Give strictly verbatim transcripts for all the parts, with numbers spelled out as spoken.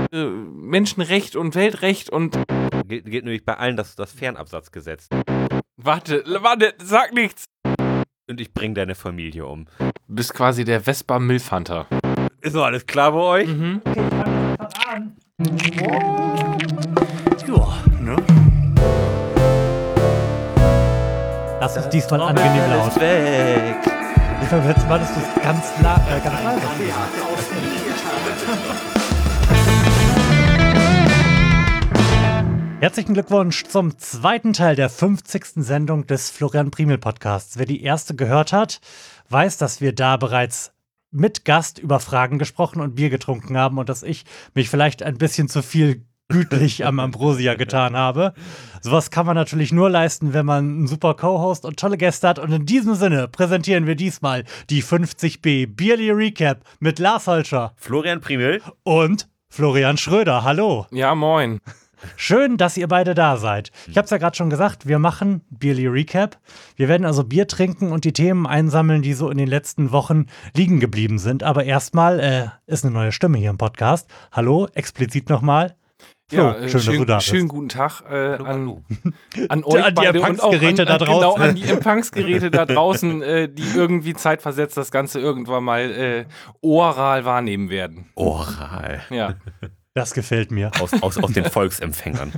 äh, Menschenrecht und Weltrecht und... Geht, geht nämlich bei allen das, das Fernabsatzgesetz. Warte, warte, sag nichts. Und ich bring deine Familie um. Du bist quasi der Vespa Milfhunter. Ist doch alles klar bei euch? Mhm. Okay, ich fange jetzt an. Ja, ne? Lass uns diesmal angenehm laut. Ist weg. Beim letzten Mal hattest du es ganz, la äh, ganz leise. Herzlichen Glückwunsch zum zweiten Teil der fünfzigsten Sendung des Florian Primel Podcasts. Wer die erste gehört hat, weiß, dass wir da bereits mit Gast über Fragen gesprochen und Bier getrunken haben und dass ich mich vielleicht ein bisschen zu viel gütlich am Ambrosia getan habe. Sowas kann man natürlich nur leisten, wenn man einen super Co-Host und tolle Gäste hat. Und in diesem Sinne präsentieren wir diesmal die fünfzig B Bierly Recap mit Lars Holscher, Florian Primel und Florian Schröder. Hallo. Ja, moin. Schön, dass ihr beide da seid. Ich habe es ja gerade schon gesagt, wir machen Bierly Recap. Wir werden also Bier trinken und die Themen einsammeln, die so in den letzten Wochen liegen geblieben sind. Aber erstmal äh, ist eine neue Stimme hier im Podcast. Hallo, explizit nochmal. Flo, Ja, schön, äh, dass schön, du da bist. schönen guten Tag äh, an, Hallo. an euch An die beide und auch an, Empfangsgeräte da an, genau, draußen. an die Empfangsgeräte da draußen, äh, die irgendwie zeitversetzt das Ganze irgendwann mal äh, oral wahrnehmen werden. Oral. Ja. Das gefällt mir. Aus, aus, aus den Volksempfängern.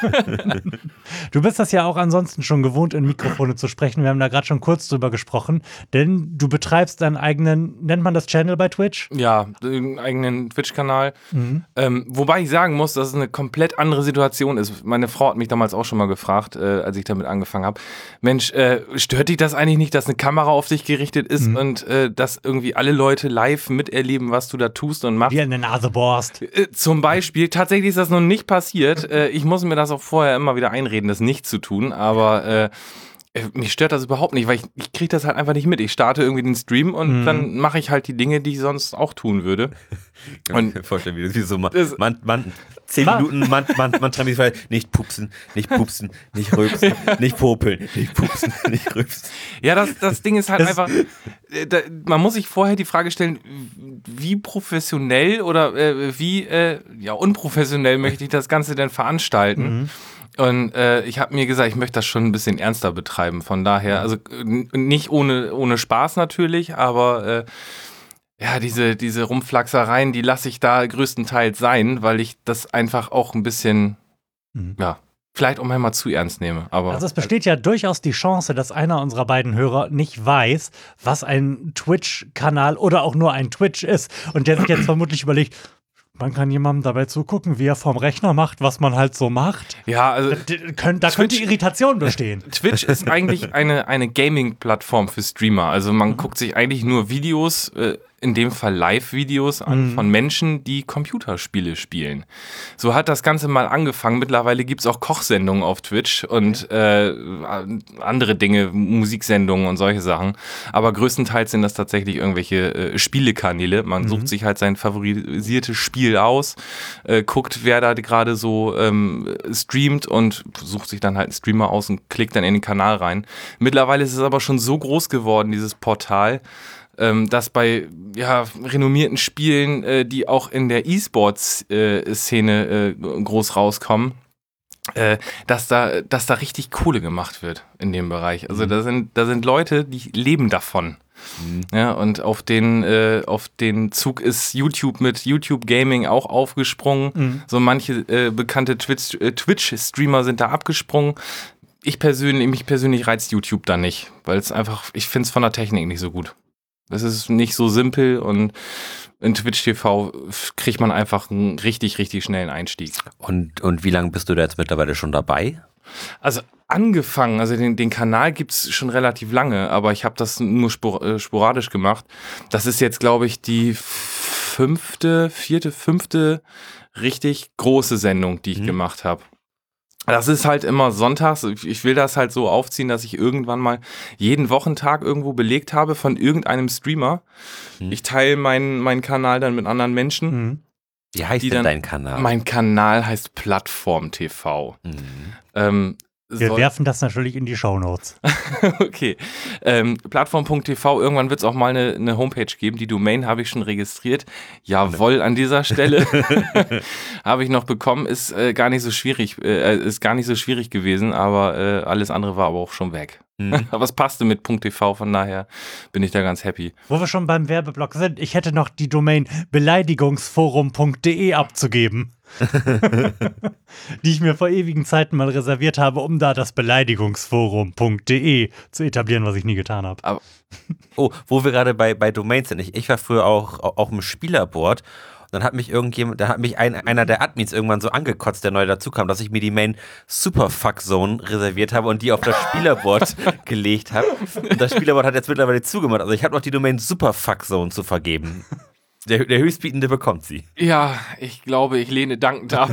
Du bist das ja auch ansonsten schon gewohnt, in Mikrofone zu sprechen. Wir haben da gerade schon kurz drüber gesprochen, denn du betreibst deinen eigenen, nennt man das Channel bei Twitch? Ja, einen eigenen Twitch-Kanal. Mhm. Ähm, wobei ich sagen muss, dass es eine komplett andere Situation ist. Meine Frau hat mich damals auch schon mal gefragt, äh, als ich damit angefangen habe. Mensch, äh, stört dich das eigentlich nicht, dass eine Kamera auf dich gerichtet ist Mhm. und äh, dass irgendwie alle Leute live miterleben, was du da tust und machst? Wie in der Nase borst. Äh, zum Beispiel, tatsächlich ist das noch nicht passiert. Äh, ich muss mir das auch vorher immer wieder einreden, das nicht zu tun, aber äh, äh, mich stört das überhaupt nicht, weil ich, ich kriege das halt einfach nicht mit. Ich starte irgendwie den Stream und Mhm. dann mache ich halt die Dinge, die ich sonst auch tun würde. Und ich kann mir vorstellen, wie das wie so man, Das- man, man, zehn Was? Minuten man, man, man man nicht pupsen, nicht pupsen, nicht rülpsen, nicht popeln, nicht pupsen, nicht rülpsen. Ja, das, das Ding ist halt Das- einfach, äh, da, man muss sich vorher die Frage stellen, wie professionell oder äh, wie äh, ja, unprofessionell möchte ich das Ganze denn veranstalten? Mhm. Und äh, ich habe mir gesagt, ich möchte das schon ein bisschen ernster betreiben. Von daher, also n- nicht ohne, ohne Spaß natürlich, aber äh, ja, diese, diese Rumflaxereien, die lasse ich da größtenteils sein, weil ich das einfach auch ein bisschen, Mhm. ja, vielleicht auch manchmal zu ernst nehme. Aber Also es besteht ja durchaus die Chance, dass einer unserer beiden Hörer nicht weiß, was ein Twitch-Kanal oder auch nur ein Twitch ist und der sich jetzt vermutlich überlegt, man kann jemandem dabei zugucken, wie er vom Rechner macht, was man halt so macht. ja, also D können, da könnte Twitch- Irritation bestehen. Twitch ist eigentlich eine, eine Gaming-Plattform für Streamer. Also man guckt sich eigentlich nur Videos, äh, in dem Fall Live-Videos an Mhm. von Menschen, die Computerspiele spielen. So hat das Ganze mal angefangen. Mittlerweile gibt es auch Kochsendungen auf Twitch und äh, andere Dinge, Musiksendungen und solche Sachen. Aber größtenteils sind das tatsächlich irgendwelche äh, Spielekanäle. Man Mhm. sucht sich halt sein favorisiertes Spiel aus, äh, guckt, wer da gerade so ähm, streamt und sucht sich dann halt einen Streamer aus und klickt dann in den Kanal rein. Mittlerweile ist es aber schon so groß geworden, dieses Portal, ähm, dass bei ja, renommierten Spielen, äh, die auch in der E-Sports-Szene äh, groß rauskommen, äh, dass da, dass da richtig Kohle gemacht wird in dem Bereich. Also da sind, da sind Leute, die leben davon. Ja, und auf den, äh, auf den Zug ist YouTube mit YouTube Gaming auch aufgesprungen. Mhm. So manche äh, bekannte Twitch, äh, Twitch-Streamer sind da abgesprungen. Ich persönlich, mich persönlich reizt YouTube da nicht, weil es einfach, ich finde es von der Technik nicht so gut. Es ist nicht so simpel und in Twitch T V kriegt man einfach einen richtig, richtig schnellen Einstieg. Und, und wie lange bist du da jetzt mittlerweile schon dabei? Also angefangen, also den, den Kanal gibt's schon relativ lange, aber ich habe das nur spor äh, sporadisch gemacht. Das ist jetzt, glaube ich, die fünfte, vierte, fünfte richtig große Sendung, die ich Mhm. gemacht habe. Das ist halt immer sonntags. Ich will das halt so aufziehen, dass ich irgendwann mal jeden Wochentag irgendwo belegt habe von irgendeinem Streamer. Mhm. Ich teile meinen, meinen Kanal dann mit anderen Menschen. Mhm. Wie heißt Die denn dann- dein Kanal? Mein Kanal heißt Plattform T V. Mhm. Ähm, Wir soll- werfen das natürlich in die Shownotes. Okay. Ähm, Plattform Punkt t v, irgendwann wird es auch mal eine, eine Homepage geben. Die Domain habe ich schon registriert. Jawohl, an dieser Stelle habe ich noch bekommen. Ist äh, gar nicht so schwierig, äh, ist gar nicht so schwierig gewesen, aber äh, alles andere war aber auch schon weg. Mhm. Aber es passte mit .tv, von daher bin ich da ganz happy. Wo wir schon beim Werbeblock sind, ich hätte noch die Domain beleidigungsforum punkt de abzugeben. Die ich mir vor ewigen Zeiten mal reserviert habe, um da das beleidigungsforum punkt de zu etablieren, was ich nie getan habe. Oh, wo wir gerade bei, bei Domains sind. Ich, ich war früher auch, auch, auch im Spielerboard. Dann hat mich irgendjemand, da hat mich ein, einer der Admins irgendwann so angekotzt, der neu dazukam, dass ich mir die Main Superfuck-Zone reserviert habe und die auf das Spielerboard gelegt habe. Und das Spielerboard hat jetzt mittlerweile zugemacht. Also ich habe noch die Domain Superfuck-Zone zu vergeben. Der, der Höchstbietende bekommt sie. Ja, ich glaube, ich lehne dankend ab.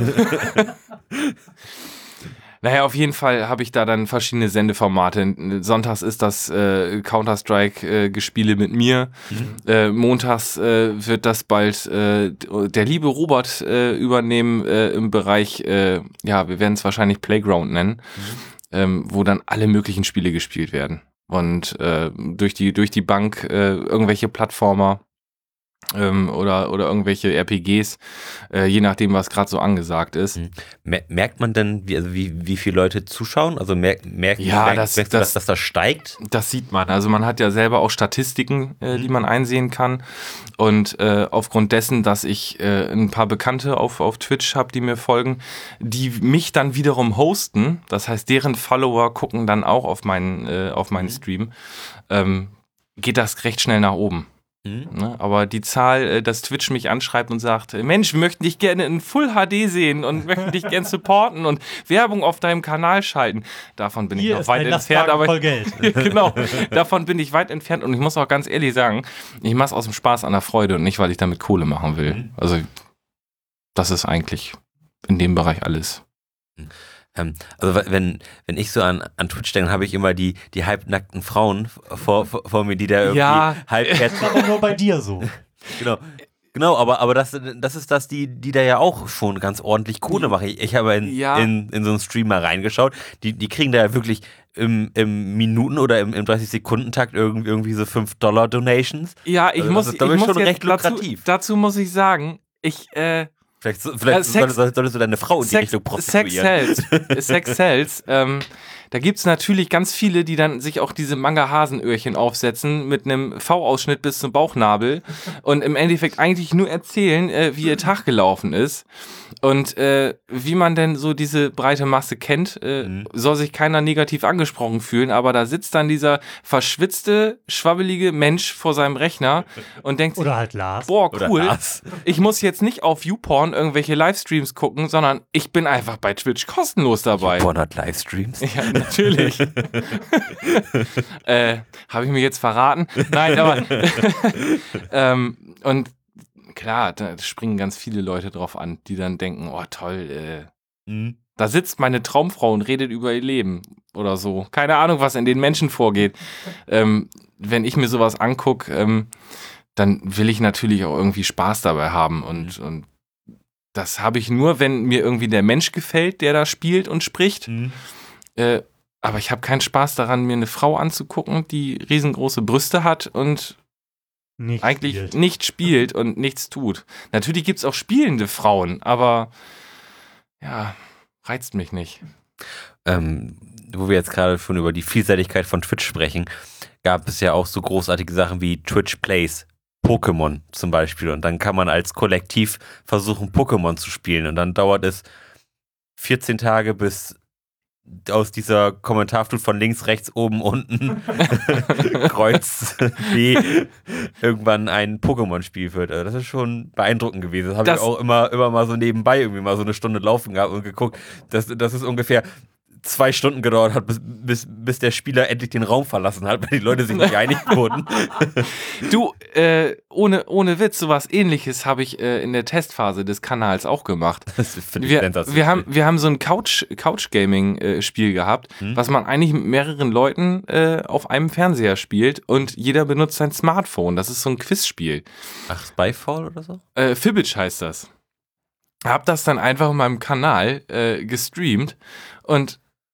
Naja, auf jeden Fall habe ich da dann verschiedene Sendeformate. Sonntags ist das äh, Counter-Strike-Gespiele äh, mit mir. Mhm. Äh, montags äh, wird das bald äh, der liebe Robert äh, übernehmen äh, im Bereich, äh, ja, wir werden es wahrscheinlich Playground nennen, mhm. ähm, wo dann alle möglichen Spiele gespielt werden. Und äh, durch die, durch die Bank äh, irgendwelche Plattformer ähm, oder, oder irgendwelche R P Gs, äh, je nachdem, was gerade so angesagt ist. Mer- merkt man denn, wie, also wie, wie viele Leute zuschauen? Also mer- merkt ja, merkt, das, merkst du, dass, dass das steigt? Das sieht man. Also man hat ja selber auch Statistiken, äh, die man einsehen kann. Und äh, aufgrund dessen, dass ich äh, ein paar Bekannte auf, auf Twitch habe, die mir folgen, die mich dann wiederum hosten, das heißt, deren Follower gucken dann auch auf meinen, äh, auf meinen Stream, ähm, geht das recht schnell nach oben. Mhm. Ne? Aber die Zahl, äh, dass Twitch mich anschreibt und sagt, Mensch, wir möchten dich gerne in Full H D sehen und möchten dich gerne supporten und Werbung auf deinem Kanal schalten. Davon bin Hier ich noch ist weit ein entfernt. Aber voll Geld. genau, davon bin ich weit entfernt und ich muss auch ganz ehrlich sagen, ich mache es aus dem Spaß an der Freude und nicht, weil ich damit Kohle machen will. Mhm. Also das ist eigentlich in dem Bereich alles. Mhm. Also wenn, wenn ich so an, an Twitch denke, habe ich immer die, die halbnackten Frauen vor, vor, vor mir, die da irgendwie ja. halb Das ist aber nur bei dir so. Genau. Genau, aber, aber das, das ist das, die, die da ja auch schon ganz ordentlich Kohle machen. Ich, ich habe in, ja. in, in so einen Stream mal reingeschaut. Die, die kriegen da ja wirklich im, im Minuten- oder im, im dreißig-Sekunden-Takt irgendwie, irgendwie so fünf Dollar Donations. Ja, ich also muss, das ist, ich glaube ich, muss schon jetzt recht lukrativ. Dazu, dazu muss ich sagen, ich, äh, Vielleicht, vielleicht äh, Sex, solltest, solltest du deine Frau in die Sex, Richtung prostituieren. Sex sells. Sex sells. Ähm, da gibt es natürlich ganz viele, die dann sich auch diese Manga-Hasenöhrchen aufsetzen mit einem V-Ausschnitt bis zum Bauchnabel und im Endeffekt eigentlich nur erzählen, äh, wie ihr Tag gelaufen ist. Und äh, wie man denn so diese breite Masse kennt, äh, mhm. soll sich keiner negativ angesprochen fühlen, aber da sitzt dann dieser verschwitzte, schwabbelige Mensch vor seinem Rechner und denkt sich, oder halt Lars. Boah, cool, Lars. Ich muss jetzt nicht auf YouPorn irgendwelche Livestreams gucken, sondern ich bin einfach bei Twitch kostenlos dabei. YouPorn hat Livestreams? Ja, natürlich. äh, Habe ich mir jetzt verraten? Nein, aber ähm, und klar, da springen ganz viele Leute drauf an, die dann denken, oh toll, äh, mhm. da sitzt meine Traumfrau und redet über ihr Leben oder so. Keine Ahnung, was in den Menschen vorgeht. ähm, wenn ich mir sowas angucke, ähm, dann will ich natürlich auch irgendwie Spaß dabei haben und, mhm. und das habe ich nur, wenn mir irgendwie der Mensch gefällt, der da spielt und spricht. Mhm. Äh, aber ich habe keinen Spaß daran, mir eine Frau anzugucken, die riesengroße Brüste hat und Nicht eigentlich spielt. nicht spielt und nichts tut. Natürlich gibt es auch spielende Frauen, aber ja, reizt mich nicht. Ähm, wo wir jetzt gerade schon über die Vielseitigkeit von Twitch sprechen, gab es ja auch so großartige Sachen wie Twitch Plays, Pokémon zum Beispiel. Und dann kann man als Kollektiv versuchen, Pokémon zu spielen. Und dann dauert es vierzehn Tage, bis aus dieser Kommentarflut von links, rechts, oben, unten, Kreuz, B, irgendwann ein Pokémon-Spiel wird. Also das ist schon beeindruckend gewesen. Das habe ich auch immer, immer mal so nebenbei irgendwie mal so eine Stunde laufen gehabt und geguckt. Das, das ist ungefähr zwei Stunden gedauert hat, bis, bis, bis der Spieler endlich den Raum verlassen hat, weil die Leute sich nicht einig wurden. Du, äh, ohne, ohne Witz, sowas Ähnliches habe ich äh, in der Testphase des Kanals auch gemacht. Das finde ich wir, wir haben Wir haben so ein Couch, Couch-Gaming-Spiel gehabt, hm? was man eigentlich mit mehreren Leuten äh, auf einem Fernseher spielt und jeder benutzt sein Smartphone. Das ist so ein Quizspiel. Ach, Spyfall oder so? Äh, Fibbage heißt das. Hab das dann einfach auf meinem Kanal äh, gestreamt und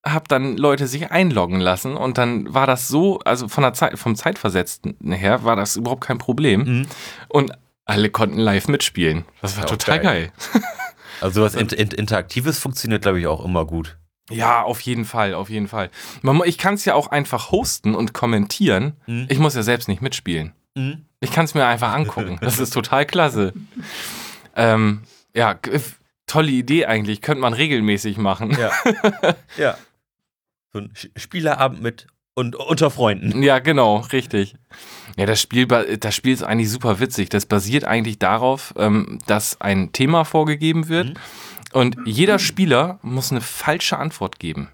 habe dann Leute sich einloggen lassen und dann war das so, also von der Zeit, vom Zeitversetzten her war das überhaupt kein Problem. Mhm. Und alle konnten live mitspielen. Das war Ja, total geil. geil. Also was Inter- Inter- Interaktives funktioniert, glaube ich, auch immer gut. Ja, auf jeden Fall, auf jeden Fall. Man, mu- ich kann es ja auch einfach hosten und kommentieren. Mhm. Ich muss ja selbst nicht mitspielen. Mhm. Ich kann es mir einfach angucken. Das ist total klasse. ähm, ja, g- f- tolle Idee eigentlich. Könnte man regelmäßig machen. Ja. ja. So ein Sch- Spielerabend mit und unter Freunden. Ja, genau, richtig. Ja, das Spiel, ba- das Spiel ist eigentlich super witzig. Das basiert eigentlich darauf, ähm, dass ein Thema vorgegeben wird Mhm. und jeder Spieler muss eine falsche Antwort geben.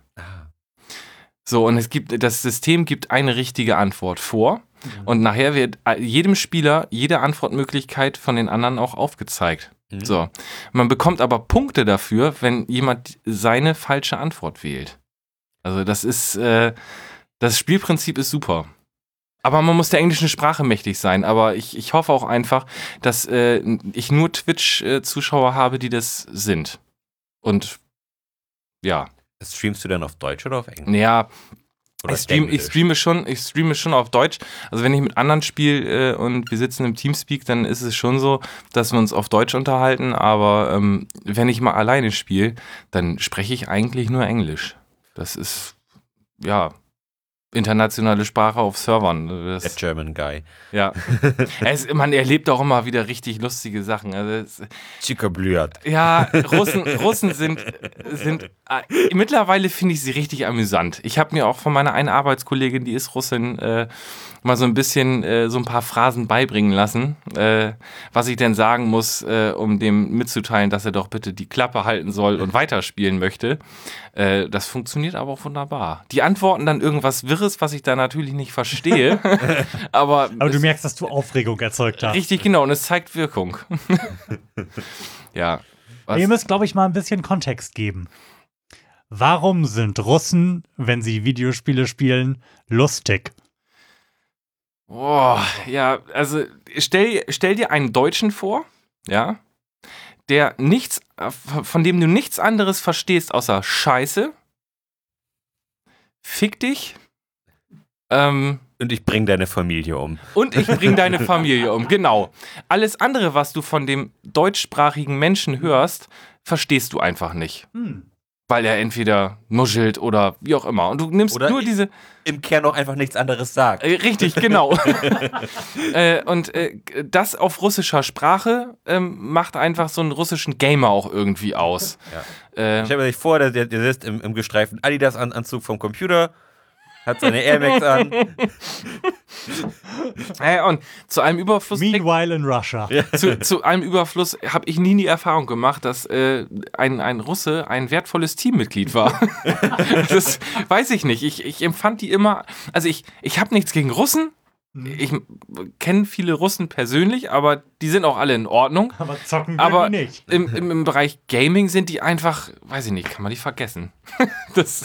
So, und es gibt, das System gibt eine richtige Antwort vor und nachher wird äh, jedem Spieler jede Antwortmöglichkeit von den anderen auch aufgezeigt. Mhm. So. Man bekommt aber Punkte dafür, wenn jemand seine falsche Antwort wählt. Also das ist, äh, das Spielprinzip ist super. Aber man muss der englischen Sprache mächtig sein. Aber ich, ich hoffe auch einfach, dass äh, ich nur Twitch-Zuschauer habe, die das sind. Und ja, Streamst du dann auf Deutsch oder auf Englisch? naja, Oder ich, stream, ich, Englisch? streame schon, ich streame schon auf Deutsch. Also wenn ich mit anderen spiele äh, und wir sitzen im Teamspeak, dann ist es schon so, dass wir uns auf Deutsch unterhalten. Aber ähm, wenn ich mal alleine spiele, dann spreche ich eigentlich nur Englisch. Das ist, ja, internationale Sprache auf Servern. Das, Der German Guy. ja. es, man erlebt auch immer wieder richtig lustige Sachen. Also es, Chickerblüht. ja, Russen, Russen sind, sind äh, mittlerweile finde ich sie richtig amüsant. Ich habe mir auch von meiner einen Arbeitskollegin, die ist Russin, äh, mal so ein bisschen äh, so ein paar Phrasen beibringen lassen, äh, was ich denn sagen muss, äh, um dem mitzuteilen, dass er doch bitte die Klappe halten soll und weiterspielen möchte. Äh, das funktioniert aber auch wunderbar. Die antworten dann irgendwas Wirres, was ich da natürlich nicht verstehe. aber Aber du es- merkst, dass du Aufregung erzeugt hast. richtig genau, und es zeigt Wirkung. ja. Was? Ihr müsst, glaube ich, mal ein bisschen Kontext geben. Warum sind Russen, wenn sie Videospiele spielen, lustig? Boah, ja, also stell, stell dir einen Deutschen vor, ja, der nichts, von dem du nichts anderes verstehst außer Scheiße, fick dich, ähm, Und ich bring deine Familie um. und ich bring deine Familie um, genau. Alles andere, was du von dem deutschsprachigen Menschen hörst, verstehst du einfach nicht. Hm. Weil er entweder nuschelt oder wie auch immer. Und du nimmst Oder nur ich- diese... Im Kern auch einfach nichts anderes sagt. Äh, Richtig, genau. äh, und äh, das auf russischer Sprache ähm, macht einfach so einen russischen Gamer auch irgendwie aus. Ja. Äh, Ich stelle mir nicht vor, der, der, der sitzt im, im gestreiften Adidas-Anzug vom Computer, hat seine Air Max an. äh, und zu einem Überfluss, Meanwhile in Russia. zu, zu einem Überfluss habe ich nie die Erfahrung gemacht, dass äh, ein, ein Russe ein wertvolles Teammitglied war. Das weiß ich nicht. Ich, ich empfand die immer, also ich, ich habe nichts gegen Russen. Ich kenne viele Russen persönlich, aber die sind auch alle in Ordnung. Aber zocken Aber wir die nicht. im, im, im Bereich Gaming sind die einfach, weiß ich nicht, kann man die vergessen. das,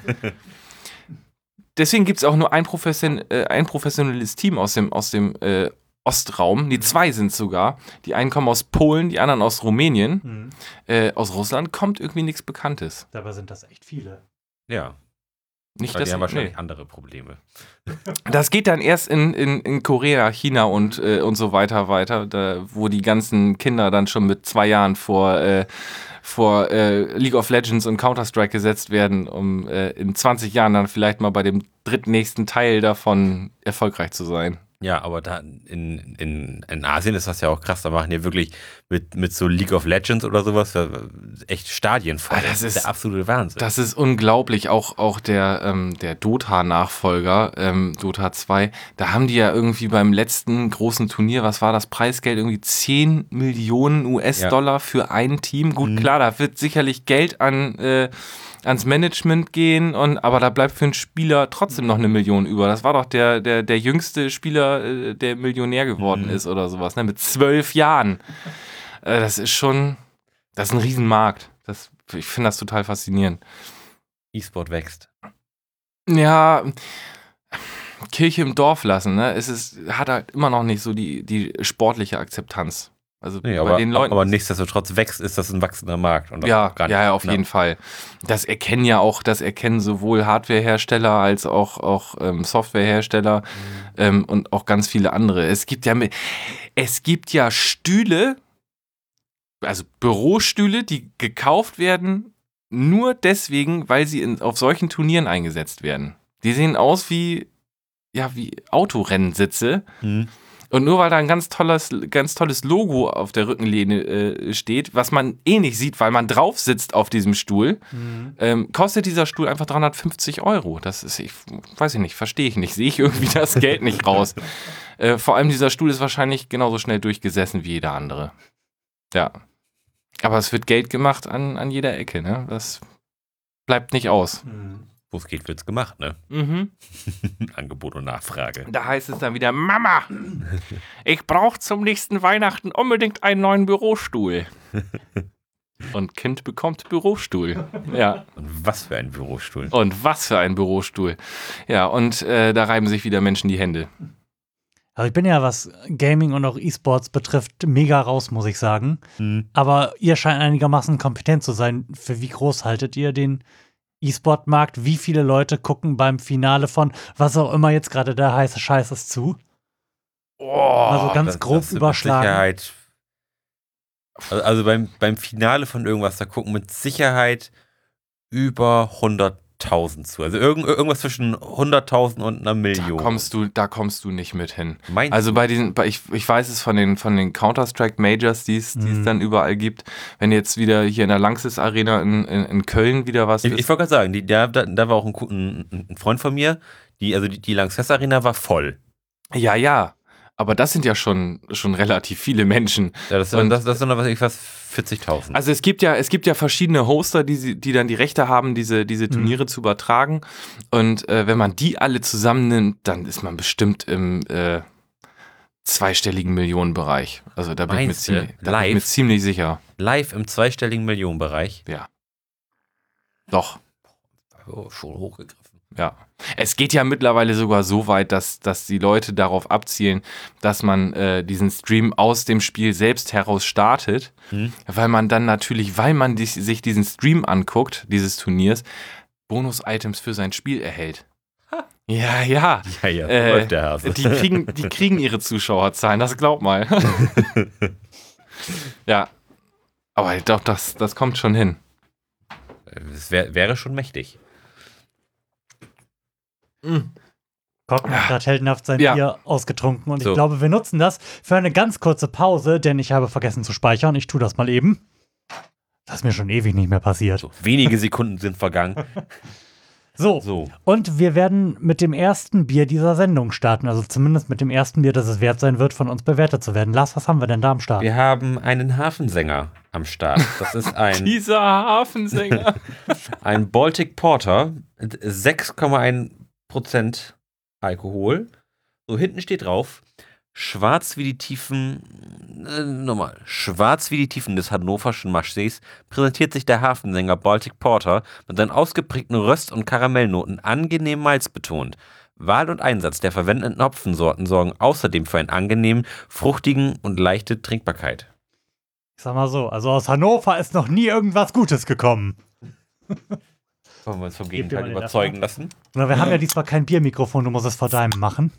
deswegen gibt es auch nur ein, Profession, äh, ein professionelles Team aus dem, aus dem äh, Ostraum. Die zwei sind sogar. Die einen kommen aus Polen, die anderen aus Rumänien. Hm. Äh, aus Russland kommt irgendwie nichts Bekanntes. Dabei sind das echt viele. Ja, Nicht, weil dass die haben ich- wahrscheinlich nee. andere Probleme. Das geht dann erst in, in, in Korea, China und, äh, und so weiter weiter, da, wo die ganzen Kinder dann schon mit zwei Jahren vor, äh, vor äh, League of Legends und Counter-Strike gesetzt werden, um äh, in zwanzig Jahren dann vielleicht mal bei dem drittnächsten Teil davon erfolgreich zu sein. Ja, aber da in, in, in Asien ist das ja auch krass. Da machen die wirklich mit, mit so League of Legends oder sowas äh, echt Stadien voll. Ah, das ist- der absolute Wahnsinn. Das ist unglaublich, auch, auch der, ähm, der Dota-Nachfolger, ähm, Dota zwei, da haben die ja irgendwie beim letzten großen Turnier, was war das Preisgeld, irgendwie zehn Millionen U S-Dollar für ein Team. Gut, Mhm. klar, da wird sicherlich Geld an, äh, ans Management gehen, und, aber da bleibt für einen Spieler trotzdem noch eine Million über. Das war doch der, der, der jüngste Spieler, äh, der Millionär geworden Mhm. ist oder sowas, ne? Mit zwölf Jahren. Äh, das ist schon, das ist ein Riesenmarkt. Das, ich finde das total faszinierend. E-Sport wächst. Ja, Kirche im Dorf lassen, ne? Es ist, hat halt immer noch nicht so die, die sportliche Akzeptanz. Also Nee, bei aber, den Leuten. aber nichtsdestotrotz wächst, ist das ein wachsender Markt. Und das Ja, auch gar ja, nicht ja, auf knapp. jeden Fall. Das erkennen ja auch, das erkennen sowohl Hardwarehersteller als auch, auch ähm, Softwarehersteller ähm, und auch ganz viele andere. Es gibt ja, mi- es gibt ja Stühle, also Bürostühle, die gekauft werden, nur deswegen, weil sie in, auf solchen Turnieren eingesetzt werden. Die sehen aus wie, ja, wie Autorennensitze. Mhm. Und nur weil da ein ganz tolles, ganz tolles Logo auf der Rückenlehne äh, steht, was man eh nicht sieht, weil man drauf sitzt auf diesem Stuhl, Mhm. ähm, kostet dieser Stuhl einfach dreihundertfünfzig Euro. Das ist, ich weiß ich nicht, verstehe ich nicht, sehe ich irgendwie das Geld nicht raus. Äh, vor allem dieser Stuhl ist wahrscheinlich genauso schnell durchgesessen wie jeder andere. Ja. Aber es wird Geld gemacht an, an jeder Ecke, ne? Das bleibt nicht aus. Wo es geht, wird's gemacht, ne? Mhm. Angebot und Nachfrage. Da heißt es dann wieder, Mama, ich brauche zum nächsten Weihnachten unbedingt einen neuen Bürostuhl. Und Kind bekommt Bürostuhl. Ja, Und was für ein Bürostuhl. und was für ein Bürostuhl. Ja, und äh, da reiben sich wieder Menschen die Hände. Also ich bin ja, was Gaming und auch E-Sports betrifft, mega raus, muss ich sagen. Mhm. Aber ihr scheint einigermaßen kompetent zu sein. Für wie groß haltet ihr den E-Sport-Markt? Wie viele Leute gucken beim Finale von was auch immer jetzt gerade der heiße Scheiß ist zu? Oh, Also ganz Das- grob das sind mit überschlagen. Sicherheit, also, also beim, beim Finale von irgendwas, da gucken mit Sicherheit über hunderttausend zu. Also irgend, irgendwas zwischen hunderttausend und einer da Million. kommst du, da kommst du nicht mit hin. Meinst Also du? bei diesen, bei, ich, ich weiß es von den, von den Counter-Strike Majors, die es die es Mhm. dann überall gibt. Wenn jetzt wieder hier in der Lanxess Arena in, in, in Köln wieder was Ich, ist. ich wollte gerade sagen, die, da, da, da war auch ein, Ku- ein, ein Freund von mir, die, also die, die Lanxess Arena war voll. Ja, ja. Aber das sind ja schon, schon relativ viele Menschen. Ja, das, Und- das, das sind noch was, ich was vierzigtausend. Also es gibt ja, es gibt ja verschiedene Hoster, die, sie- die dann die Rechte haben, diese, diese Turniere zu übertragen. Und äh, wenn man die alle zusammennimmt, dann ist man bestimmt im äh, zweistelligen Millionenbereich. Also da bin, ich mir, Meinst du? ziemlich, da bin ich mir Live? ziemlich sicher. Live im zweistelligen Millionenbereich. Doch. Oh, schon hochgegriffen. Ja. Es geht ja mittlerweile sogar so weit, dass, dass die Leute darauf abzielen, dass man äh, diesen Stream aus dem Spiel selbst heraus startet, Hm. weil man dann natürlich, weil man die, sich diesen Stream anguckt, dieses Turniers, Bonus-Items für sein Spiel erhält. Ja, ja. Ja, ja, so Äh, läuft der Hase. Die kriegen, die kriegen ihre Zuschauerzahlen, das glaub mal. Ja. Aber doch, das, das kommt schon hin. Es wär, wäre schon mächtig. Kocken hat gerade heldenhaft sein Ja. Bier ausgetrunken und So. ich glaube, wir nutzen das für eine ganz kurze Pause, denn ich habe vergessen zu speichern. Ich tue das mal eben. Das ist mir schon ewig nicht mehr passiert. So, wenige Sekunden sind vergangen. So, So, und wir werden mit dem ersten Bier dieser Sendung starten. Also zumindest mit dem ersten Bier, das es wert sein wird, von uns bewertet zu werden. Lars, was haben wir denn da am Start? wir haben einen Hafensänger am Start. Das ist ein, Dieser Hafensänger. ein Baltic Porter, sechs Komma eins Prozent Alkohol. So, hinten steht drauf, schwarz wie die Tiefen, äh, nochmal, schwarz wie die Tiefen des hannoverschen Maschsees präsentiert sich der Hafensänger Baltic Porter mit seinen ausgeprägten Röst- und Karamellnoten angenehm malzbetont. Wahl und Einsatz der verwendeten Hopfensorten sorgen außerdem für einen angenehmen, fruchtigen und leichte Trinkbarkeit. Ich sag mal so, also aus Hannover ist noch nie irgendwas Gutes gekommen. Wollen wir uns vom Gib dir Gegenteil mal den überzeugen lassen? Na, wir haben ja diesmal kein Biermikrofon, du musst es vor deinem machen.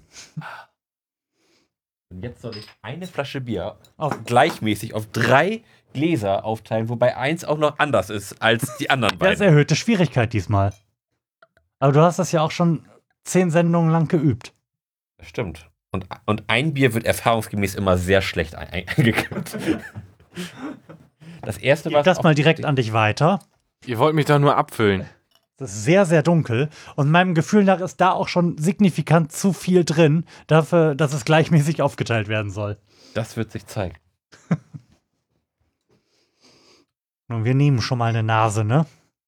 Und jetzt soll ich eine Flasche Bier Auf- gleichmäßig auf drei Gläser aufteilen, wobei eins auch noch anders ist als die anderen Ja, ist beiden. erhöhte Schwierigkeit diesmal. Aber du hast das ja auch schon zehn Sendungen lang geübt. Das stimmt. Und, und ein Bier wird erfahrungsgemäß immer sehr schlecht ein- ein- eingekippt. Das erste Gib war das mal direkt an dich weiter. Ihr wollt mich doch nur abfüllen. Das ist sehr, sehr dunkel. Und meinem Gefühl nach ist da auch schon signifikant zu viel drin, dafür, dass es gleichmäßig aufgeteilt werden soll. Das wird sich zeigen. Und wir nehmen schon mal eine Nase, ne?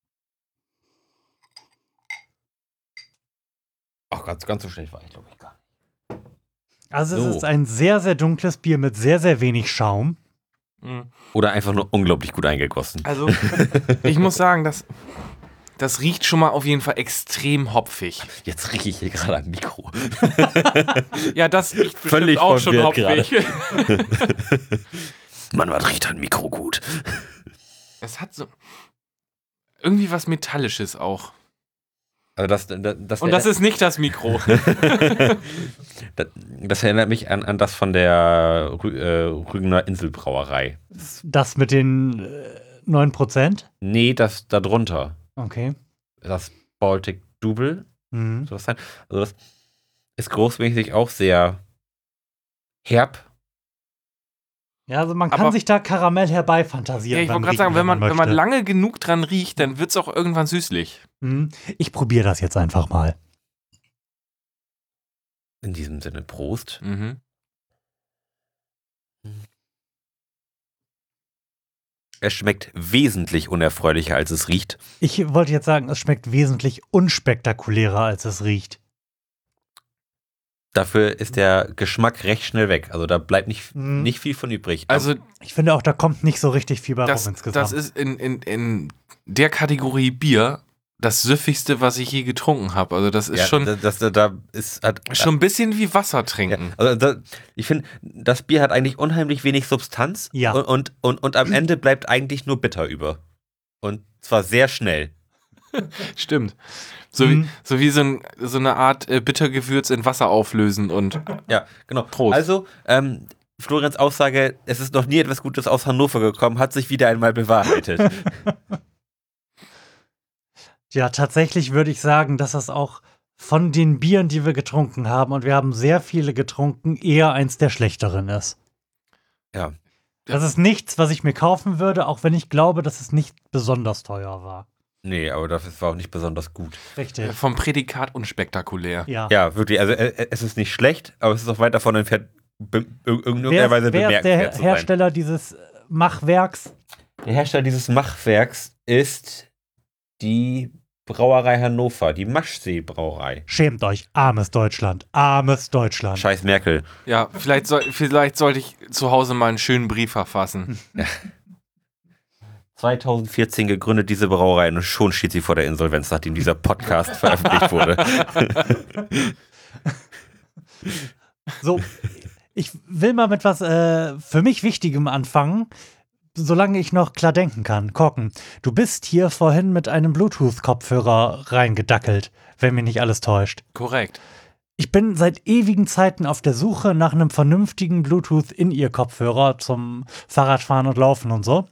Ach, ganz, ganz so schlecht war ich, glaube ich, gar nicht. Also es So. ist ein sehr, sehr dunkles Bier mit sehr, sehr wenig Schaum. Oder einfach nur unglaublich gut eingegossen. Also, ich muss sagen, das, das riecht schon mal auf jeden Fall extrem hopfig. Jetzt rieche ich hier gerade am Mikro. Ja, das riecht bestimmt Völlig auch schon verwirrt hopfig. Mann, was riecht ein Mikro gut? Es hat so irgendwie was Metallisches auch. Also das, das, das Und das ist nicht das Mikro. das, das erinnert mich an, an das von der Rü äh, Rügener Inselbrauerei. Das mit den äh, neun Prozent? Nee, das da drunter. Okay. Das Baltic Double. Mhm. Soll das sein? Also das ist großmäßig auch sehr herb. Ja, also man kann Aber- sich da Karamell herbeifantasieren. Ja, ich beim wollte gerade sagen, Riechen, wenn man, wenn man möchte. lange genug dran riecht, dann wird es auch irgendwann süßlich. Mhm. Ich probiere das jetzt einfach mal. In diesem Sinne, Prost. Mhm. Es schmeckt wesentlich unerfreulicher, als es riecht. Ich wollte jetzt sagen, es schmeckt wesentlich unspektakulärer, als es riecht. Dafür ist der Geschmack recht schnell weg. Also da bleibt nicht, Mhm. nicht viel von übrig. Also Ich finde auch, da kommt nicht so richtig viel bei das, rum insgesamt. das ist in, in, in der Kategorie Bier das süffigste, was ich je getrunken habe. Also das ist ja, schon, das, das, da ist, hat, schon ein bisschen wie Wasser ja, trinken. also da, ich finde, das Bier hat eigentlich unheimlich wenig Substanz. Ja. Und, und, und, und am Ende bleibt eigentlich nur bitter über. Und zwar sehr schnell. Stimmt. So, Mhm. wie, so wie so, ein, so eine Art äh, Bittergewürz in Wasser auflösen und Ja, genau. Prost. Also, ähm, Florians Aussage, es ist noch nie etwas Gutes aus Hannover gekommen, hat sich wieder einmal bewahrheitet. Ja, tatsächlich würde ich sagen, dass das auch von den Bieren, die wir getrunken haben, und wir haben sehr viele getrunken, eher eins der schlechteren ist. Ja. Das ist nichts, was ich mir kaufen würde, auch wenn ich glaube, dass es nicht besonders teuer war. Nee, aber das war auch nicht besonders gut. Richtig. äh, vom Prädikat unspektakulär. Ja. Ja, wirklich. Also, äh, es ist nicht schlecht, aber es ist auch weit davon entfernt, be in irgendeiner Wer, Weise ist- wer ist bemerkenswert der zu sein. Hersteller dieses Machwerks? Der Hersteller dieses Machwerks ist die Brauerei Hannover, die Maschsee-Brauerei. Schämt euch, armes Deutschland, armes Deutschland. Scheiß Merkel. Ja, vielleicht, soll, vielleicht sollte ich zu Hause mal einen schönen Brief verfassen. zweitausendvierzehn gegründet diese Brauerei und schon steht sie vor der Insolvenz, nachdem dieser Podcast veröffentlicht wurde. So, ich will mal mit was äh, für mich Wichtigem anfangen, solange ich noch klar denken kann. Korken, du bist hier vorhin mit einem Bluetooth-Kopfhörer reingedackelt, wenn mich nicht alles täuscht. Korrekt. Ich bin seit ewigen Zeiten auf der Suche nach einem vernünftigen Bluetooth-In-Ear-Kopfhörer zum Fahrradfahren und Laufen und so.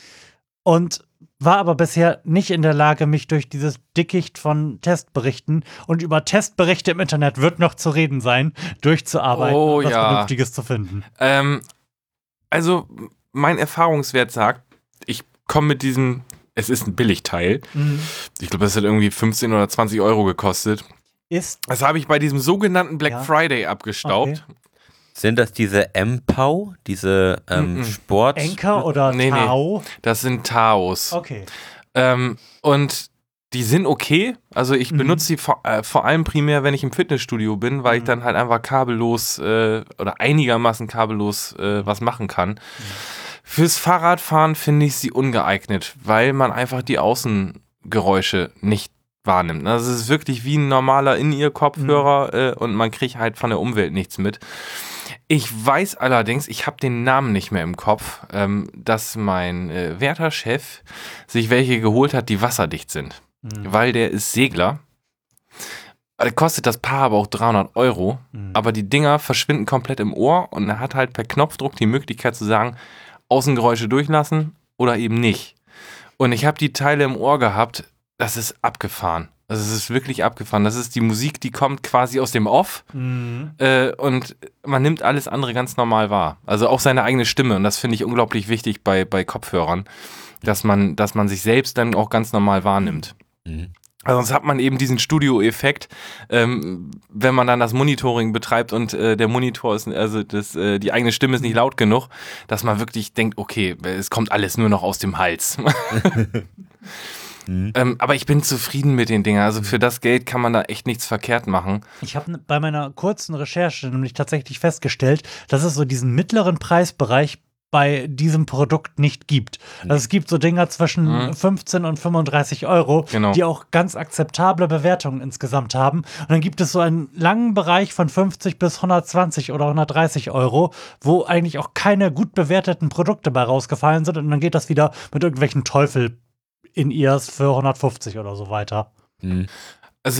Und war aber bisher nicht in der Lage, mich durch dieses Dickicht von Testberichten, und über Testberichte im Internet wird noch zu reden sein, durchzuarbeiten Oh, und was ja. Vernünftiges zu finden. Ähm, also, mein Erfahrungswert sagt, ich komme mit diesem, es ist ein Billigteil. Ich glaube, das hat irgendwie fünfzehn oder zwanzig Euro gekostet. Ist Das habe ich bei diesem sogenannten Black Ja. Friday abgestaubt. Okay. Sind das diese M P A U, diese ähm, Mhm. Sport... Enker oder Nee, nee. Tau? Das sind Taos. Okay. Ähm, und die sind okay. Also ich Mhm. benutze die vor, äh, vor allem primär, wenn ich im Fitnessstudio bin, weil ich Mhm. dann halt einfach kabellos äh, oder einigermaßen kabellos äh, was machen kann. Fürs Fahrradfahren finde ich sie ungeeignet, weil man einfach die Außengeräusche nicht wahrnimmt. Also es ist wirklich wie ein normaler In-Ear-Kopfhörer äh, und man kriegt halt von der Umwelt nichts mit. Ich weiß allerdings, ich habe den Namen nicht mehr im Kopf, ähm, dass mein äh, werter Chef sich welche geholt hat, die wasserdicht sind. Mhm. Weil der ist Segler. Äh, Kostet das Paar aber auch dreihundert Euro. Mhm. Aber die Dinger verschwinden komplett im Ohr und er hat halt per Knopfdruck die Möglichkeit zu sagen, Außengeräusche durchlassen oder eben nicht. Und ich habe die Teile im Ohr gehabt, das ist abgefahren. Also es ist wirklich abgefahren. Das ist die Musik, die kommt quasi aus dem Off. Mhm. Äh, und man nimmt alles andere ganz normal wahr. Also auch seine eigene Stimme. Und das finde ich unglaublich wichtig bei, bei Kopfhörern, dass man, dass man sich selbst dann auch ganz normal wahrnimmt. Mhm. Also sonst hat man eben diesen Studio-Effekt, ähm, wenn man dann das Monitoring betreibt und äh, der Monitor ist, also das, äh, die eigene Stimme ist nicht laut genug, dass man wirklich denkt, okay, es kommt alles nur noch aus dem Hals. Mhm. ähm, aber ich bin zufrieden mit den Dingen. Also für das Geld kann man da echt nichts verkehrt machen. Ich habe bei meiner kurzen Recherche nämlich tatsächlich festgestellt, dass es so diesen mittleren Preisbereich bei diesem Produkt nicht gibt. Also es gibt so Dinger zwischen Mhm. fünfzehn und fünfunddreißig Euro, Genau. die auch ganz akzeptable Bewertungen insgesamt haben. Und dann gibt es so einen langen Bereich von fünfzig bis hundertzwanzig oder hundertdreißig Euro, wo eigentlich auch keine gut bewerteten Produkte bei rausgefallen sind. Und dann geht das wieder mit irgendwelchen Teufel in Ears für hundertfünfzig oder so weiter. Mhm. Also,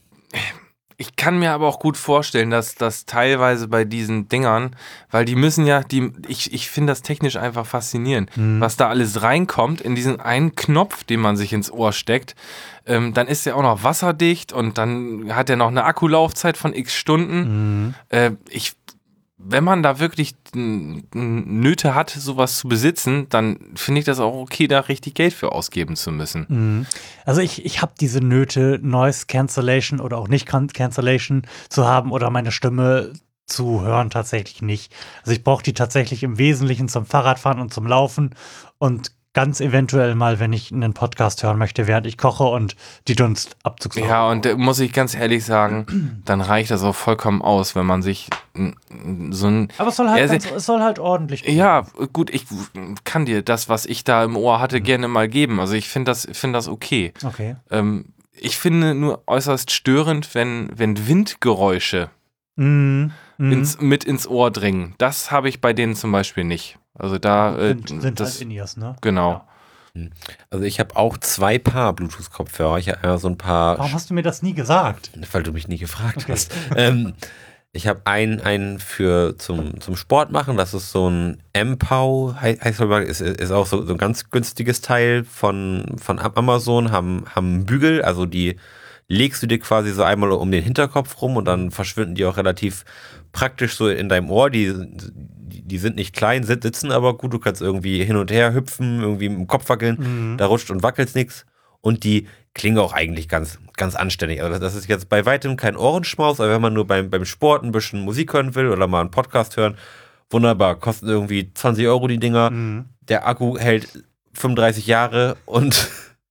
ich kann mir aber auch gut vorstellen, dass das teilweise bei diesen Dingern, weil die müssen ja, die, ich, ich finde das technisch einfach faszinierend, Mhm. was da alles reinkommt in diesen einen Knopf, den man sich ins Ohr steckt. Ähm, dann ist der auch noch wasserdicht und dann hat er noch eine Akkulaufzeit von x Stunden. Mhm. Äh, ich, wenn man da wirklich n- n- Nöte hat, sowas zu besitzen, dann finde ich das auch okay, da richtig Geld für ausgeben zu müssen. Mhm. Also ich, ich habe diese Nöte, Noise Cancellation oder auch nicht Can- Cancellation zu haben oder meine Stimme zu hören tatsächlich nicht. Also ich brauche die tatsächlich im Wesentlichen zum Fahrradfahren und zum Laufen und ganz eventuell mal, wenn ich einen Podcast hören möchte, während ich koche und die Dunstabzugshaube. Ja, und da muss ich ganz ehrlich sagen, dann reicht das auch vollkommen aus, wenn man sich n- n- so ein... Aber es soll halt, Ja, ganz, es soll halt ordentlich klingen. Ja, gut, ich kann dir das, was ich da im Ohr hatte, gerne mal geben. Also ich finde das, find das okay. Okay. Ähm, ich finde nur äußerst störend, wenn, wenn Windgeräusche Mhm. Mhm. ins, mit ins Ohr dringen. Das habe ich bei denen zum Beispiel nicht. Also da... Äh, sind sind das, halt In-Ears, ne? genau. Also ich habe auch zwei Paar Bluetooth-Kopfhörer. Ich habe so ein paar, Warum hast du mir das nie gesagt? weil du mich nie gefragt Okay. hast. Ähm, ich habe einen, einen für zum, zum Sport machen. Das ist so ein M-Pow, hei- heißt aber, ist, ist auch so, so ein ganz günstiges Teil von, von Amazon. Haben, haben einen Bügel, also die legst du dir quasi so einmal um den Hinterkopf rum und dann verschwinden die auch relativ praktisch so in deinem Ohr. Die, die, die sind nicht klein, sit- sitzen aber gut. Du kannst irgendwie hin und her hüpfen, irgendwie im Kopf wackeln. Mhm. Da rutscht und wackelt nichts. Und die klingen auch eigentlich ganz, ganz anständig. Also das ist jetzt bei weitem kein Ohrenschmaus, aber wenn man nur beim, beim Sport ein bisschen Musik hören will oder mal einen Podcast hören, wunderbar. Kosten irgendwie zwanzig Euro die Dinger. Mhm. Der Akku hält fünfunddreißig Jahre und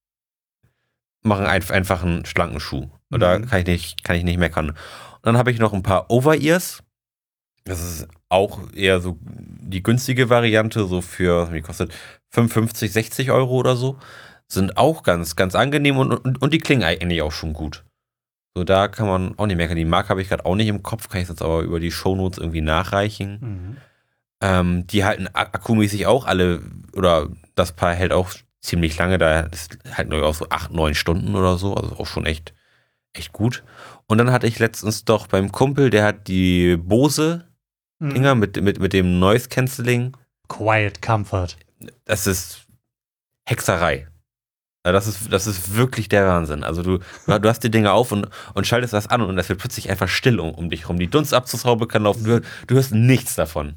machen ein, einfach einen schlanken Schuh. Oder Mhm. kann ich nicht, kann ich nicht meckern. Und dann habe ich noch ein paar Over-Ears. Das ist auch eher so die günstige Variante, so für, wie kostet, fünfundfünfzig, sechzig Euro oder so. Sind auch ganz, ganz angenehm und, und, und die klingen eigentlich auch schon gut. So, da kann man auch nicht meckern. Die Marke habe ich gerade auch nicht im Kopf, kann ich jetzt aber über die Shownotes irgendwie nachreichen. Mhm. Ähm, die halten ak- akkumäßig auch alle, oder das Paar hält auch ziemlich lange, da ist halt nur auch so acht, neun Stunden oder so, also auch schon echt, echt gut. Und dann hatte ich letztens doch beim Kumpel, der hat die Bose Mhm. Dinger mit, mit, mit dem Noise Cancelling. Quiet Comfort. Das ist Hexerei. Also Das ist, das ist wirklich der Wahnsinn. Also du, du hast die Dinger auf und, und schaltest das an und das wird plötzlich einfach still um, um dich rum. Die Dunstabzugshaube kann laufen, du, du hörst nichts davon.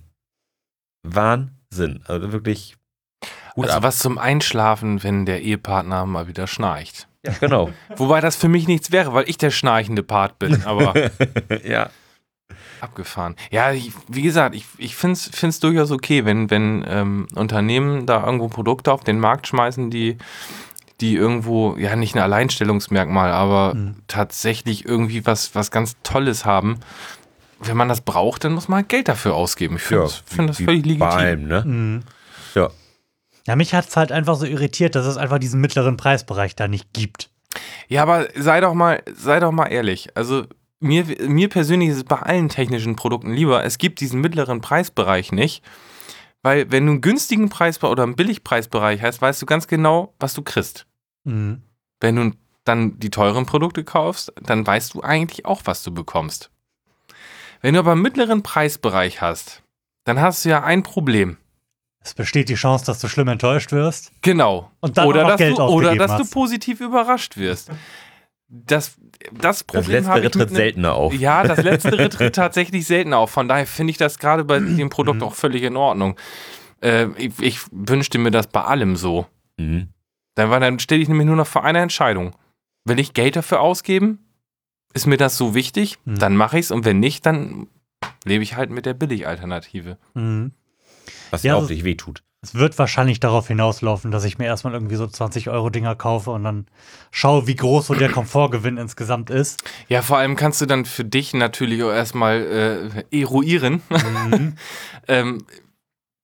Wahnsinn. Also wirklich gut Also ab. was zum Einschlafen, wenn der Ehepartner mal wieder schnarcht. Ja, genau. Wobei das für mich nichts wäre, weil ich der schnarchende Part bin, aber Ja. abgefahren. Ja, ich, wie gesagt, ich, ich finde es durchaus okay, wenn, wenn ähm, Unternehmen da irgendwo Produkte auf den Markt schmeißen, die, die irgendwo, ja nicht ein Alleinstellungsmerkmal, aber Mhm. tatsächlich irgendwie was, was ganz Tolles haben. Wenn man das braucht, dann muss man halt Geld dafür ausgeben. Ich finde Ja, das, find das wie völlig legitim. bei allem, ne? Mhm. Ja. Ja, mich hat es halt einfach so irritiert, dass es einfach diesen mittleren Preisbereich da nicht gibt. Ja, aber sei doch mal, sei doch mal ehrlich. Also mir, mir persönlich ist es bei allen technischen Produkten lieber, es gibt diesen mittleren Preisbereich nicht. Weil wenn du einen günstigen Preisbereich oder einen Billigpreisbereich hast, weißt du ganz genau, was du kriegst. Mhm. Wenn du dann die teuren Produkte kaufst, dann weißt du eigentlich auch, was du bekommst. Wenn du aber einen mittleren Preisbereich hast, dann hast du ja ein Problem. Es besteht die Chance, dass du schlimm enttäuscht wirst. Genau. Und dann oder, auch noch dass Geld du, oder ausgegeben dass du hast. positiv überrascht wirst. Das, das Das Problem habe letztere ich mit tritt ne- seltener auf. Ja, das letztere tritt tatsächlich selten auf. Von daher finde ich das gerade bei dem Produkt auch völlig in Ordnung. Äh, ich, ich wünschte mir das bei allem so. Mhm. Dann, war- dann stelle ich nämlich nur noch vor eine Entscheidung. Will ich Geld dafür ausgeben? Ist mir das so wichtig? Mhm. Dann mache ich es. Und wenn nicht, dann lebe ich halt mit der Billig-Alternative. Mhm. Was Ja, ja auch so- nicht wehtut. Es wird wahrscheinlich darauf hinauslaufen, dass ich mir erstmal irgendwie so zwanzig Euro Dinger kaufe und dann schaue, wie groß so der Komfortgewinn insgesamt ist. Ja, vor allem kannst du dann für dich natürlich auch erstmal äh, eruieren, Mhm. ähm,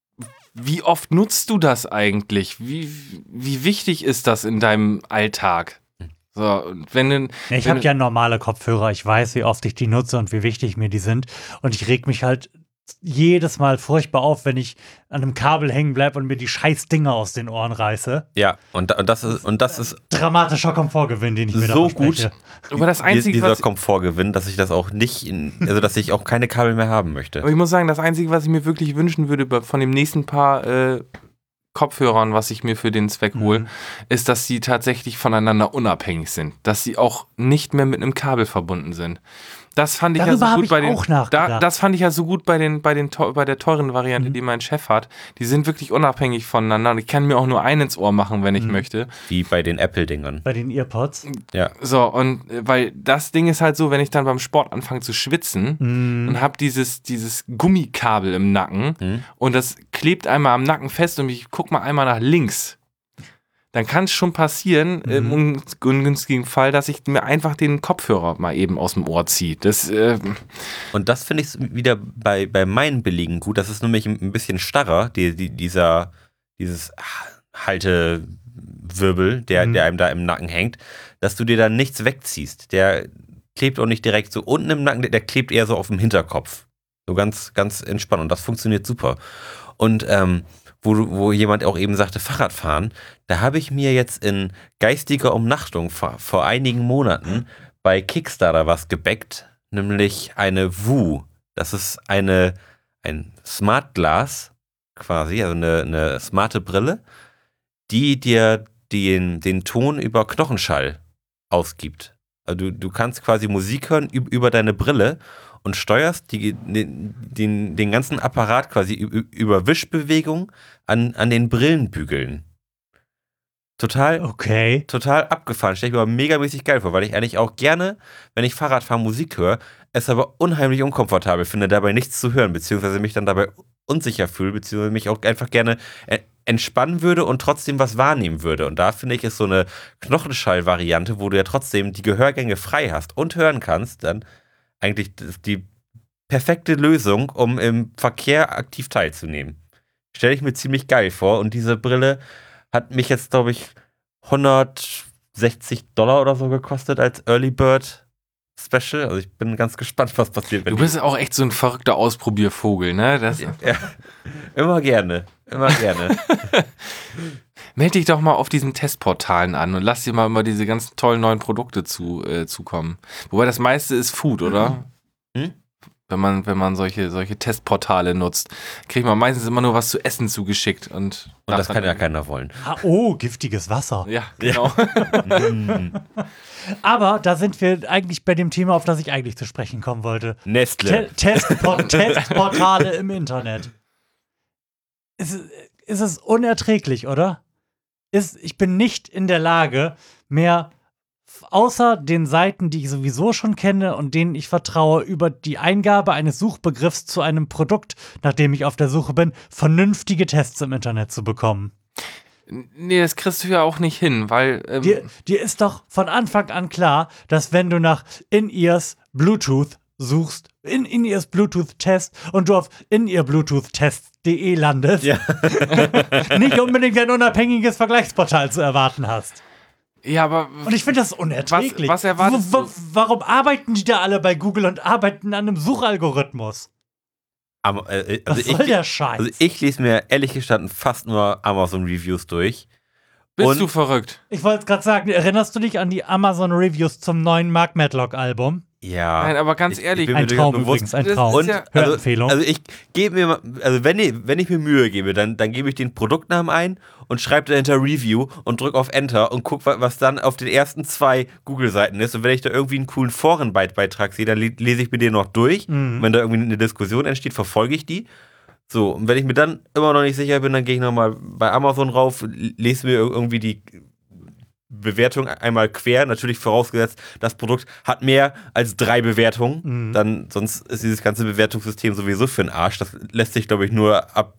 wie oft nutzt du das eigentlich? Wie, wie wichtig ist das in deinem Alltag? So, und wenn du, Ja, ich wenn habe du- ja normale Kopfhörer. Ich weiß, wie oft ich die nutze und wie wichtig mir die sind. Und ich reg mich halt jedes Mal furchtbar auf, wenn ich an einem Kabel hängen bleibe und mir die scheiß Dinger aus den Ohren reiße. Ja, und, und, das ist, und das ist Dramatischer Komfortgewinn, den ich mir so da verspreche. gut, Aber das die- Einzige, dieser was- Komfortgewinn, dass ich das auch nicht, in, also dass ich auch keine Kabel mehr haben möchte. Aber ich muss sagen, das Einzige, was ich mir wirklich wünschen würde bei- von dem nächsten Paar äh, Kopfhörern, was ich mir für den Zweck hole, Mhm. ist, dass sie tatsächlich voneinander unabhängig sind. Dass sie auch nicht mehr mit einem Kabel verbunden sind. Das fand ich Darüber ja so hab gut ich bei den. auch nachgedacht. Da, das fand ich ja so gut bei den, bei den teu- bei der teuren Variante, Mhm. die mein Chef hat. Die sind wirklich unabhängig voneinander und ich kann mir auch nur einen ins Ohr machen, wenn ich Mhm. möchte. Wie bei den Apple-Dingern. Bei den Earpods. Ja. So, und äh, weil das Ding ist halt so, wenn ich dann beim Sport anfange zu schwitzen Mhm. und habe dieses, dieses Gummikabel im Nacken Hm? und das klebt einmal am Nacken fest und ich guck mal einmal nach links, dann kann es schon passieren, Mhm. im un- ungünstigen Fall, dass ich mir einfach den Kopfhörer mal eben aus dem Ohr ziehe. Das, äh, Und das finde ich wieder bei, bei meinen billigen gut. Das ist nämlich ein bisschen starrer, die, die, dieser, dieses Haltewirbel, der, Mhm. der einem da im Nacken hängt, dass du dir da nichts wegziehst. Der klebt auch nicht direkt so unten im Nacken, der, der klebt eher so auf dem Hinterkopf. So ganz, ganz entspannt. Und das funktioniert super. Und ähm, wo, du- wo jemand auch eben sagte, Fahrradfahren, da habe ich mir jetzt in geistiger Umnachtung vor, vor einigen Monaten bei Kickstarter was gebackt, nämlich eine Woo. Das ist eine, ein Smart Glass quasi, also eine, eine smarte Brille, die dir den, den Ton über Knochenschall ausgibt. Also du, du kannst quasi Musik hören üb- über deine Brille und steuerst die, den, den, den ganzen Apparat quasi ü- über Wischbewegung an, an den Brillenbügeln. Total, Okay. total abgefahren. Stell ich mir aber megamäßig geil vor, weil ich eigentlich auch gerne, wenn ich Fahrrad fahre, Musik höre, es aber unheimlich unkomfortabel finde, dabei nichts zu hören, beziehungsweise mich dann dabei unsicher fühle, beziehungsweise mich auch einfach gerne äh, entspannen würde und trotzdem was wahrnehmen würde. Und da finde ich, ist so eine Knochenschall-Variante, wo du ja trotzdem die Gehörgänge frei hast und hören kannst, dann eigentlich die perfekte Lösung, um im Verkehr aktiv teilzunehmen. Stelle ich mir ziemlich geil vor. Und diese Brille hat mich jetzt, glaube ich, hundertsechzig Dollar oder so gekostet als Early Bird Special. Also ich bin ganz gespannt, was passiert. Wenn du bist auch echt so ein verrückter Ausprobiervogel, ne? Das, die, ja, immer gerne, immer gerne. Meld dich doch mal auf diesen Testportalen an und lass dir mal immer diese ganzen tollen neuen Produkte zu, äh, zukommen. Wobei das meiste ist Food, oder? Hm? Wenn man, wenn man solche, solche Testportale nutzt, kriegt man meistens immer nur was zu essen zugeschickt. Und, Und darf das dann kann ja irgendwie- keiner wollen. Ah, oh, giftiges Wasser. Ja, genau. Mm. Aber da sind wir eigentlich bei dem Thema, auf das ich eigentlich zu sprechen kommen wollte. Nestle. Te Testport Testportale im Internet. Ist, es- ist es unerträglich, oder? Ist, ich bin nicht in der Lage, mehr f- außer den Seiten, die ich sowieso schon kenne und denen ich vertraue, über die Eingabe eines Suchbegriffs zu einem Produkt, nach dem ich auf der Suche bin, vernünftige Tests im Internet zu bekommen. Nee, das kriegst du ja auch nicht hin, weil. Ähm, Dir, dir ist doch von Anfang an klar, dass wenn du nach In-Ears Bluetooth suchst, in In-Ears Bluetooth-Test und du auf in-ear-bluetooth-test punkt de landest, Ja. nicht unbedingt ein unabhängiges Vergleichsportal zu erwarten hast. ja, aber. Und ich finde das unerträglich. Was- was erwartest W- w- du? Warum arbeiten die da alle bei Google und arbeiten an einem Suchalgorithmus? Am- äh, Was also, soll ich, der Scheiß? also ich lese mir ehrlich gestanden fast nur Amazon-Reviews durch. Bist und- du verrückt? Ich wollte gerade sagen, erinnerst du dich an die Amazon-Reviews zum neuen Mark Medlock-Album? Ja. Nein, aber ganz Ich- ehrlich, ich bin mir Ein durchaus Traum bewusst. übrigens, ein Das Traum. ist Und ja- also, Hörempfehlung. also ich gebe mir, mal- also wenn ich, wenn ich mir Mühe gebe, dann, dann gebe ich den Produktnamen ein und schreibe dahinter Review und drücke auf Enter und gucke, was dann auf den ersten zwei Google-Seiten ist. Und wenn ich da irgendwie einen coolen Forenbeitrag sehe, dann le- lese ich mir den noch durch. Mhm. Und wenn da irgendwie eine Diskussion entsteht, verfolge ich die. So, und wenn ich mir dann immer noch nicht sicher bin, dann gehe ich nochmal bei Amazon rauf, lese mir irgendwie die Bewertung einmal quer, natürlich vorausgesetzt, das Produkt hat mehr als drei Bewertungen, Mhm. dann sonst ist dieses ganze Bewertungssystem sowieso für den Arsch. Das lässt sich, glaube ich, nur ab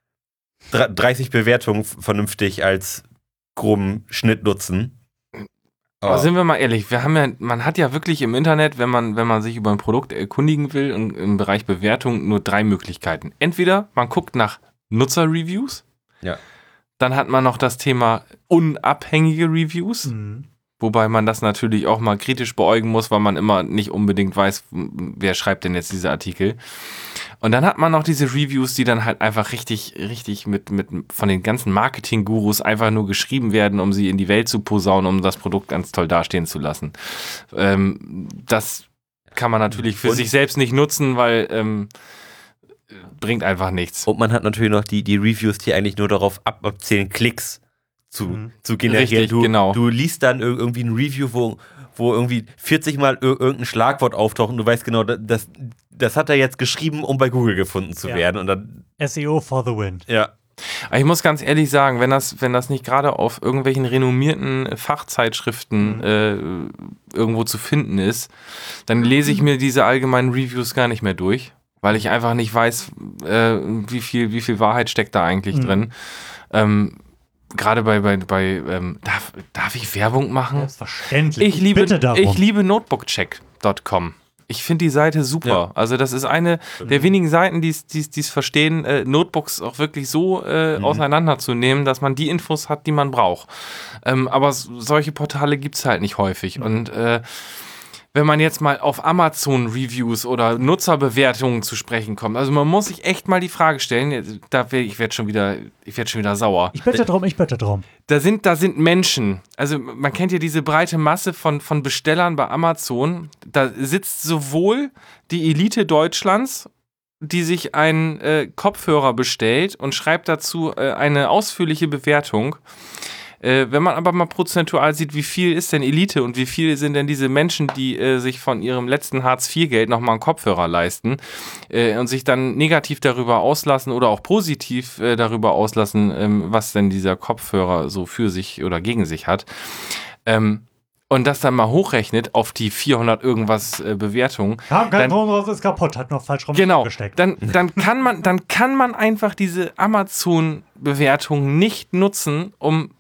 dr- dreißig Bewertungen vernünftig als groben Schnitt nutzen. Aber sind wir mal ehrlich, wir haben ja, man hat ja wirklich im Internet, wenn man, wenn man sich über ein Produkt erkundigen will, und im Bereich Bewertung nur drei Möglichkeiten. Entweder man guckt nach Nutzer-Reviews. Ja. Dann hat man noch das Thema unabhängige Reviews. Mhm. Wobei man das natürlich auch mal kritisch beäugen muss, weil man immer nicht unbedingt weiß, wer schreibt denn jetzt diese Artikel. Und dann hat man noch diese Reviews, die dann halt einfach richtig, richtig mit, mit von den ganzen Marketing-Gurus einfach nur geschrieben werden, um sie in die Welt zu posaunen, um das Produkt ganz toll dastehen zu lassen. Ähm, das kann man natürlich für Und sich selbst nicht nutzen, weil ähm, bringt einfach nichts. Und man hat natürlich noch die, die Reviews, die eigentlich nur darauf ab- abzählen, Klicks zu, Mhm. zu generieren. Richtig, du, genau. du liest dann ir- irgendwie ein Review, wo, wo irgendwie vierzig Mal ir- irgendein Schlagwort auftaucht und du weißt genau, das, das hat er jetzt geschrieben, um bei Google gefunden zu Ja. werden. Und dann, S E O for the win. ja. Aber ich muss ganz ehrlich sagen, wenn das, wenn das nicht gerade auf irgendwelchen renommierten Fachzeitschriften Mhm. äh, irgendwo zu finden ist, dann lese ich mir diese allgemeinen Reviews gar nicht mehr durch, weil ich einfach nicht weiß, äh, wie viel, wie viel Wahrheit steckt da eigentlich Mhm. drin. Ähm, Gerade bei, bei, bei ähm, darf, darf ich Werbung machen? Selbstverständlich. Ich liebe, Bitte darum. ich liebe notebookcheck Punkt com. Ich finde die Seite super. Ja. Also das ist eine der wenigen Seiten, die es verstehen, äh, Notebooks auch wirklich so äh, Mhm. auseinanderzunehmen, dass man die Infos hat, die man braucht. Ähm, aber s- solche Portale gibt es halt nicht häufig. Und äh, wenn man jetzt mal auf Amazon-Reviews oder Nutzerbewertungen zu sprechen kommt, also man muss sich echt mal die Frage stellen, da wär, ich werde schon wieder, ich werde schon wieder sauer. Ich bitte drum, ich bitte drum. Da sind, da sind Menschen, also man kennt ja diese breite Masse von, von Bestellern bei Amazon, da sitzt sowohl die Elite Deutschlands, die sich einen äh, Kopfhörer bestellt und schreibt dazu äh, eine ausführliche Bewertung. Äh, wenn man aber mal prozentual sieht, wie viel ist denn Elite und wie viel sind denn diese Menschen, die äh, sich von ihrem letzten Hartz vier Geld nochmal einen Kopfhörer leisten äh, und sich dann negativ darüber auslassen oder auch positiv äh, darüber auslassen, ähm, was denn dieser Kopfhörer so für sich oder gegen sich hat. Ähm, und das dann mal hochrechnet auf die vierhundert irgendwas äh, Bewertungen. Ja, kein Dann- Ton raus, ist kaputt, hat noch falsch rum Genau, gesteckt. dann, dann, kann man, dann kann man einfach diese Amazon-Bewertung nicht nutzen, um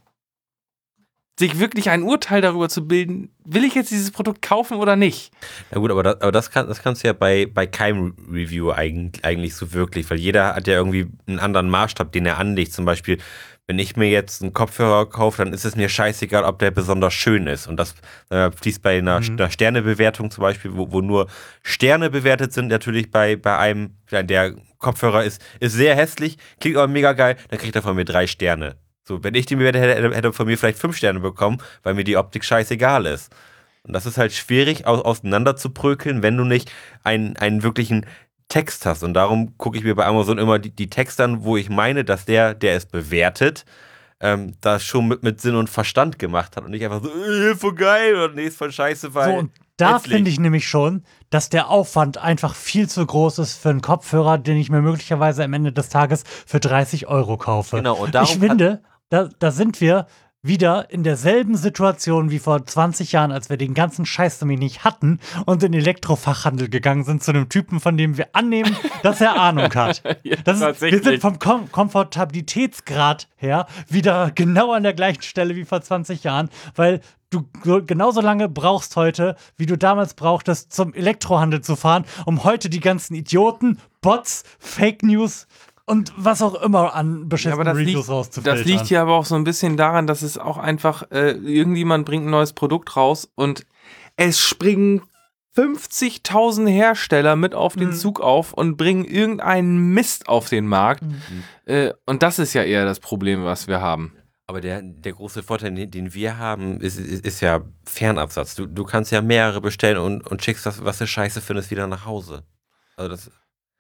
sich wirklich ein Urteil darüber zu bilden, will ich jetzt dieses Produkt kaufen oder nicht? Ja gut, aber das, aber das, kann, das kannst du ja bei, bei keinem Review eigentlich, eigentlich so wirklich, weil jeder hat ja irgendwie einen anderen Maßstab, den er anlegt. Zum Beispiel, wenn ich mir jetzt einen Kopfhörer kaufe, dann ist es mir scheißegal, ob der besonders schön ist. Und das äh, fließt bei einer, Mhm. einer Sternebewertung zum Beispiel, wo, wo nur Sterne bewertet sind, natürlich bei, bei einem, ja, der Kopfhörer ist, ist sehr hässlich, klingt aber mega geil, dann kriegt er von mir drei Sterne. So, wenn ich den bewertet hätte, hätte er von mir vielleicht fünf Sterne bekommen, weil mir die Optik scheißegal ist. Und das ist halt schwierig aus, auseinander zu prökeln, wenn du nicht einen, einen wirklichen Text hast. Und darum gucke ich mir bei Amazon immer die, die Texte an, wo ich meine, dass der, der es bewertet, ähm, das schon mit, mit Sinn und Verstand gemacht hat und nicht einfach so, äh, voll geil oder nee, ist voll scheiße, weil So, und da hässlich. finde ich nämlich schon, dass der Aufwand einfach viel zu groß ist für einen Kopfhörer, den ich mir möglicherweise am Ende des Tages für dreißig Euro kaufe. Genau, und darum ich finde, da, da sind wir wieder in derselben Situation wie vor zwanzig Jahren, als wir den ganzen Scheiß nämlich nicht hatten und in den Elektrofachhandel gegangen sind zu einem Typen, von dem wir annehmen, dass er Ahnung hat. Ja, Das ist, wir tatsächlich. sind vom Kom Komfortabilitätsgrad her wieder genau an der gleichen Stelle wie vor zwanzig Jahren, weil du so- genauso lange brauchst heute, wie du damals brauchtest, zum Elektrohandel zu fahren, um heute die ganzen Idioten, Bots, Fake News und was auch immer an Ja, beschissenen aber das Reviews liegt, rauszufiltern. das liegt ja aber auch so ein bisschen daran, dass es auch einfach, äh, irgendjemand bringt ein neues Produkt raus und es springen fünfzigtausend Hersteller mit auf den Mhm. Zug auf und bringen irgendeinen Mist auf den Markt. Mhm. Äh, und das ist ja eher das Problem, was wir haben. Aber der, der große Vorteil, den, den wir haben, ist, ist, ist ja Fernabsatz. Du, du kannst ja mehrere bestellen und, und schickst das, was du scheiße findest, wieder nach Hause. Also das,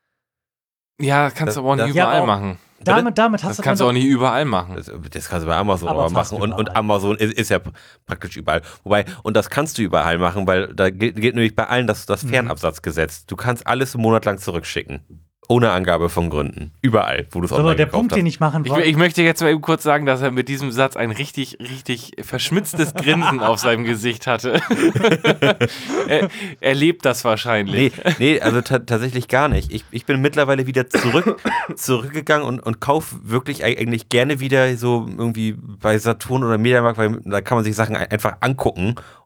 Ja, das kannst Das- du aber auch nicht das- Ja, überall aber- machen. Damit, damit hast Das du kannst du dann auch nicht überall machen. das, das kannst du bei Amazon Aber aber fast machen. Und, und überall. Amazon ist, ist ja praktisch überall. Wobei, und das kannst du überall machen, weil da gilt, gilt nämlich bei allen das, das Mhm. Fernabsatzgesetz. Du kannst alles einen Monat lang zurückschicken. Ohne Angabe von Gründen. Überall, wo du es So, online der gekauft Punkt, hast. den ich machen Ich, wollte. ich möchte jetzt mal eben kurz sagen, dass er mit diesem Satz ein richtig, richtig verschmitztes Grinsen auf seinem Gesicht hatte. er, er lebt das wahrscheinlich. Nee, nee, also ta- tatsächlich gar nicht. Ich, ich bin mittlerweile wieder zurück, zurückgegangen und, und kaufe wirklich eigentlich gerne wieder so irgendwie bei Saturn oder Mediamarkt, weil da kann man sich Sachen ein- einfach angucken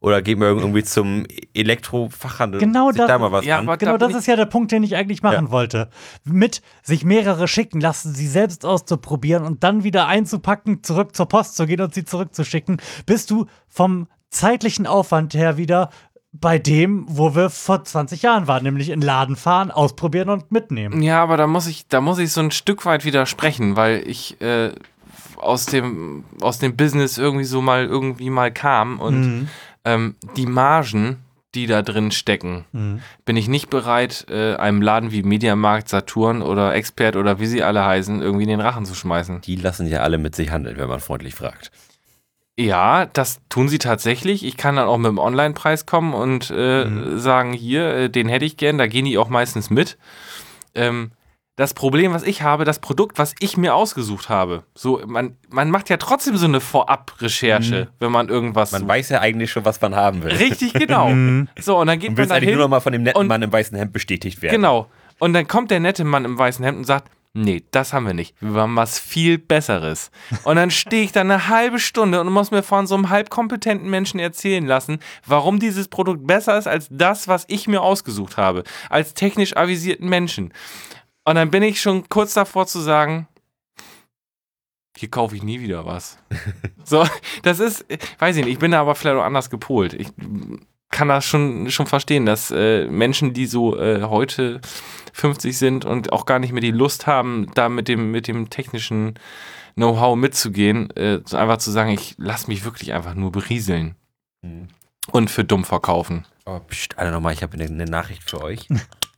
oder gehen wir irgendwie zum Elektrofachhandel. Genau sich das, da mal was ja, an. aber genau da das bin ist ja der Punkt, den ich eigentlich machen Ja. wollte. Mit sich mehrere schicken lassen, sie selbst auszuprobieren und dann wieder einzupacken, zurück zur Post zu gehen und sie zurückzuschicken, bist du vom zeitlichen Aufwand her wieder bei dem, wo wir vor zwanzig Jahren waren, nämlich in den Laden fahren, ausprobieren und mitnehmen. Ja, aber da muss ich, da muss ich so ein Stück weit widersprechen, weil ich äh, aus dem, aus dem Business irgendwie so mal irgendwie mal kam und Mhm. ähm, die Margen, die da drin stecken, Mhm. bin ich nicht bereit, äh, einem Laden wie Mediamarkt, Saturn oder Expert oder wie sie alle heißen, irgendwie in den Rachen zu schmeißen. Die lassen ja alle mit sich handeln, wenn man freundlich fragt. Ja, das tun sie tatsächlich. Ich kann dann auch mit dem Online-Preis kommen und äh, Mhm. sagen, hier, äh, den hätte ich gern, da gehen die auch meistens mit. Ähm, das Problem, was ich habe, das Produkt, was ich mir ausgesucht habe, so, man, man macht ja trotzdem so eine Vorab-Recherche, wenn man irgendwas Man sucht. weiß ja eigentlich schon, was man haben will. Richtig, genau. Mhm. So, und dann geht Und man willst da eigentlich hin. nur noch mal von dem netten und- Mann im weißen Hemd bestätigt werden. Genau. Und dann kommt der nette Mann im weißen Hemd und sagt, nee, das haben wir nicht. Wir haben was viel Besseres. Und dann stehe ich da eine halbe Stunde und muss mir von so einem halbkompetenten Menschen erzählen lassen, warum dieses Produkt besser ist als das, was ich mir ausgesucht habe. Als technisch avisierten Menschen. Und dann bin ich schon kurz davor zu sagen, hier kaufe ich nie wieder was. So, das ist, weiß ich nicht, ich bin da aber vielleicht auch anders gepolt. Ich kann das schon, schon verstehen, dass äh, Menschen, die so äh, heute fünfzig sind und auch gar nicht mehr die Lust haben, da mit dem, mit dem technischen Know-how mitzugehen, äh, so einfach zu sagen, ich lasse mich wirklich einfach nur berieseln Mhm. und für dumm verkaufen. Oh, pst, alle nochmal, ich habe eine, eine Nachricht für euch.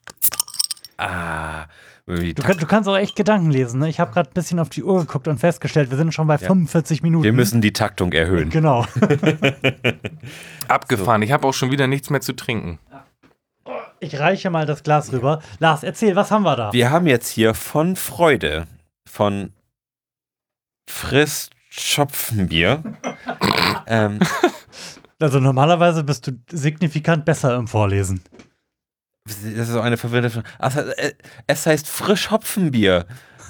ah, die Du, Takt- kann, du kannst auch echt Gedanken lesen. Ne? Ich habe gerade ein bisschen auf die Uhr geguckt und festgestellt, wir sind schon bei fünfundvierzig Minuten. wir müssen die Taktung erhöhen. Genau. Abgefahren, ich habe auch schon wieder nichts mehr zu trinken. Ich reiche mal das Glas rüber. Lars, erzähl, was haben wir da? Wir haben jetzt hier von Freude, von Friss Schopfenbier. ähm, Also normalerweise bist du signifikant besser im Vorlesen. das ist so eine verwirrende Frage. Ach, äh, es heißt Frisch-Hopfenbier.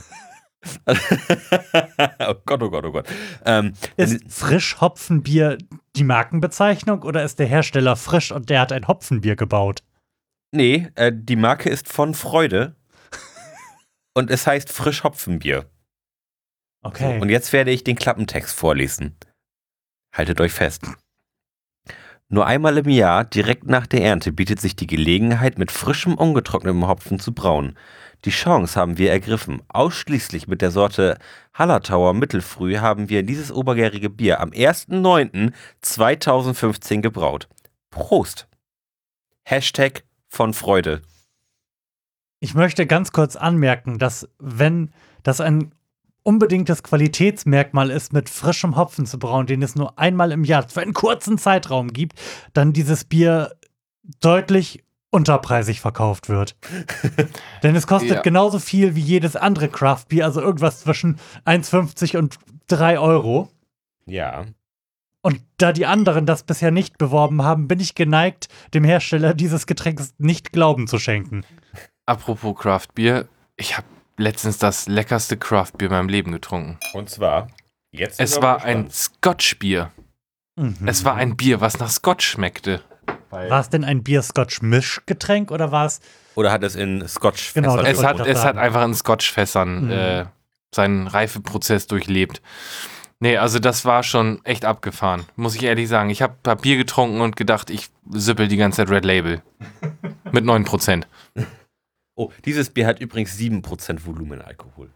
oh Gott, oh Gott, oh Gott. Ähm, Ist Frisch-Hopfenbier die Markenbezeichnung oder ist der Hersteller frisch und der hat ein Hopfenbier gebaut? nee, äh, die Marke ist von Freude. Und es heißt Frisch-Hopfenbier. Okay. Und jetzt werde ich den Klappentext vorlesen. Haltet euch fest. Nur einmal im Jahr, direkt nach der Ernte, bietet sich die Gelegenheit, mit frischem, ungetrocknetem Hopfen zu brauen. Die Chance haben wir ergriffen. Ausschließlich mit der Sorte Hallertauer Mittelfrüh haben wir dieses obergärige Bier am ersten neunten zweitausendfünfzehn gebraut. Prost! Hashtag von Freude. Ich möchte ganz kurz anmerken, dass wenn das ein unbedingtes Qualitätsmerkmal ist, mit frischem Hopfen zu brauen, den es nur einmal im Jahr für einen kurzen Zeitraum gibt, dann dieses Bier deutlich unterpreisig verkauft wird. Denn es kostet Ja. genauso viel wie jedes andere Craft-Bier, also irgendwas zwischen eins fünfzig und drei Euro. Ja. Und da die anderen das bisher nicht beworben haben, bin ich geneigt, dem Hersteller dieses Getränks nicht Glauben zu schenken. Apropos Craft-Bier, ich habe letztens das leckerste Craft-Bier in meinem Leben getrunken. Und zwar, jetzt Es war ein Scotch-Bier. Mhm. Es war ein Bier, was nach Scotch schmeckte. War es denn ein Bier-Scotch-Mischgetränk oder war es Oder hat es in Scotch Genau, das Es wollte hat, ich es doch hat sagen. einfach in Scotch-Fässern Mhm. äh, seinen Reifeprozess durchlebt. Nee, also das war schon echt abgefahren, muss ich ehrlich sagen. Ich habe hab Bier getrunken und gedacht, ich sippel die ganze Zeit Red Label. Mit neun Prozent. Oh, dieses Bier hat übrigens sieben Prozent Volumenalkohol.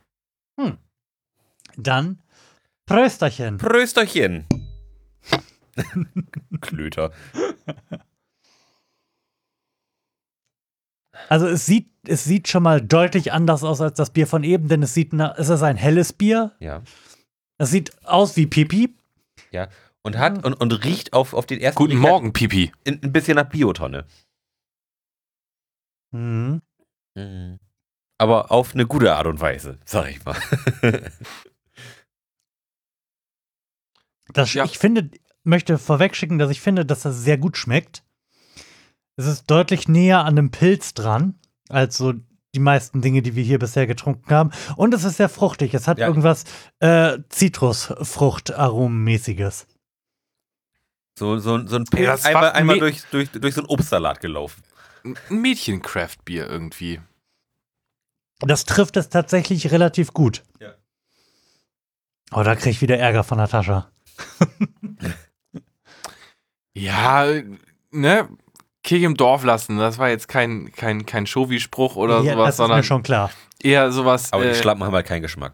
dann Prösterchen. Prösterchen. Klöter. Also es sieht, es sieht schon mal deutlich anders aus als das Bier von eben, denn es sieht nach, es ist ein helles Bier. Ja. Es sieht aus wie Pipi. Ja. Und hat und, und riecht auf, auf den ersten Guten Blick Morgen, Pipi. ein, ein bisschen nach Biotonne. Mhm. Aber auf eine gute Art und Weise, sag ich mal. Das, Ja. Ich finde, möchte vorwegschicken, dass ich finde, dass das sehr gut schmeckt. Es ist deutlich näher an einem Pilz dran, als so die meisten Dinge, die wir hier bisher getrunken haben. Und es ist sehr fruchtig. Es hat Ja. irgendwas äh, Zitrusfrucht-Aromenmäßiges. So, so, so ein Pilz Ja, das einmal, war einmal me- durch, durch, durch so einen Obstsalat gelaufen. Ein Mädchen-Craft-Bier irgendwie. Das trifft es tatsächlich relativ gut. Ja. Oh, da krieg ich wieder Ärger von Natascha. Ja, ne? Kirche im Dorf lassen. Das war jetzt kein, kein, kein Showy-Spruch oder Ja, sowas, das ist sondern mir schon klar. eher sowas. Aber äh, die Schlappen haben halt keinen Geschmack.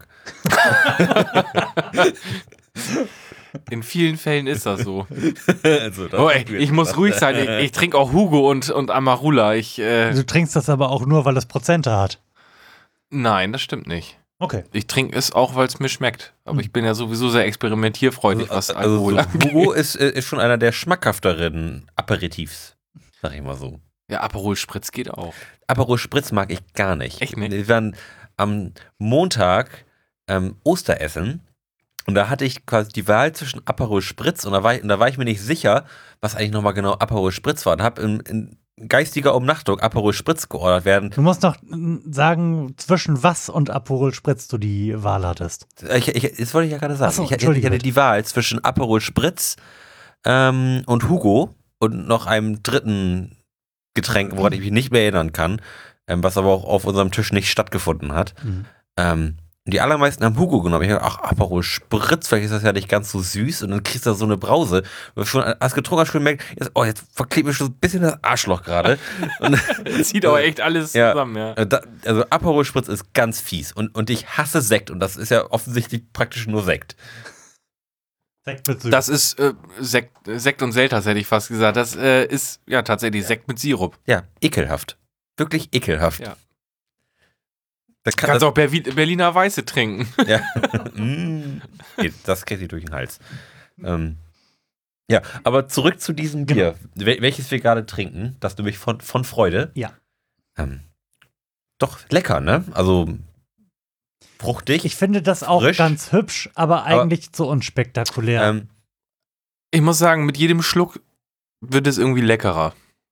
In vielen Fällen ist das so. also, das Oh, ey, ich muss ruhig sein. Ich, ich trinke auch Hugo und, und Amarula. Ich, äh, Du trinkst das aber auch nur, weil es Prozente hat. nein, das stimmt nicht. Okay. Ich trinke es auch, weil es mir schmeckt. Aber Hm. ich bin ja sowieso sehr experimentierfreudig, was also, Alkohol also angeht. so Hugo ist, ist schon einer der schmackhafteren Aperitifs. Sag ich mal so. Ja, Aperol Spritz geht auch. Aperol Spritz mag ich gar nicht. Echt nicht? Wir waren am Montag ähm, Osteressen und da hatte ich quasi die Wahl zwischen Aperol Spritz und da war ich, und da war ich mir nicht sicher, was eigentlich nochmal genau Aperol Spritz war. Und habe in, in geistiger Umnachtung Aperol Spritz geordert werden. Du musst noch mm, sagen, zwischen was und Aperol Spritz du die Wahl hattest. Ich, ich, das wollte ich ja gerade sagen. Ach so, ich, ich, ich entschuldige hatte bitte. die Wahl zwischen Aperol Spritz ähm, und Hugo und noch einem dritten Getränk, woran ich mich nicht mehr erinnern kann, ähm, was aber auch auf unserem Tisch nicht stattgefunden hat. Mhm. Ähm, die allermeisten haben Hugo genommen. Ich dachte, ach, Aperol Spritz, vielleicht ist das ja nicht ganz so süß und dann kriegst du da so eine Brause. Und schon als getrunken hast, schon gemerkt, jetzt, oh, jetzt verklebt mir schon so ein bisschen das Arschloch gerade. Und Zieht aber echt alles Ja. zusammen, ja. äh, da, also Aperol Spritz ist ganz fies und, und ich hasse Sekt und das ist ja offensichtlich praktisch nur Sekt. Sekt mit Süß. Das ist äh, Sekt, Sekt und Selters, hätte ich fast gesagt. Das äh, ist ja tatsächlich Sekt mit Sirup. Ja, ekelhaft. Wirklich ekelhaft. Ja. Das Du kann kannst das, auch Berwi- Berliner Weiße trinken. ja. Mm. Nee, das geht dir durch den Hals. Ähm, ja, aber zurück zu diesem Bier, wel- welches wir gerade trinken, das nämlich von, von Freude. Ja. Ähm, doch lecker, ne? Also fruchtig. Ich finde das auch frisch. ganz hübsch, aber eigentlich zu unspektakulär. ähm, Ich muss sagen, mit jedem Schluck wird es irgendwie leckerer.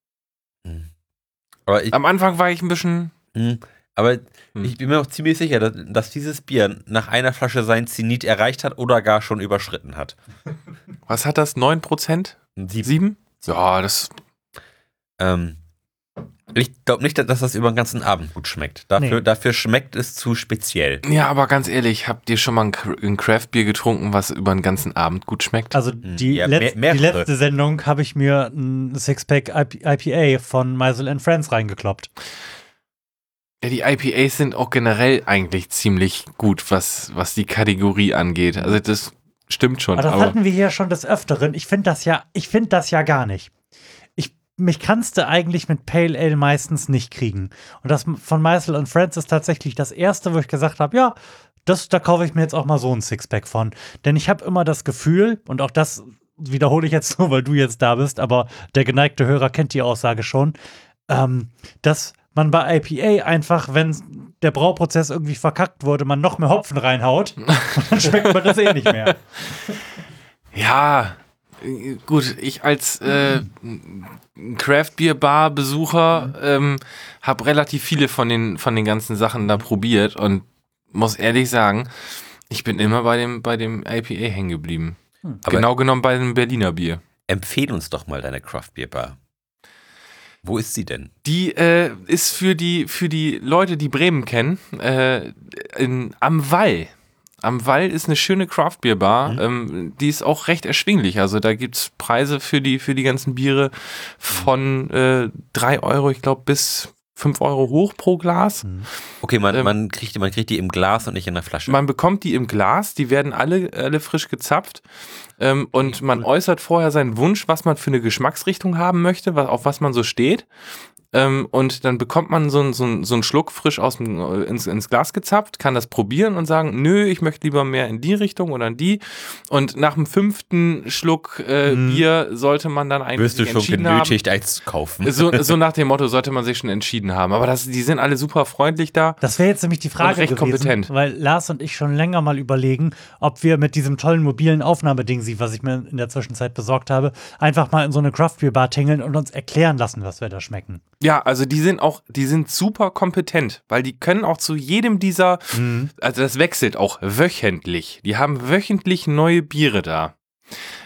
aber ich, Am Anfang war ich ein bisschen. mh, aber Hm. ich bin mir auch ziemlich sicher, dass, dass dieses Bier nach einer Flasche sein Zenit erreicht hat oder gar schon überschritten hat. Was hat das? neun Prozent? Sieben. sieben? Ja, das. Ähm, ich glaube nicht, dass das über den ganzen Abend gut schmeckt. Dafür, Nee. dafür schmeckt es zu speziell. Ja, aber ganz ehrlich, habt ihr schon mal ein, Cr- ein Craft-Bier getrunken, was über den ganzen Abend gut schmeckt? Also die, Ja, letz mehr- die mehrere. letzte Sendung habe ich mir ein Sixpack I P A von Meisel and Friends reingekloppt. Ja, die I P As sind auch generell eigentlich ziemlich gut, was, was die Kategorie angeht. Also das stimmt schon. Aber das Aber hatten wir hier schon des Öfteren. Ich finde das ja, ich finde das ja gar nicht. Ich, mich kannst du eigentlich mit Pale Ale meistens nicht kriegen. Und das von Meisel and Friends ist tatsächlich das erste, wo ich gesagt habe, ja, das, da kaufe ich mir jetzt auch mal so ein Sixpack von. Denn ich habe immer das Gefühl, und auch das wiederhole ich jetzt nur, weil du jetzt da bist, aber der geneigte Hörer kennt die Aussage schon, ähm, dass man bei I P A einfach, wenn der Brauprozess irgendwie verkackt wurde, man noch mehr Hopfen reinhaut und dann schmeckt man das eh nicht mehr. ja, äh, gut, ich als äh, Craft-Bier-Bar-Besucher ähm, habe relativ viele von den, von den ganzen Sachen da probiert und muss ehrlich sagen, ich bin immer bei dem, bei dem I P A hängen geblieben. Aber- Genau genommen bei dem Berliner Bier. Empfehl uns doch mal deine Craft Beer Bar. Wo ist sie denn? Die äh, ist für die, für die Leute, die Bremen kennen, äh, in, am Wall. Am Wall ist eine schöne Craft-Bier-Bar. Mhm. Ähm, die ist auch recht erschwinglich. Also da gibt es Preise für die, für die ganzen Biere von äh, drei Euro, ich glaube, bis fünf Euro hoch pro Glas. Okay, man, Ähm, man, kriegt, die- man kriegt die im Glas und nicht in der Flasche. Man bekommt die im Glas, die werden alle, alle frisch gezapft. Ähm, und man äußert vorher seinen Wunsch, was man für eine Geschmacksrichtung haben möchte, was, auf was man so steht. Ähm, und dann bekommt man so, ein- so, ein- so einen Schluck frisch aus dem, äh, ins, ins Glas gezapft, kann das probieren und sagen, nö, ich möchte lieber mehr in die Richtung oder in die. Und nach dem fünften Schluck äh, Mhm. Bier sollte man dann eigentlich Wirst du sich schon entschieden genötigt, eins zu kaufen. haben. So, so nach dem Motto sollte man sich schon entschieden haben. Aber das, die sind alle super freundlich da. Das wäre jetzt nämlich die Frage Und recht gewesen, kompetent. weil Lars und ich schon länger mal überlegen, ob wir mit diesem tollen mobilen Aufnahmeding, was ich mir in der Zwischenzeit besorgt habe, einfach mal in so eine Craft-Bier-Bar tingeln und uns erklären lassen, was wir da schmecken. Ja, also die sind auch, die sind super kompetent, weil die können auch zu jedem dieser, also das wechselt auch wöchentlich. Die haben wöchentlich neue Biere da.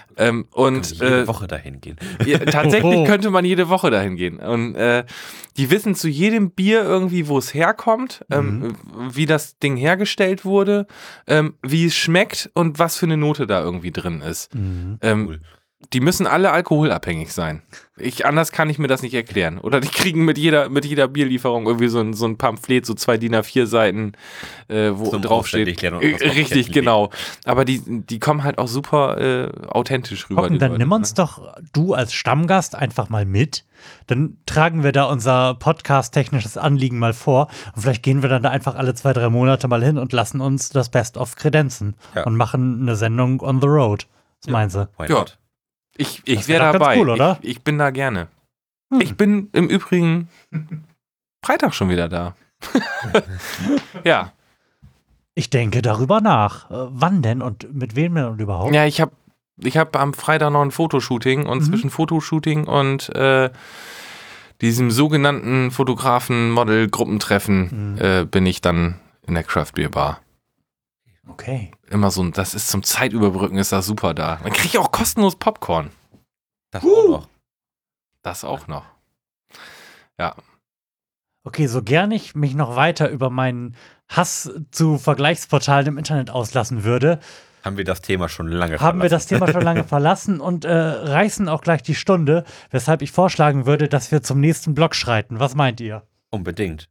Ähm, und jede äh, Woche dahin gehen. ja, tatsächlich könnte man jede Woche dahin gehen. Und äh, die wissen zu jedem Bier irgendwie, wo es herkommt, ähm, wie das Ding hergestellt wurde, ähm, wie es schmeckt und was für eine Note da irgendwie drin ist. Mhm. Ähm, Cool. Die müssen alle alkoholabhängig sein. Ich, anders kann ich mir das nicht erklären. Oder die kriegen mit jeder, mit jeder Bierlieferung irgendwie so ein, so ein Pamphlet, so zwei D I N A vier Seiten, äh, wo Zum draufsteht. auswendig lernen und Äh, was auf Richtig, Ketten genau. Aber die, die kommen halt auch super äh, authentisch rüber. Hocken, die dann Leute, nimm ne? uns doch du als Stammgast einfach mal mit. Dann tragen wir da unser podcast-technisches Anliegen mal vor. Und vielleicht gehen wir dann da einfach alle zwei, drei Monate mal hin und lassen uns das Best-of kredenzen. Ja. Und machen eine Sendung on the road. Was Ja. meinen Sie? Why Ja. not? Ich, ich Das wär wäre doch ganz dabei. cool, oder? Ich, ich bin da gerne. Hm. Ich bin im Übrigen Freitag schon wieder da. Ja. Ich denke darüber nach. Äh, wann denn und mit wem denn und überhaupt? Ja, ich habe ich hab am Freitag noch ein Fotoshooting und Mhm. zwischen Fotoshooting und äh, diesem sogenannten Fotografen-Model-Gruppentreffen Mhm. äh, bin ich dann in der Craft Beer Bar. Okay. Immer so, ein- das ist zum Zeitüberbrücken, ist das super da. Dann kriege ich auch kostenlos Popcorn. Das auch noch. Das auch noch. Ja. Okay, so gern ich mich noch weiter über meinen Hass zu Vergleichsportalen im Internet auslassen würde, Haben wir das Thema schon lange haben wir das verlassen. Thema schon lange verlassen und äh, reißen auch gleich die Stunde, weshalb ich vorschlagen würde, dass wir zum nächsten Block schreiten. Was meint ihr? Unbedingt.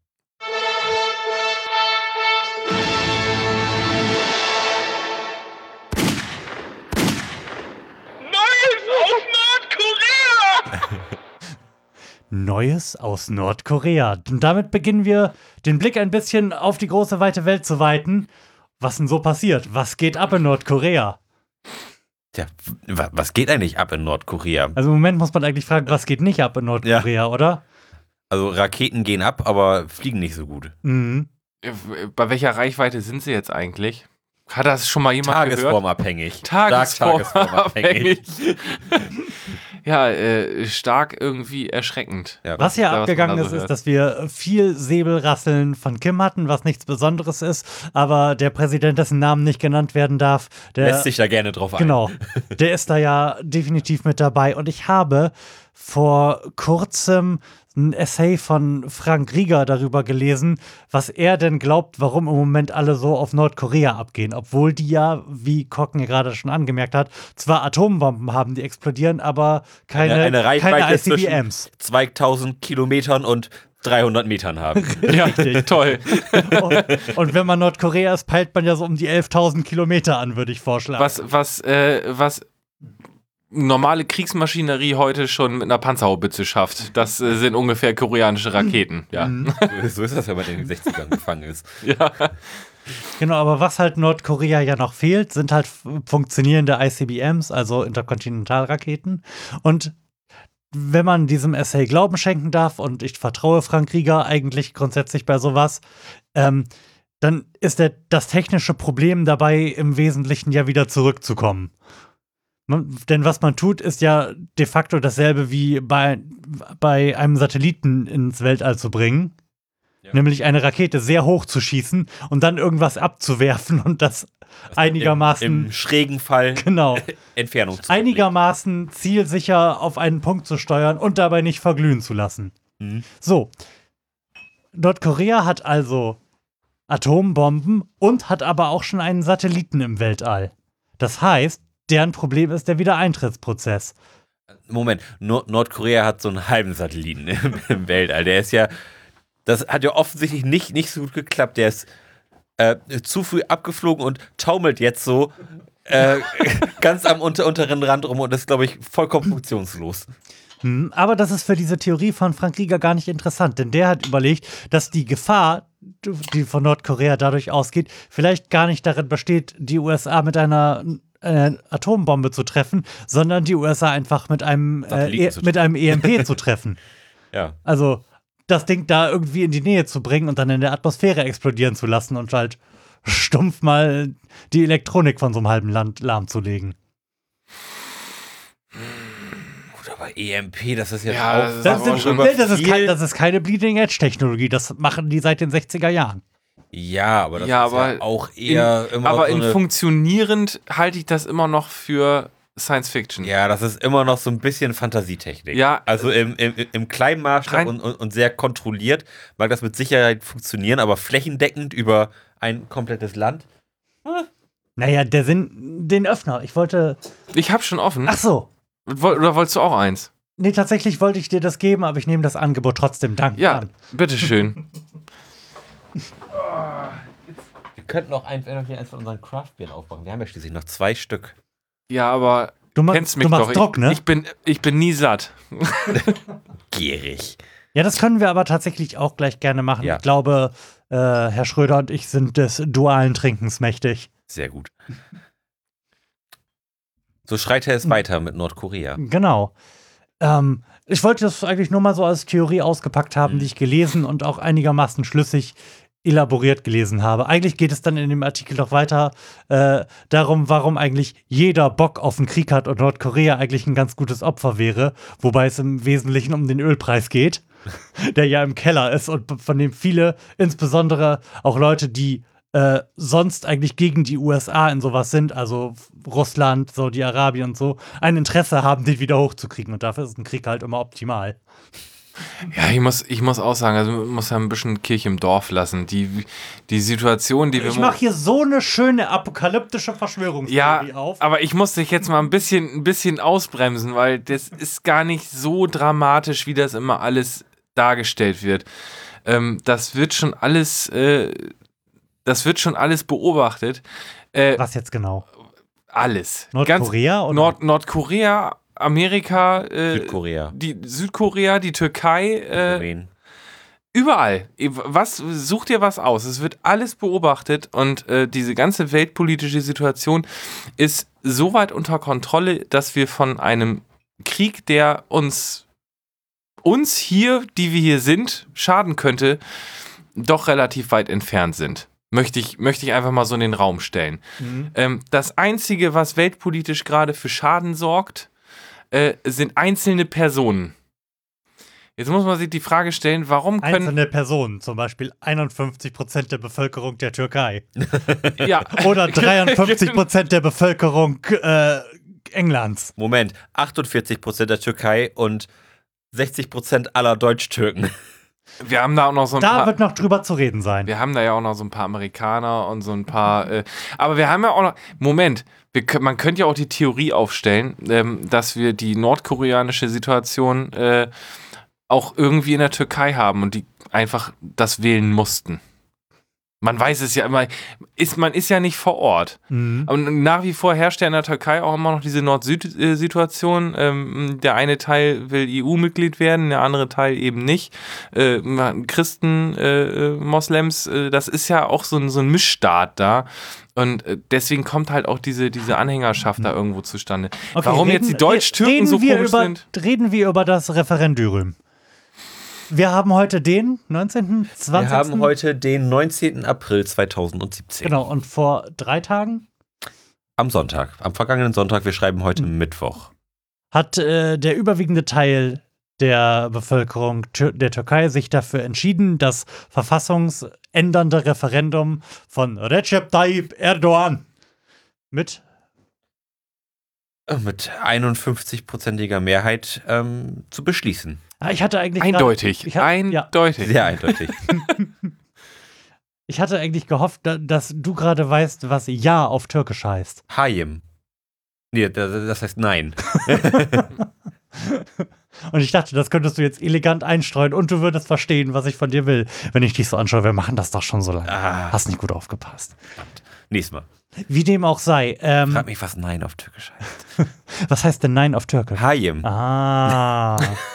Neues aus Nordkorea. Und damit beginnen wir, den Blick ein bisschen auf die große weite Welt zu weiten. Was denn so passiert? Was geht ab in Nordkorea? Tja, wa- was geht eigentlich ab in Nordkorea? Also im Moment muss man eigentlich fragen, was geht nicht ab in Nordkorea, oder? Also Raketen gehen ab, aber fliegen nicht so gut. Mhm. Bei welcher Reichweite sind sie jetzt eigentlich? Hat das schon mal jemand gehört? Tagesformabhängig. Tagesformabhängig. Stark tagesformabhängig. Ja, äh, stark irgendwie erschreckend. Ja, Was hier da, was man abgegangen da ist, so ist, hört. dass wir viel Säbelrasseln von Kim hatten, was nichts Besonderes ist, aber der Präsident, dessen Namen nicht genannt werden darf, der lässt sich da gerne drauf ein. Genau, der ist da ja definitiv mit dabei. Und ich habe vor kurzem ein Essay von Frank Rieger darüber gelesen, was er denn glaubt, warum im Moment alle so auf Nordkorea abgehen. Obwohl die ja, wie Kocken ja gerade schon angemerkt hat, zwar Atombomben haben, die explodieren, aber keine, Eine, eine Reichweite keine I C B zwischen Ms. zweitausend Kilometern und dreihundert Metern haben. Ja, Richtig. toll. Und, und wenn man Nordkorea ist, peilt man ja so um die elftausend Kilometer an, würde ich vorschlagen. Was, was, äh, was normale Kriegsmaschinerie heute schon mit einer Panzerhaubitze schafft, das äh, sind ungefähr koreanische Raketen. Ja. Mhm. So ist das, wenn man in den sechzigern gefangen ist. Ja. Genau, aber was halt Nordkorea ja noch fehlt, sind halt f- funktionierende I C B Ms, also Interkontinentalraketen. Und wenn man diesem Essay Glauben schenken darf, und ich vertraue Frank Rieger eigentlich grundsätzlich bei sowas, ähm, dann ist der, das technische Problem dabei, im Wesentlichen ja wieder zurückzukommen. Man, denn was man tut, ist ja de facto dasselbe wie bei, bei einem Satelliten ins Weltall zu bringen. Ja. Nämlich eine Rakete sehr hoch zu schießen und dann irgendwas abzuwerfen und das einigermaßen, Im, im schrägen Fall genau, Entfernung zu einigermaßen zielsicher auf einen Punkt zu steuern und dabei nicht verglühen zu lassen. Mhm. So, Nordkorea hat also Atombomben und hat aber auch schon einen Satelliten im Weltall. Das heißt, deren Problem ist der Wiedereintrittsprozess. Moment, Nord Nordkorea hat so einen halben Satelliten im, im Weltall. Der ist ja, das hat ja offensichtlich nicht, nicht so gut geklappt. Der ist äh, zu früh abgeflogen und taumelt jetzt so äh, ganz am unter, unteren Rand rum und ist, glaube ich, vollkommen funktionslos. Hm, aber das ist für diese Theorie von Frank Rieger gar nicht interessant, denn der hat überlegt, dass die Gefahr, die von Nordkorea dadurch ausgeht, vielleicht gar nicht darin besteht, die U S A mit einer äh, Atombombe zu treffen, sondern die U S A einfach mit einem, äh, Satelliten e zu mit einem E M P zu treffen. Ja. Also das Ding da irgendwie in die Nähe zu bringen und dann in der Atmosphäre explodieren zu lassen und halt stumpf mal die Elektronik von so einem halben Land lahmzulegen. Gut, aber E M P, das ist jetzt Ja, auch das ist Das, aber sind, schon nee, das, ist viel- kein, das ist keine Bleeding-Edge-Technologie, das machen die seit den sechziger Jahren. Ja, aber das Ja, ist aber ja auch eher in, immer aber so in eine, funktionierend halte ich das immer noch für Science Fiction. Ja, das ist immer noch so ein bisschen Fantasietechnik. Ja. Also im, im, im kleinen Maßstab und, und, und sehr kontrolliert mag das mit Sicherheit funktionieren, aber flächendeckend über ein komplettes Land. Naja, der Sinn, den Öffner. Ich wollte. Ich hab schon offen. Ach so. Woll- Oder wolltest du auch eins? Nee, tatsächlich wollte ich dir das geben, aber ich nehme das Angebot trotzdem dankend Ja, an. bitteschön. Wir könnten auch ein, eins von unseren Craft-Bieren aufmachen. Wir haben ja schließlich noch zwei Stück. Ja, aber Du, ma kennst mich du machst doch. Druck, ich, ne? ich, bin, ich bin nie satt. Gierig. Ja, das können wir aber tatsächlich auch gleich gerne machen. Ja. Ich glaube, äh, Herr Schröder und ich sind des dualen Trinkens mächtig. Sehr gut. So schreitet es weiter mit Nordkorea. Genau. Ähm, ich wollte das eigentlich nur mal so als Theorie ausgepackt haben, Mhm. die ich gelesen und auch einigermaßen schlüssig elaboriert gelesen habe. Eigentlich geht es dann in dem Artikel noch weiter äh, darum, warum eigentlich jeder Bock auf einen Krieg hat und Nordkorea eigentlich ein ganz gutes Opfer wäre, wobei es im Wesentlichen um den Ölpreis geht, der ja im Keller ist und von dem viele, insbesondere auch Leute, die äh, sonst eigentlich gegen die U S A in sowas sind, also Russland, Saudi-Arabien und so, ein Interesse haben, den wieder hochzukriegen. Und dafür ist ein Krieg halt immer optimal. Ja, ich muss, ich muss auch sagen, also man muss ja ein bisschen Kirche im Dorf lassen. Die, die Situation, die wir... Ich mo- mache hier so eine schöne apokalyptische Verschwörungstheorie Ja, auf. aber ich muss dich jetzt mal ein bisschen, ein bisschen ausbremsen, weil das ist gar nicht so dramatisch, wie das immer alles dargestellt wird. Ähm, das wird schon alles, äh, das wird schon alles beobachtet. Äh, Was jetzt genau? alles. Nordkorea Ganz, oder? Nord Nordkorea, Amerika, äh, Südkorea. die Südkorea, die Türkei, äh, Korea. überall. Was, such dir was aus. Es wird alles beobachtet und äh, diese ganze weltpolitische Situation ist so weit unter Kontrolle, dass wir von einem Krieg, der uns, uns hier, die wir hier sind, schaden könnte, doch relativ weit entfernt sind. Möchte ich, möchte ich einfach mal so in den Raum stellen. Mhm. Ähm, das Einzige, was weltpolitisch gerade für Schaden sorgt, äh, sind einzelne Personen. Jetzt muss man sich die Frage stellen, warum können... Einzelne Personen, zum Beispiel einundfünfzig Prozent der Bevölkerung der Türkei. Ja, Oder dreiundfünfzig Prozent der Bevölkerung äh, Englands. Moment, achtundvierzig Prozent der Türkei und sechzig Prozent aller Deutsch-Türken. wir haben da auch noch so ein Da paar... wird noch drüber zu reden sein. Wir haben da ja auch noch so ein paar Amerikaner und so ein paar... Äh, aber wir haben ja auch noch... Moment, wir, können- man könnte ja auch die Theorie aufstellen, ähm, dass wir die nordkoreanische Situation äh, auch irgendwie in der Türkei haben und die einfach das wählen mussten. Man weiß es ja immer, ist, man ist ja nicht vor Ort. Mhm. Und nach wie vor herrscht ja in der Türkei auch immer noch diese Nord-Süd-Situation. Ähm, der eine Teil will E U-Mitglied werden, der andere Teil eben nicht. Äh, Christen, äh, Moslems, äh, das ist ja auch so ein, so ein Mischstaat da. Und äh, deswegen kommt halt auch diese, diese Anhängerschaft da irgendwo zustande. Okay, Warum reden- jetzt die Deutsch-Türken reden so wir komisch über, sind? Reden wir über das Referendum. Wir haben heute den neunzehnten, zwanzigsten Wir haben heute den neunzehnten April zweitausendsiebzehn. Genau, und vor drei Tagen Am Sonntag, am vergangenen Sonntag, wir schreiben heute Hm. Mittwoch. hat äh, der überwiegende Teil der Bevölkerung Tür der Türkei sich dafür entschieden, das verfassungsändernde Referendum von Recep Tayyip Erdogan mit Äh, Mit einundfünfzig-prozentiger Mehrheit ähm, zu beschließen. Ah, ich hatte eigentlich Eindeutig, ich hab- ja. eindeutig. Sehr eindeutig. Ich hatte eigentlich gehofft, da, dass du gerade weißt, was Ja auf Türkisch heißt. Hayim. Nee, das, das heißt nein. Und ich dachte, das könntest du jetzt elegant einstreuen und du würdest verstehen, was ich von dir will. Wenn ich dich so anschaue, wir machen das doch schon so lange. Ah, Hast nicht gut aufgepasst. nächstes Mal. Wie dem auch sei. Ähm, Frag mich, was nein auf Türkisch heißt. was heißt denn Nein auf Türkisch? Hayim. Ah.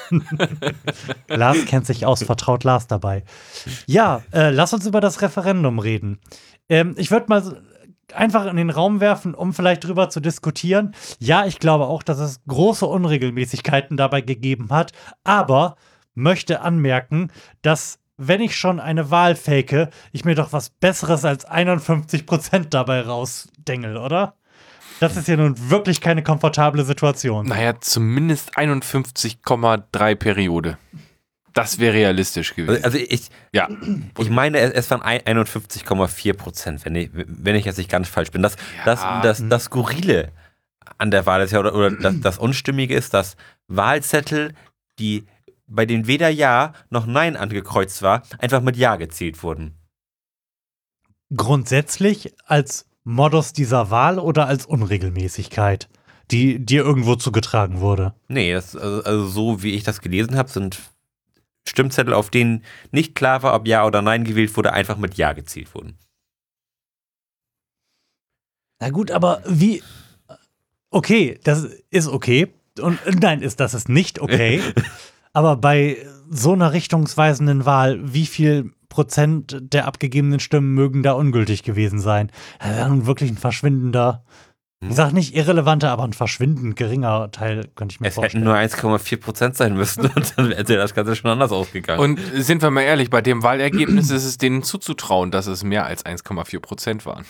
Lars kennt sich aus, vertraut Lars dabei. Ja, äh, lass uns über das Referendum reden. Ähm, ich würde mal so einfach in den Raum werfen, um vielleicht drüber zu diskutieren. Ja, ich glaube auch, dass es große Unregelmäßigkeiten dabei gegeben hat, aber möchte anmerken, dass, wenn ich schon eine Wahl fake, ich mir doch was Besseres als einundfünfzig Prozent dabei rausdengel, oder? Das ist ja nun wirklich keine komfortable Situation. Naja, zumindest einundfünfzig Komma drei Periode. Das wäre realistisch gewesen. Also ich, Ja. ich meine, es, es waren einundfünfzig Komma vier Prozent, wenn ich, wenn ich jetzt nicht ganz falsch bin. Das, Ja. das, das, das Skurrile an der Wahl ist ja, oder, oder das, das Unstimmige ist, dass Wahlzettel, die bei denen weder Ja noch Nein angekreuzt war, einfach mit Ja gezählt wurden. Grundsätzlich als Modus dieser Wahl oder als Unregelmäßigkeit, die dir irgendwo zugetragen wurde? Nee, das, also, also so wie ich das gelesen habe, sind Stimmzettel, auf denen nicht klar war, ob Ja oder Nein gewählt wurde, einfach mit Ja gezählt wurden. Na gut, aber wie... Okay, das ist okay. Und nein, ist das ist nicht okay. Aber bei so einer richtungsweisenden Wahl, wie viel Prozent der abgegebenen Stimmen mögen da ungültig gewesen sein? Das wäre nun wirklich ein verschwindender, hm. ich sag nicht irrelevanter, aber ein verschwindend geringer Teil, könnte ich mir es vorstellen. Es hätten nur eins Komma vier Prozent sein müssen und dann wäre das Ganze schon anders ausgegangen. Und sind wir mal ehrlich, bei dem Wahlergebnis ist es denen zuzutrauen, dass es mehr als eins Komma vier Prozent waren.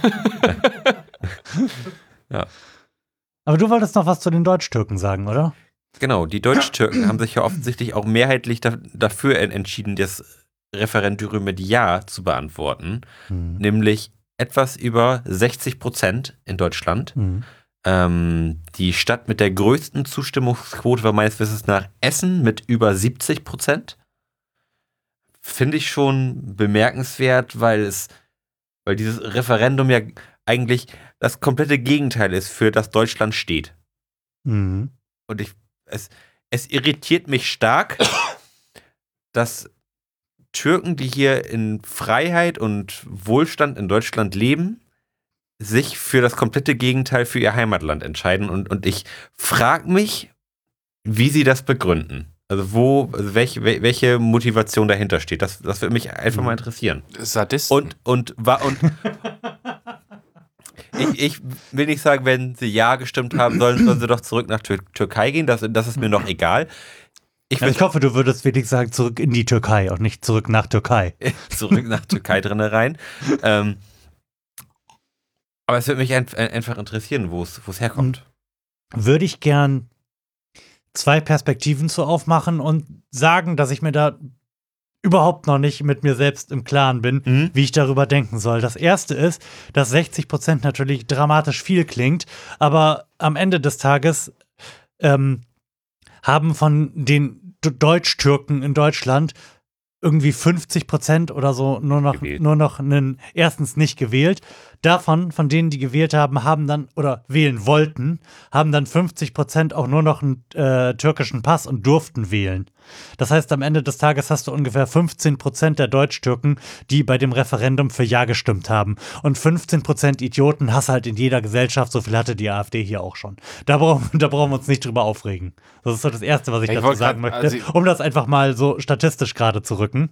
Ja. Aber du wolltest noch was zu den Deutsch-Türken sagen, oder? Genau, die Deutsch-Türken haben sich ja offensichtlich auch mehrheitlich da, dafür entschieden, das Referendum mit Ja zu beantworten. Hm. Nämlich etwas über sechzig Prozent in Deutschland. Hm. Ähm, die Stadt mit der größten Zustimmungsquote war meines Wissens nach Essen mit über siebzig Prozent. Finde ich schon bemerkenswert, weil es, weil dieses Referendum ja eigentlich das komplette Gegenteil ist, für das Deutschland steht. Mhm. Und ich, es, es irritiert mich stark, dass Türken, die hier in Freiheit und Wohlstand in Deutschland leben, sich für das komplette Gegenteil für ihr Heimatland entscheiden. Und, und ich frage mich, wie sie das begründen. Also wo, also welche, welche Motivation dahinter steht. Das, das würde mich einfach mal interessieren. Sadisten. Und, und, war, und Ich, ich will nicht sagen, wenn sie Ja gestimmt haben, sollen, sollen sie doch zurück nach Tür- Türkei gehen. Das, das ist mir noch egal. Ich, ja, ich hoffe, du würdest wirklich sagen, zurück in die Türkei und nicht zurück nach Türkei. zurück nach Türkei drin rein. Ähm, aber es würde mich ein, ein, einfach interessieren, wo es herkommt. Würde ich gern zwei Perspektiven zu aufmachen und sagen, dass ich mir da überhaupt noch nicht mit mir selbst im Klaren bin, mhm. wie ich darüber denken soll. Das erste ist, dass sechzig Prozent natürlich dramatisch viel klingt, aber am Ende des Tages ähm, haben von den Deutsch-Türken in Deutschland irgendwie fünfzig Prozent oder so nur noch, nur noch einen, erstens nicht gewählt. Davon, von denen, die gewählt haben, haben dann, oder wählen wollten, haben dann fünfzig Prozent auch nur noch einen äh, türkischen Pass und durften wählen. Das heißt, am Ende des Tages hast du ungefähr fünfzehn Prozent der Deutsch-Türken, die bei dem Referendum für Ja gestimmt haben. Und fünfzehn Prozent Idioten hast halt in jeder Gesellschaft, so viel hatte die AfD hier auch schon. Da brauchen, da brauchen wir uns nicht drüber aufregen. Das ist so das Erste, was ich, ich dazu sagen grad, möchte, also um das einfach mal so statistisch gerade zu rücken.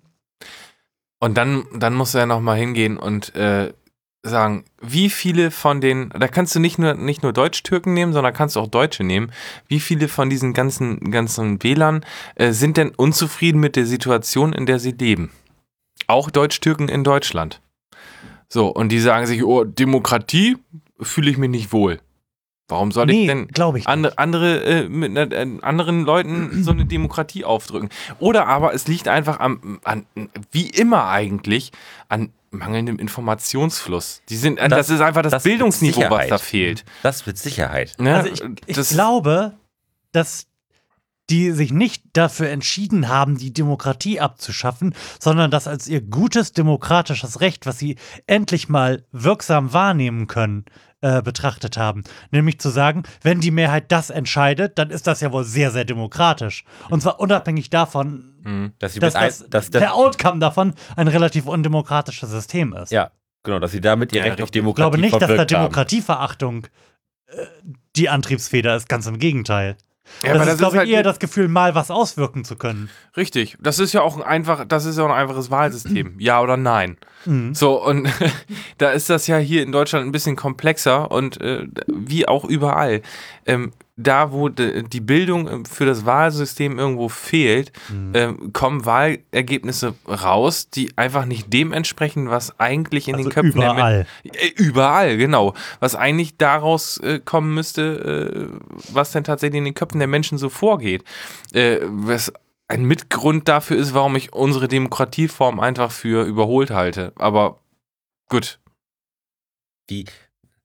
Und dann, dann musst du ja noch mal hingehen und äh, sagen, wie viele von den, da kannst du nicht nur, nicht nur Deutsch-Türken nehmen, sondern kannst du auch Deutsche nehmen, wie viele von diesen ganzen, ganzen Wählern äh, sind denn unzufrieden mit der Situation, in der sie leben? Auch Deutsch-Türken in Deutschland. So, und die sagen sich, oh, Demokratie fühle ich mich nicht wohl. Warum soll nee, ich denn ich andere, andere äh, mit äh, anderen Leuten so eine Demokratie aufdrücken? Oder aber es liegt einfach am, an, wie immer eigentlich, an mangelndem Informationsfluss. Die sind, das, das ist einfach das, das Bildungsniveau, was da fehlt. Das mit Sicherheit. Ja, also ich, ich glaube, dass die sich nicht dafür entschieden haben, die Demokratie abzuschaffen, sondern das als ihr gutes demokratisches Recht, was sie endlich mal wirksam wahrnehmen können, äh, betrachtet haben. Nämlich zu sagen, wenn die Mehrheit das entscheidet, dann ist das ja wohl sehr, sehr demokratisch. Und zwar unabhängig davon, mhm. dass, dass, das, ein, dass der Outcome davon ein relativ undemokratisches System ist. Ja, genau, dass sie damit ihr ja, Recht auf Demokratie Ich glaube nicht, dass da haben. Demokratieverachtung äh, die Antriebsfeder ist, ganz im Gegenteil. Ja, das aber ist, das glaube ist ich, eher das Gefühl, mal was auswirken zu können. Richtig. Das ist ja auch ein einfach, das ist ja auch ein einfaches Wahlsystem. Ja oder nein. Mhm. So, und da ist das ja hier in Deutschland ein bisschen komplexer und äh, wie auch überall. Ähm, da, wo de, die Bildung für das Wahlsystem irgendwo fehlt, mhm. ähm, kommen Wahlergebnisse raus, die einfach nicht dem entsprechen, was eigentlich in also den Köpfen überall. der Menschen. Äh, überall, genau. Was eigentlich daraus äh, kommen müsste, äh, was denn tatsächlich in den Köpfen der Menschen so vorgeht. Äh, was ein Mitgrund dafür ist, warum ich unsere Demokratieform einfach für überholt halte. Aber gut. Die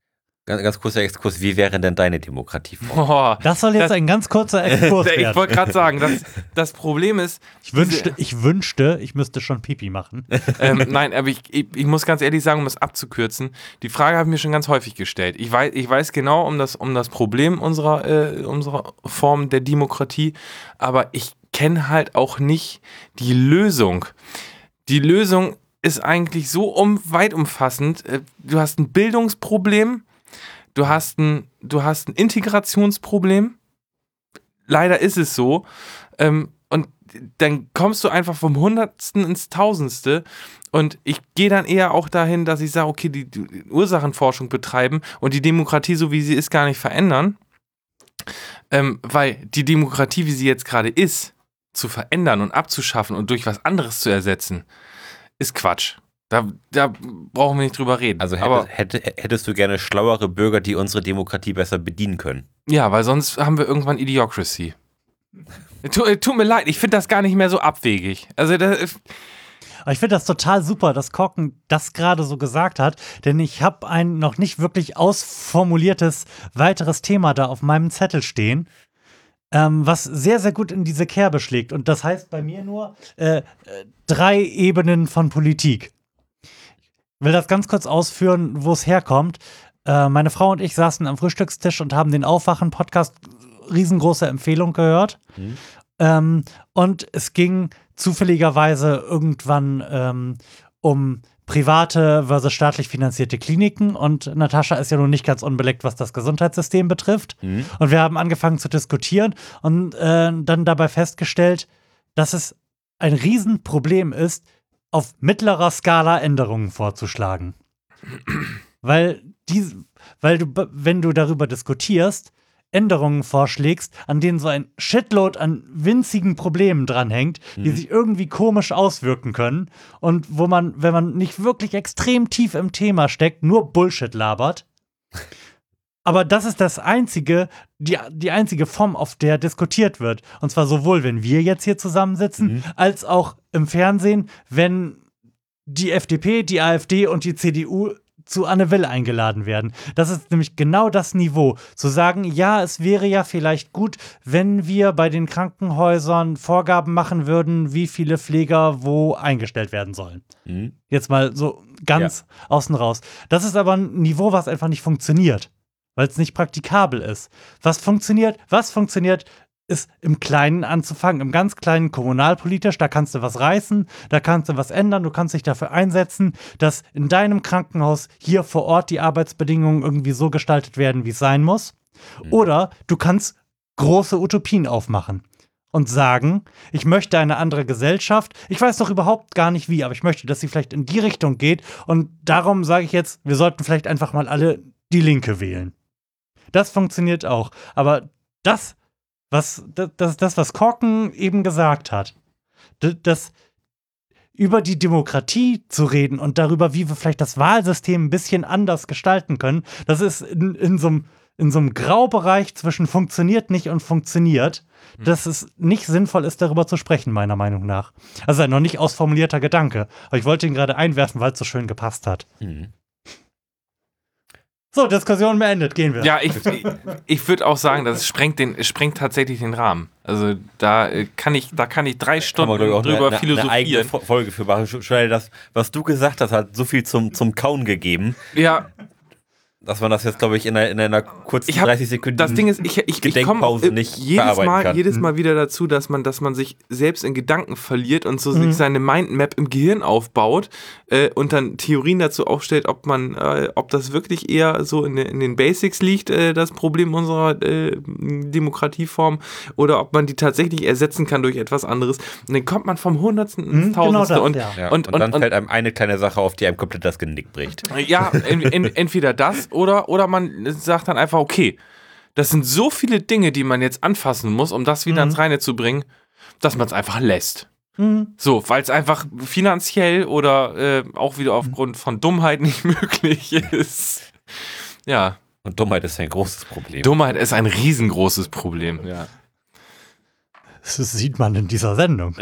Ganz, ganz kurzer Exkurs, wie wäre denn deine Demokratieform? Oh, Das soll jetzt das, ein ganz kurzer Exkurs ich werden. wollte gerade sagen, das, das Problem ist, Ich wünschte, ich wünschte, ich müsste schon Pipi machen. ähm, nein, aber ich, ich, ich muss ganz ehrlich sagen, um das abzukürzen, die Frage habe ich mir schon ganz häufig gestellt. Ich weiß, ich weiß genau um das, um das Problem unserer, äh, unserer Form der Demokratie, aber ich kenne halt auch nicht die Lösung. Die Lösung ist eigentlich so um, weit umfassend. Du hast ein Bildungsproblem, du hast ein, du hast ein Integrationsproblem. Leider ist es so. Und dann kommst du einfach vom Hundertsten ins Tausendste. Und ich gehe dann eher auch dahin, dass ich sage, okay, die, die Ursachenforschung betreiben und die Demokratie, so wie sie ist, gar nicht verändern. Ähm, weil die Demokratie, wie sie jetzt gerade ist, zu verändern und abzuschaffen und durch was anderes zu ersetzen, ist Quatsch. Da, da brauchen wir nicht drüber reden. Also Aber, hätte, hätte, hättest du gerne schlauere Bürger, die unsere Demokratie besser bedienen können? Ja, weil sonst haben wir irgendwann Idiocracy. Tut, tut mir leid, ich finde das gar nicht mehr so abwegig. Also das, Aber ich finde das total super, dass Korken das gerade so gesagt hat, denn ich habe ein noch nicht wirklich ausformuliertes weiteres Thema da auf meinem Zettel stehen, ähm, was sehr, sehr gut in diese Kerbe schlägt. Und das heißt bei mir nur äh, äh, drei Ebenen von Politik. Ich will das ganz kurz ausführen, wo es herkommt. Äh, meine Frau und ich saßen am Frühstückstisch und haben den Aufwachen-Podcast, riesengroße Empfehlung, gehört. Mhm. Ähm, und es ging zufälligerweise irgendwann ähm, um private versus staatlich finanzierte Kliniken. Und Natascha ist ja nun nicht ganz unbeleckt, was das Gesundheitssystem betrifft. Mhm. Und wir haben angefangen zu diskutieren und äh, dann dabei festgestellt, dass es ein Riesenproblem ist, auf mittlerer Skala Änderungen vorzuschlagen. Weil, die, weil du, wenn du darüber diskutierst, Änderungen vorschlägst, an denen so ein Shitload an winzigen Problemen dranhängt, die mhm. sich irgendwie komisch auswirken können und wo man, wenn man nicht wirklich extrem tief im Thema steckt, nur Bullshit labert. Aber das ist das einzige, die, die einzige Form, auf der diskutiert wird. Und zwar sowohl, wenn wir jetzt hier zusammensitzen, mhm. als auch im Fernsehen, wenn die F D P, die AfD und die C D U zu Anne Will eingeladen werden. Das ist nämlich genau das Niveau. Zu sagen, ja, es wäre ja vielleicht gut, wenn wir bei den Krankenhäusern Vorgaben machen würden, wie viele Pfleger wo eingestellt werden sollen. Mhm. Jetzt mal so ganz ja. außen raus. Das ist aber ein Niveau, was einfach nicht funktioniert, weil es nicht praktikabel ist. Was funktioniert? Was funktioniert? Ist im Kleinen anzufangen, im ganz Kleinen kommunalpolitisch, da kannst du was reißen, da kannst du was ändern, du kannst dich dafür einsetzen, dass in deinem Krankenhaus hier vor Ort die Arbeitsbedingungen irgendwie so gestaltet werden, wie es sein muss. Mhm. Oder du kannst große Utopien aufmachen und sagen, ich möchte eine andere Gesellschaft, ich weiß doch überhaupt gar nicht wie, aber ich möchte, dass sie vielleicht in die Richtung geht und darum sage ich jetzt, wir sollten vielleicht einfach mal alle die Linke wählen. Das funktioniert auch, aber das Was, das, das, was Korken eben gesagt hat, das, über die Demokratie zu reden und darüber, wie wir vielleicht das Wahlsystem ein bisschen anders gestalten können, das ist in, in so einem in so einem Graubereich zwischen funktioniert nicht und funktioniert, mhm. dass es nicht sinnvoll ist, darüber zu sprechen, meiner Meinung nach. Also ein noch nicht ausformulierter Gedanke, aber ich wollte ihn gerade einwerfen, weil es so schön gepasst hat. Mhm. So, Diskussion beendet, gehen wir. Ja, ich, ich, ich würde auch sagen, das sprengt, den, sprengt tatsächlich den Rahmen. Also da kann ich, da kann ich drei Stunden kann man, drüber eine, philosophieren. Eine eigene Folge für machen. Schnell, das, was du gesagt hast, hat so viel zum, zum Kauen gegeben. Ja. Dass man das jetzt, glaube ich, in einer, in einer kurzen hab, dreißig Sekunden das Ding ist, ich, ich, ich komme nicht jedes Mal, kann. jedes Mal wieder dazu, dass man, dass man sich selbst in Gedanken verliert und so mhm. sich seine Mindmap im Gehirn aufbaut äh, und dann Theorien dazu aufstellt, ob man, äh, ob das wirklich eher so in, in den Basics liegt, äh, das Problem unserer äh, Demokratieform, oder ob man die tatsächlich ersetzen kann durch etwas anderes. Und dann kommt man vom Hundertsten ins mhm, Tausendste. Genau und, das, ja. und, und, und dann und, fällt einem eine kleine Sache auf, die einem komplett das Genick bricht. Ja, in, in, entweder das Oder, oder man sagt dann einfach, okay, das sind so viele Dinge, die man jetzt anfassen muss, um das wieder mhm. ans Reine zu bringen, dass man es einfach lässt. Mhm. So, weil es einfach finanziell oder äh, auch wieder aufgrund von Dummheit nicht möglich ist. Ja. Und Dummheit ist ein großes Problem. Dummheit ist ein riesengroßes Problem, ja. Das sieht man in dieser Sendung.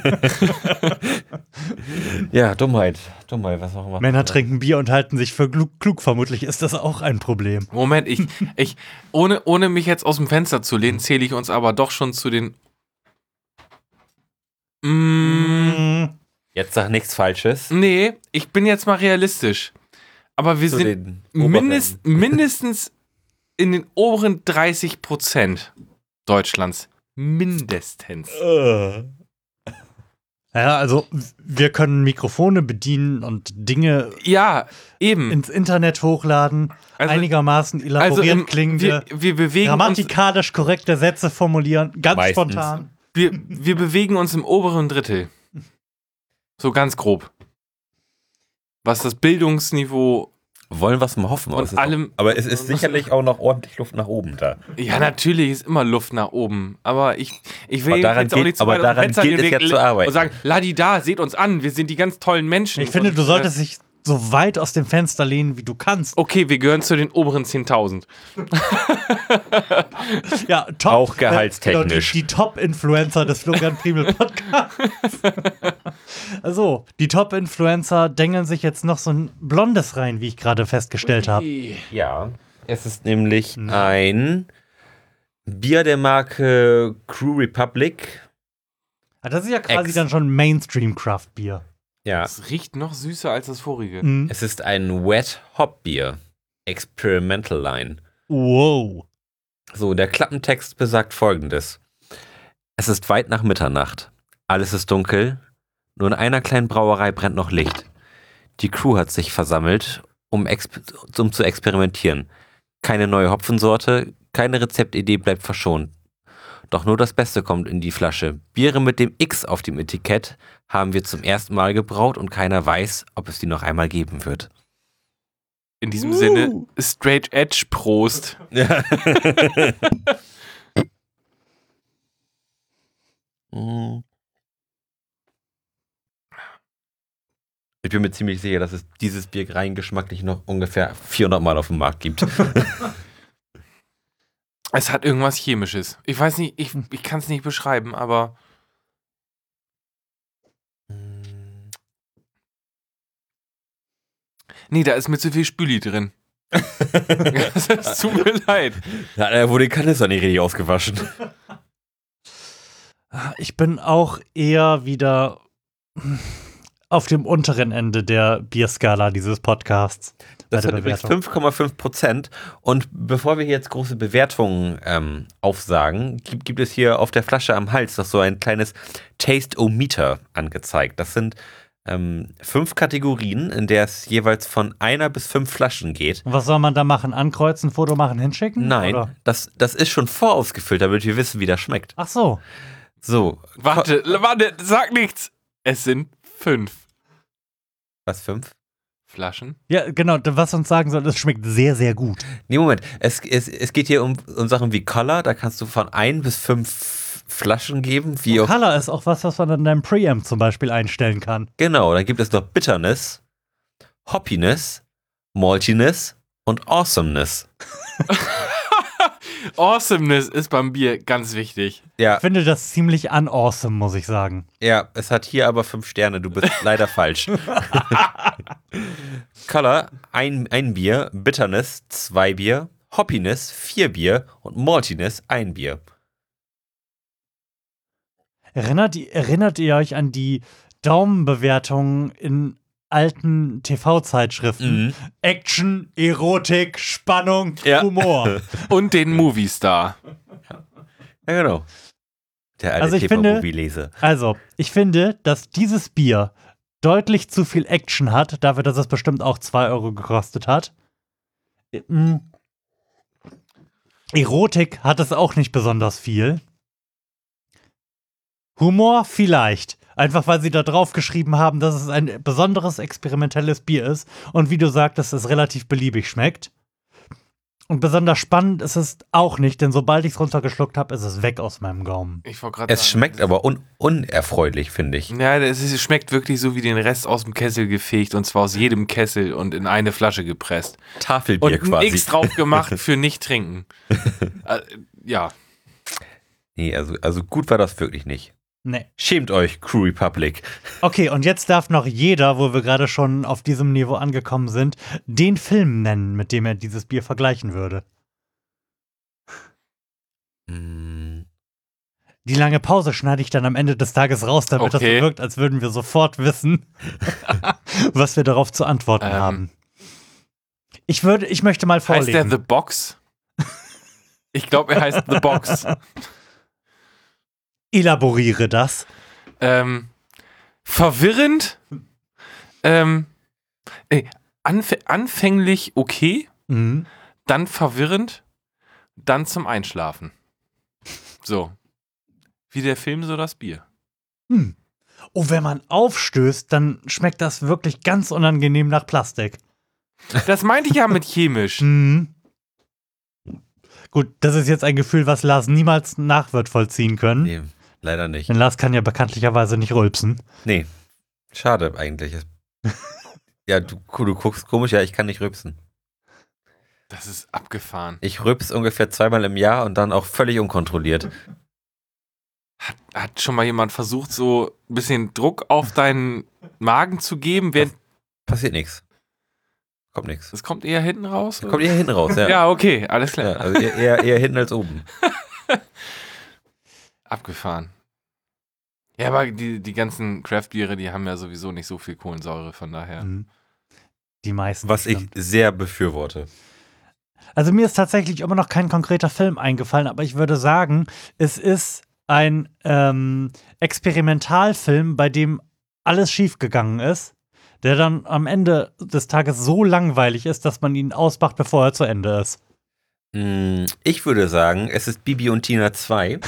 Ja, Dummheit. Dummheit, was auch immer. Männer trinken Bier und halten sich für klug. klug. Vermutlich ist das auch ein Problem. Moment, ich, ich ohne, ohne mich jetzt aus dem Fenster zu lehnen, zähle ich uns aber doch schon zu den. Mm, Jetzt sag nichts Falsches. nee, ich bin jetzt mal realistisch. Aber wir Zu sind den mindest, Oberrängen. mindestens in den oberen dreißig Prozent Deutschlands. Mindestens. Ja, also wir können Mikrofone bedienen und Dinge Ja, eben. ins Internet hochladen. Also- Einigermaßen Also elaboriert im, klingen wir. wir, wir bewegen uns, Grammatikalisch korrekte Sätze formulieren. Ganz Meistens. spontan. wir, wir bewegen uns im oberen Drittel. So ganz grob. Was das Bildungsniveau. Wollen wir es mal hoffen. Und aber es ist allem- auch, aber es ist sicherlich auch noch ordentlich Luft nach oben da. Ja, natürlich ist immer Luft nach oben. Aber ich, ich will Aber daran jetzt auch geht- nicht zu aber weit aus dem daran Fenster gilt gehen es und- ja zu arbeiten. Und sagen, Ladi da, seht uns an, wir sind die ganz tollen Menschen. Ich finde, und, du solltest äh, dich so weit aus dem Fenster lehnen, wie du kannst. Okay, wir gehören zu den oberen zehntausend. Ja, top. Auch gehaltstechnisch. Äh, die die Top-Influencer des Florian Priemel Podcasts. Also, die Top-Influencer dengeln sich jetzt noch so ein Blondes rein, wie ich gerade festgestellt habe. Ja. Es ist nämlich ein Bier der Marke Crew Republic. Ah, das ist ja quasi Ex. dann schon Mainstream-Craft-Bier. Ja. Es riecht noch süßer als das vorige. Mhm. Es ist ein Wet Hop Bier. Experimental Line. Wow. So, der Klappentext besagt folgendes. Es ist weit nach Mitternacht. Alles ist dunkel. Nur in einer kleinen Brauerei brennt noch Licht. Die Crew hat sich versammelt, um, exp- um zu experimentieren. Keine neue Hopfensorte, keine Rezeptidee bleibt verschont. Doch nur das Beste kommt in die Flasche. Biere mit dem X auf dem Etikett haben wir zum ersten Mal gebraut und keiner weiß, ob es die noch einmal geben wird. In diesem Sinne, Straight Edge Prost. Ja. Mm. Ich bin mir ziemlich sicher, dass es dieses Bier rein geschmacklich noch ungefähr vierhundert Mal auf dem Markt gibt. Es hat irgendwas Chemisches. Ich weiß nicht, ich, ich kann es nicht beschreiben, aber nee, da ist mir zu viel Spüli drin. Es tut mir leid. Ja, da wurde die Kanister nicht richtig ausgewaschen. Ich bin auch eher wieder auf dem unteren Ende der Bierskala dieses Podcasts. Das bei hat der übrigens Bewertung. fünf Komma fünf Prozent. Und bevor wir jetzt große Bewertungen ähm, aufsagen, gibt, gibt es hier auf der Flasche am Hals noch so ein kleines Taste-O-Meter angezeigt. Das sind ähm, fünf Kategorien, in der es jeweils von einer bis fünf Flaschen geht. Und was soll man da machen? Ankreuzen, Foto machen, hinschicken? Nein, Oder? das, das ist schon vorausgefüllt, damit wir wissen, wie das schmeckt. Ach so. So. Warte, warte, sag nichts. Es sind fünf Was, fünf? Flaschen. Ja, genau, was uns sagen soll, es schmeckt sehr, sehr gut. Nee, Moment. Es, es, es geht hier um, um Sachen wie Color. Da kannst du von ein bis fünf Flaschen geben. Wie auch, Color ist auch was, was man in deinem Preamp zum Beispiel einstellen kann. genau, dann gibt es noch Bitterness, Hoppiness, Maltiness und Awesomeness. Awesomeness ist beim Bier ganz wichtig. Ja, Ich finde das ziemlich unawesome, muss ich sagen. ja, es hat hier aber fünf Sterne. Du bist leider falsch. Color, ein, ein Bier. Bitterness, zwei Bier. Hoppiness, vier Bier. Und Maltiness, ein Bier. Erinnert, erinnert ihr euch an die Daumenbewertungen in alten T V-Zeitschriften? Mhm. Action, Erotik, Spannung, Ja. Humor. Und den Movie-Star. Ja, genau. Der alte Also ich finde- T V-Movie-Lese. Also, ich finde, dass dieses Bier deutlich zu viel Action hat, dafür, dass es bestimmt auch zwei Euro gekostet hat. Mm. Erotik hat es auch nicht besonders viel. Humor vielleicht. Einfach weil sie da drauf geschrieben haben, dass es ein besonderes experimentelles Bier ist und wie du sagtest, es relativ beliebig schmeckt. Und besonders spannend ist es auch nicht, denn sobald ich es runtergeschluckt habe, ist es weg aus meinem Gaumen. Ich wollte gerade Es sagen, schmeckt aber un unerfreulich, finde ich. Ja, es, ist, es schmeckt wirklich so wie den Rest aus dem Kessel gefegt und zwar aus jedem Kessel und in eine Flasche gepresst. Tafelbier Und ein quasi. X drauf gemacht für nicht trinken. äh, ja. Nee, also, also gut war das wirklich nicht. Nee. Schämt euch, Crew Republic. Okay, und jetzt darf noch jeder, wo wir gerade schon auf diesem Niveau angekommen sind, den Film nennen, mit dem er dieses Bier vergleichen würde. Mm. Die lange Pause schneide ich dann am Ende des Tages raus, damit Okay. das so wirkt, als würden wir sofort wissen, was wir darauf zu antworten Ähm. haben. Ich würde, ich möchte mal Heißt der vorlesen. The Box? Ich glaube, er heißt The Box. Elaboriere das. Ähm, verwirrend. Ähm, ey, anf anfänglich okay, Mhm. dann verwirrend, dann zum Einschlafen. So. Wie der Film, so das Bier. Hm. Oh, wenn man aufstößt, dann schmeckt das wirklich ganz unangenehm nach Plastik. Das meinte ich ja mit chemisch. Mhm. Gut, das ist jetzt ein Gefühl, was Lars niemals nach wird vollziehen können. Nee, leider nicht. Denn Lars kann ja bekanntlicherweise nicht rülpsen. Nee, schade eigentlich. Ja, du, du guckst komisch, ja, ich kann nicht rülpsen. Das ist abgefahren. Ich rülps ungefähr zweimal im Jahr und dann auch völlig unkontrolliert. Hat, hat schon mal jemand versucht, so ein bisschen Druck auf deinen Magen zu geben? Während Passiert nichts. Kommt nichts. das kommt eher hinten raus? Kommt eher hinten raus, ja. Ja, okay, alles klar. Ja, also eher, eher, eher hinten als oben. Abgefahren. Ja, aber die, die ganzen Craft-Biere, die haben ja sowieso nicht so viel Kohlensäure, von daher. Mhm. Die meisten. Was ich stimmt. sehr befürworte. Also mir ist tatsächlich immer noch kein konkreter Film eingefallen, aber ich würde sagen, es ist ein ähm, Experimentalfilm, bei dem alles schiefgegangen ist, der dann am Ende des Tages so langweilig ist, dass man ihn ausmacht, bevor er zu Ende ist. Mm, Ich würde sagen, es ist Bibi und Tina zwei.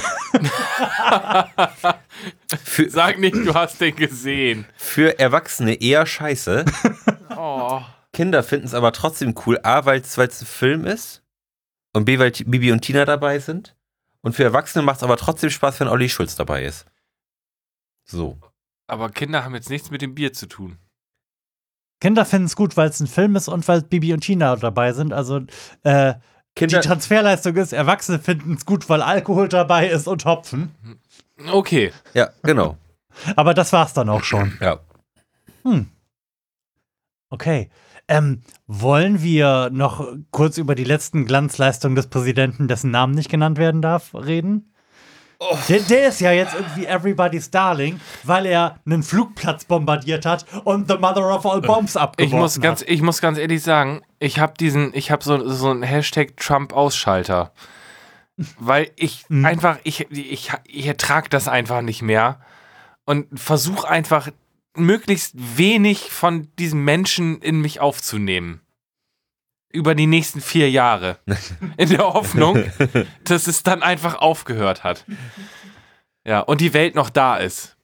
für, Sag nicht, du hast den gesehen. für Erwachsene eher scheiße. Oh. Kinder finden es aber trotzdem cool. A, weil es ein Film ist. Und B, weil T- Bibi und Tina dabei sind. Und für Erwachsene macht es aber trotzdem Spaß, wenn Olli Schulz dabei ist. So. Aber Kinder haben jetzt nichts mit dem Bier zu tun. Kinder finden es gut, weil es ein Film ist und weil Bibi und Tina dabei sind. Also äh, Kinder, die Transferleistung ist, Erwachsene finden es gut, weil Alkohol dabei ist und Hopfen. Okay. ja, genau. Aber das war's dann auch schon. Ja. Hm. Okay. Ähm, wollen wir noch kurz über die letzten Glanzleistungen des Präsidenten, dessen Namen nicht genannt werden darf, reden? Oh. Der, der ist ja jetzt irgendwie everybody's darling, weil er einen Flugplatz bombardiert hat und the mother of all bombs abgeworfen Ich muss hat. ganz, ich muss ganz ehrlich sagen, ich habe diesen, ich habe so, so einen Hashtag Trump-Ausschalter. Weil ich Mhm. einfach, ich, ich, ich ertrage das einfach nicht mehr und versuche einfach möglichst wenig von diesem Menschen in mich aufzunehmen. Über die nächsten vier Jahre. In der Hoffnung, dass es dann einfach aufgehört hat. Ja, und die Welt noch da ist.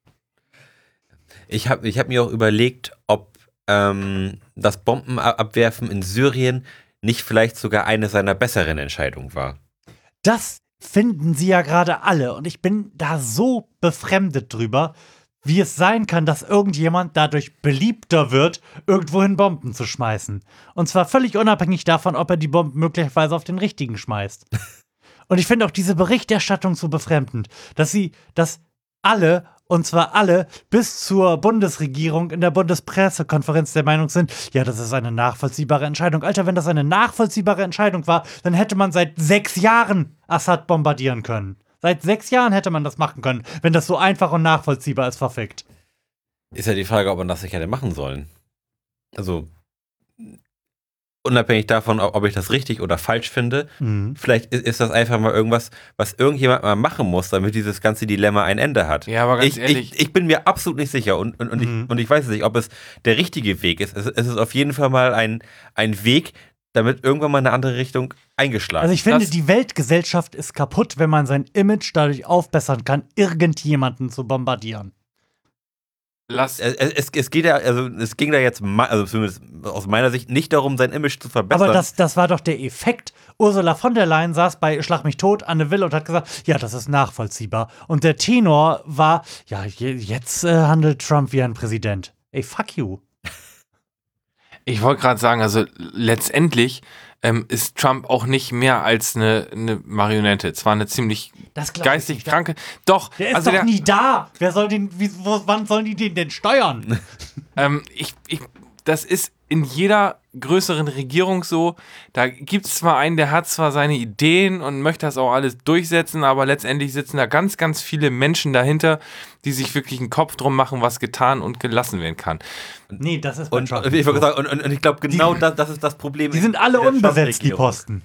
Ich habe ich hab mir auch überlegt, ob ähm, das Bombenabwerfen in Syrien nicht vielleicht sogar eine seiner besseren Entscheidungen war. Das finden sie ja gerade alle und ich bin da so befremdet drüber, wie es sein kann, dass irgendjemand dadurch beliebter wird, irgendwohin Bomben zu schmeißen. Und zwar völlig unabhängig davon, ob er die Bomben möglicherweise auf den richtigen schmeißt. Und ich finde auch diese Berichterstattung so befremdend, dass sie, dass alle, und zwar alle, bis zur Bundesregierung in der Bundespressekonferenz der Meinung sind, ja, das ist eine nachvollziehbare Entscheidung. Alter, wenn das eine nachvollziehbare Entscheidung war, dann hätte man seit sechs Jahren Assad bombardieren können. Seit sechs Jahren hätte man das machen können, wenn das so einfach und nachvollziehbar ist, verfickt. Ist ja die Frage, ob man das nicht hätte machen sollen. Also, unabhängig davon, ob ich das richtig oder falsch finde, Mhm. vielleicht ist, ist das einfach mal irgendwas, was irgendjemand mal machen muss, damit dieses ganze Dilemma ein Ende hat. Ja, aber ganz ich, ehrlich. ich, ich bin mir absolut nicht sicher und, und, und, Mhm. ich, und ich weiß nicht, ob es der richtige Weg ist. Es, es ist auf jeden Fall mal ein, ein Weg, damit irgendwann mal eine andere Richtung eingeschlagen Also ich finde, Das- die Weltgesellschaft ist kaputt, wenn man sein Image dadurch aufbessern kann, irgendjemanden zu bombardieren. Lass, Es, es, es geht ja, also es ging da jetzt, ma- also zumindest aus meiner Sicht, nicht darum, sein Image zu verbessern. Aber das, das war doch der Effekt. Ursula von der Leyen saß bei Schlag mich tot, Anne Will, und hat gesagt, ja, das ist nachvollziehbar. Und der Tenor war, ja, je, jetzt äh, handelt Trump wie ein Präsident. Ey, fuck you. ich wollte gerade sagen, also letztendlich ähm, ist Trump auch nicht mehr als eine, eine Marionette. Zwar eine ziemlich geistig nicht. kranke. Doch, Der ist also doch der, nie da. Wer soll den, wie, wo, wann sollen die den denn steuern? ähm, ich, ich, das ist in jeder größeren Regierung so. Da gibt es zwar einen, der hat zwar seine Ideen und möchte das auch alles durchsetzen, aber letztendlich sitzen da ganz, ganz viele Menschen dahinter, die sich wirklich einen Kopf drum machen, was getan und gelassen werden kann. Nee, das ist bei Und, Trump und, nicht ich, so. sagen, und, und, und ich glaube, genau Die- das, das ist das Problem. Die sind alle in der unbesetzt, die Trump-Regierung. Posten.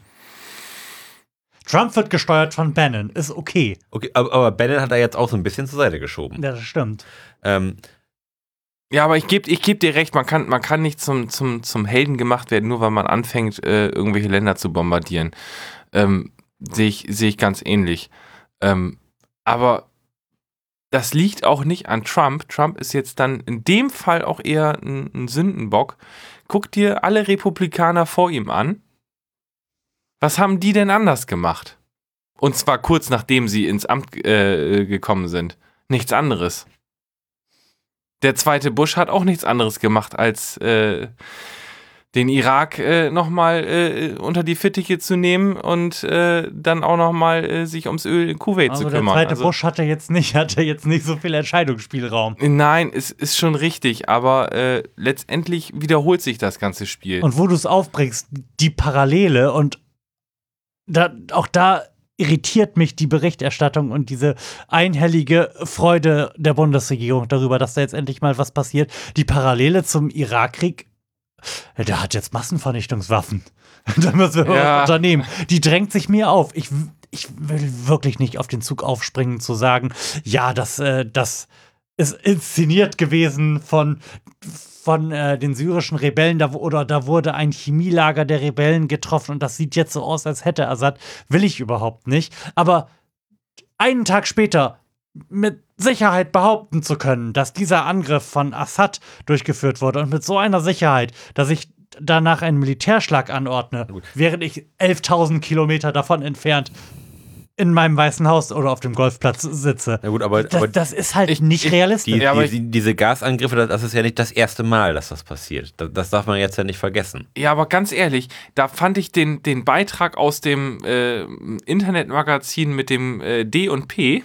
Trump wird gesteuert von Bannon. Ist okay. Okay, aber, aber Bannon hat da jetzt auch so ein bisschen zur Seite geschoben. Ja, das stimmt. Ähm, Ja, aber ich gebe ich geb dir recht, man kann, man kann nicht zum, zum, zum Helden gemacht werden, nur weil man anfängt, äh, irgendwelche Länder zu bombardieren. Ähm, Sehe ich, seh ich ganz ähnlich. Ähm, aber das liegt auch nicht an Trump. Trump ist jetzt dann in dem Fall auch eher ein, ein Sündenbock. Guck dir alle Republikaner vor ihm an. Was haben die denn anders gemacht? Und zwar kurz nachdem sie ins Amt äh, gekommen sind. Nichts anderes. Der zweite Bush hat auch nichts anderes gemacht, als äh, den Irak äh, nochmal äh, unter die Fittiche zu nehmen und äh, dann auch nochmal äh, sich ums Öl in Kuwait Also zu der kümmern. zweite Also, Bush hatte jetzt nicht, hatte jetzt nicht so viel Entscheidungsspielraum. nein, es ist schon richtig, aber äh, letztendlich wiederholt sich das ganze Spiel. Und wo du es aufbringst, die Parallele und da, auch da irritiert mich die Berichterstattung und diese einhellige Freude der Bundesregierung darüber, dass da jetzt endlich mal was passiert. Die Parallele zum Irakkrieg, der hat jetzt Massenvernichtungswaffen. Da müssen wir Ja. was unternehmen. Die drängt sich mir auf. Ich, ich will wirklich nicht auf den Zug aufspringen, zu sagen, ja, das, äh, das ist inszeniert gewesen von von äh, den syrischen Rebellen, da, oder da wurde ein Chemielager der Rebellen getroffen und das sieht jetzt so aus, als hätte Assad. Will ich überhaupt nicht. Aber einen Tag später mit Sicherheit behaupten zu können, dass dieser Angriff von Assad durchgeführt wurde und mit so einer Sicherheit, dass ich danach einen Militärschlag anordne, während ich elftausend Kilometer davon entfernt in meinem Weißen Haus oder auf dem Golfplatz sitze. na gut, aber, Das, aber das ist halt ich- nicht ich- realistisch. die, Ja, aber die, diese Gasangriffe, das, das ist ja nicht das erste Mal, dass das passiert. Das, das darf man jetzt ja nicht vergessen. Ja, aber ganz ehrlich, da fand ich den, den Beitrag aus dem äh, Internetmagazin mit dem äh, D und P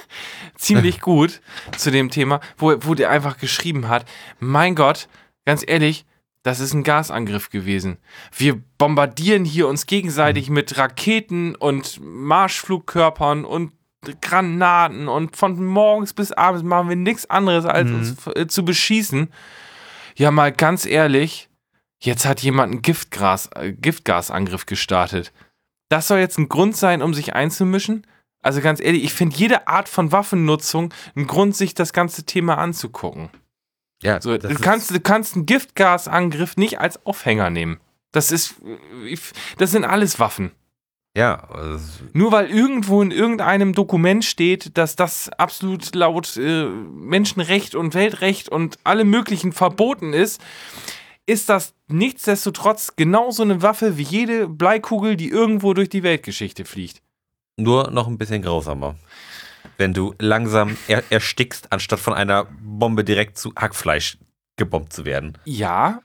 ziemlich gut zu dem Thema, wo, wo der einfach geschrieben hat, mein Gott, ganz ehrlich, das ist ein Gasangriff gewesen. Wir bombardieren hier uns gegenseitig mit Raketen und Marschflugkörpern und Granaten und von morgens bis abends machen wir nichts anderes, als Mhm. uns äh, zu beschießen. Ja, mal ganz ehrlich, jetzt hat jemand einen Giftgas, äh, Giftgasangriff gestartet. Das soll jetzt ein Grund sein, um sich einzumischen? Also ganz ehrlich, ich finde jede Art von Waffennutzung ein Grund, sich das ganze Thema anzugucken. Ja, So, das du, ist- kannst, du kannst einen Giftgasangriff nicht als Aufhänger nehmen. Das ist, das sind alles Waffen. ja, also, Nur weil irgendwo in irgendeinem Dokument steht, dass das absolut laut äh, Menschenrecht und Weltrecht und alle möglichen verboten ist, ist das nichtsdestotrotz genauso eine Waffe wie jede Bleikugel, die irgendwo durch die Weltgeschichte fliegt. nur noch ein bisschen grausamer. Wenn du langsam er, erstickst, anstatt von einer Bombe direkt zu Hackfleisch gebombt zu werden. Ja,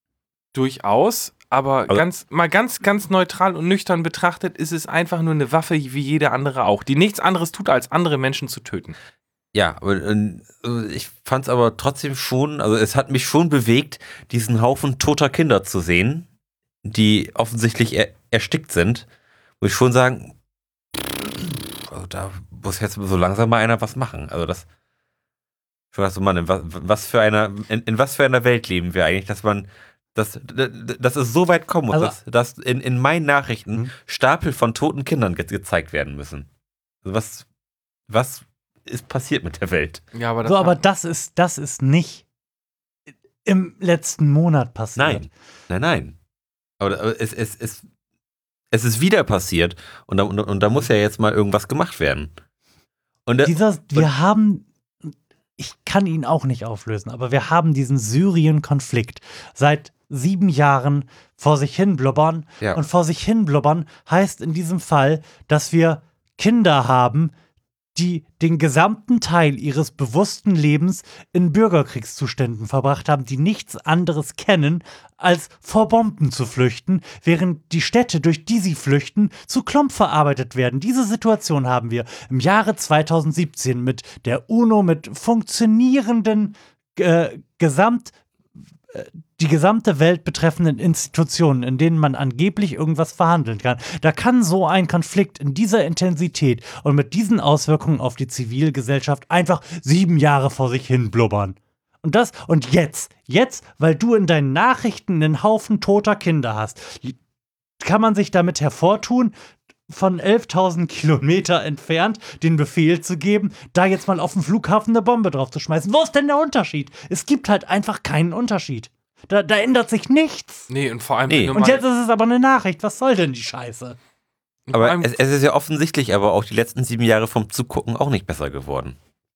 durchaus, aber Also- ganz, mal ganz, ganz neutral und nüchtern betrachtet ist es einfach nur eine Waffe wie jede andere auch, die nichts anderes tut, als andere Menschen zu töten. Ja, aber äh, ich fand es aber trotzdem schon, also es hat mich schon bewegt, diesen Haufen toter Kinder zu sehen, die offensichtlich er, erstickt sind. Muss ich schon sagen, also da muss jetzt so langsam mal einer was machen. Also das, ich weiß so, Mann, in was, was für einer, in, in was für einer Welt leben wir eigentlich, dass man, dass, dass es so weit kommen muss, Also- dass, dass in, in meinen Nachrichten Mhm. Stapel von toten Kindern ge gezeigt werden müssen. Also was, was ist passiert mit der Welt? Ja, aber das So, aber hat- das ist, das ist nicht im letzten Monat passiert. Nein, nein, nein. Aber, aber es, es, es, es ist wieder passiert und da, und, und da muss ja jetzt mal irgendwas gemacht werden. Und der, Dieser, wir haben, ich kann ihn auch nicht auflösen, aber wir haben diesen Syrien-Konflikt seit sieben Jahren vor sich hin blubbern. Ja. Und vor sich hin blubbern heißt in diesem Fall, dass wir Kinder haben, die den gesamten Teil ihres bewussten Lebens in Bürgerkriegszuständen verbracht haben, die nichts anderes kennen, als vor Bomben zu flüchten, während die Städte, durch die sie flüchten, zu Klump verarbeitet werden. Diese Situation haben wir im Jahre zweitausendsiebzehn mit der UNO, mit funktionierenden äh, Gesamt die gesamte Welt betreffenden Institutionen, in denen man angeblich irgendwas verhandeln kann. Da kann so ein Konflikt in dieser Intensität und mit diesen Auswirkungen auf die Zivilgesellschaft einfach sieben Jahre vor sich hin blubbern. Und das, und jetzt, jetzt, weil du in deinen Nachrichten einen Haufen toter Kinder hast, kann man sich damit hervortun, von elftausend Kilometer entfernt den Befehl zu geben, da jetzt mal auf dem Flughafen eine Bombe drauf zu schmeißen. Wo ist denn der Unterschied? Es gibt halt einfach keinen Unterschied. Da, da ändert sich nichts. Nee, und vor allem... Nee. Und jetzt ist es aber eine Nachricht. Was soll denn die Scheiße? Aber es, es ist ja offensichtlich, aber auch die letzten sieben Jahre vom Zugucken auch nicht besser geworden.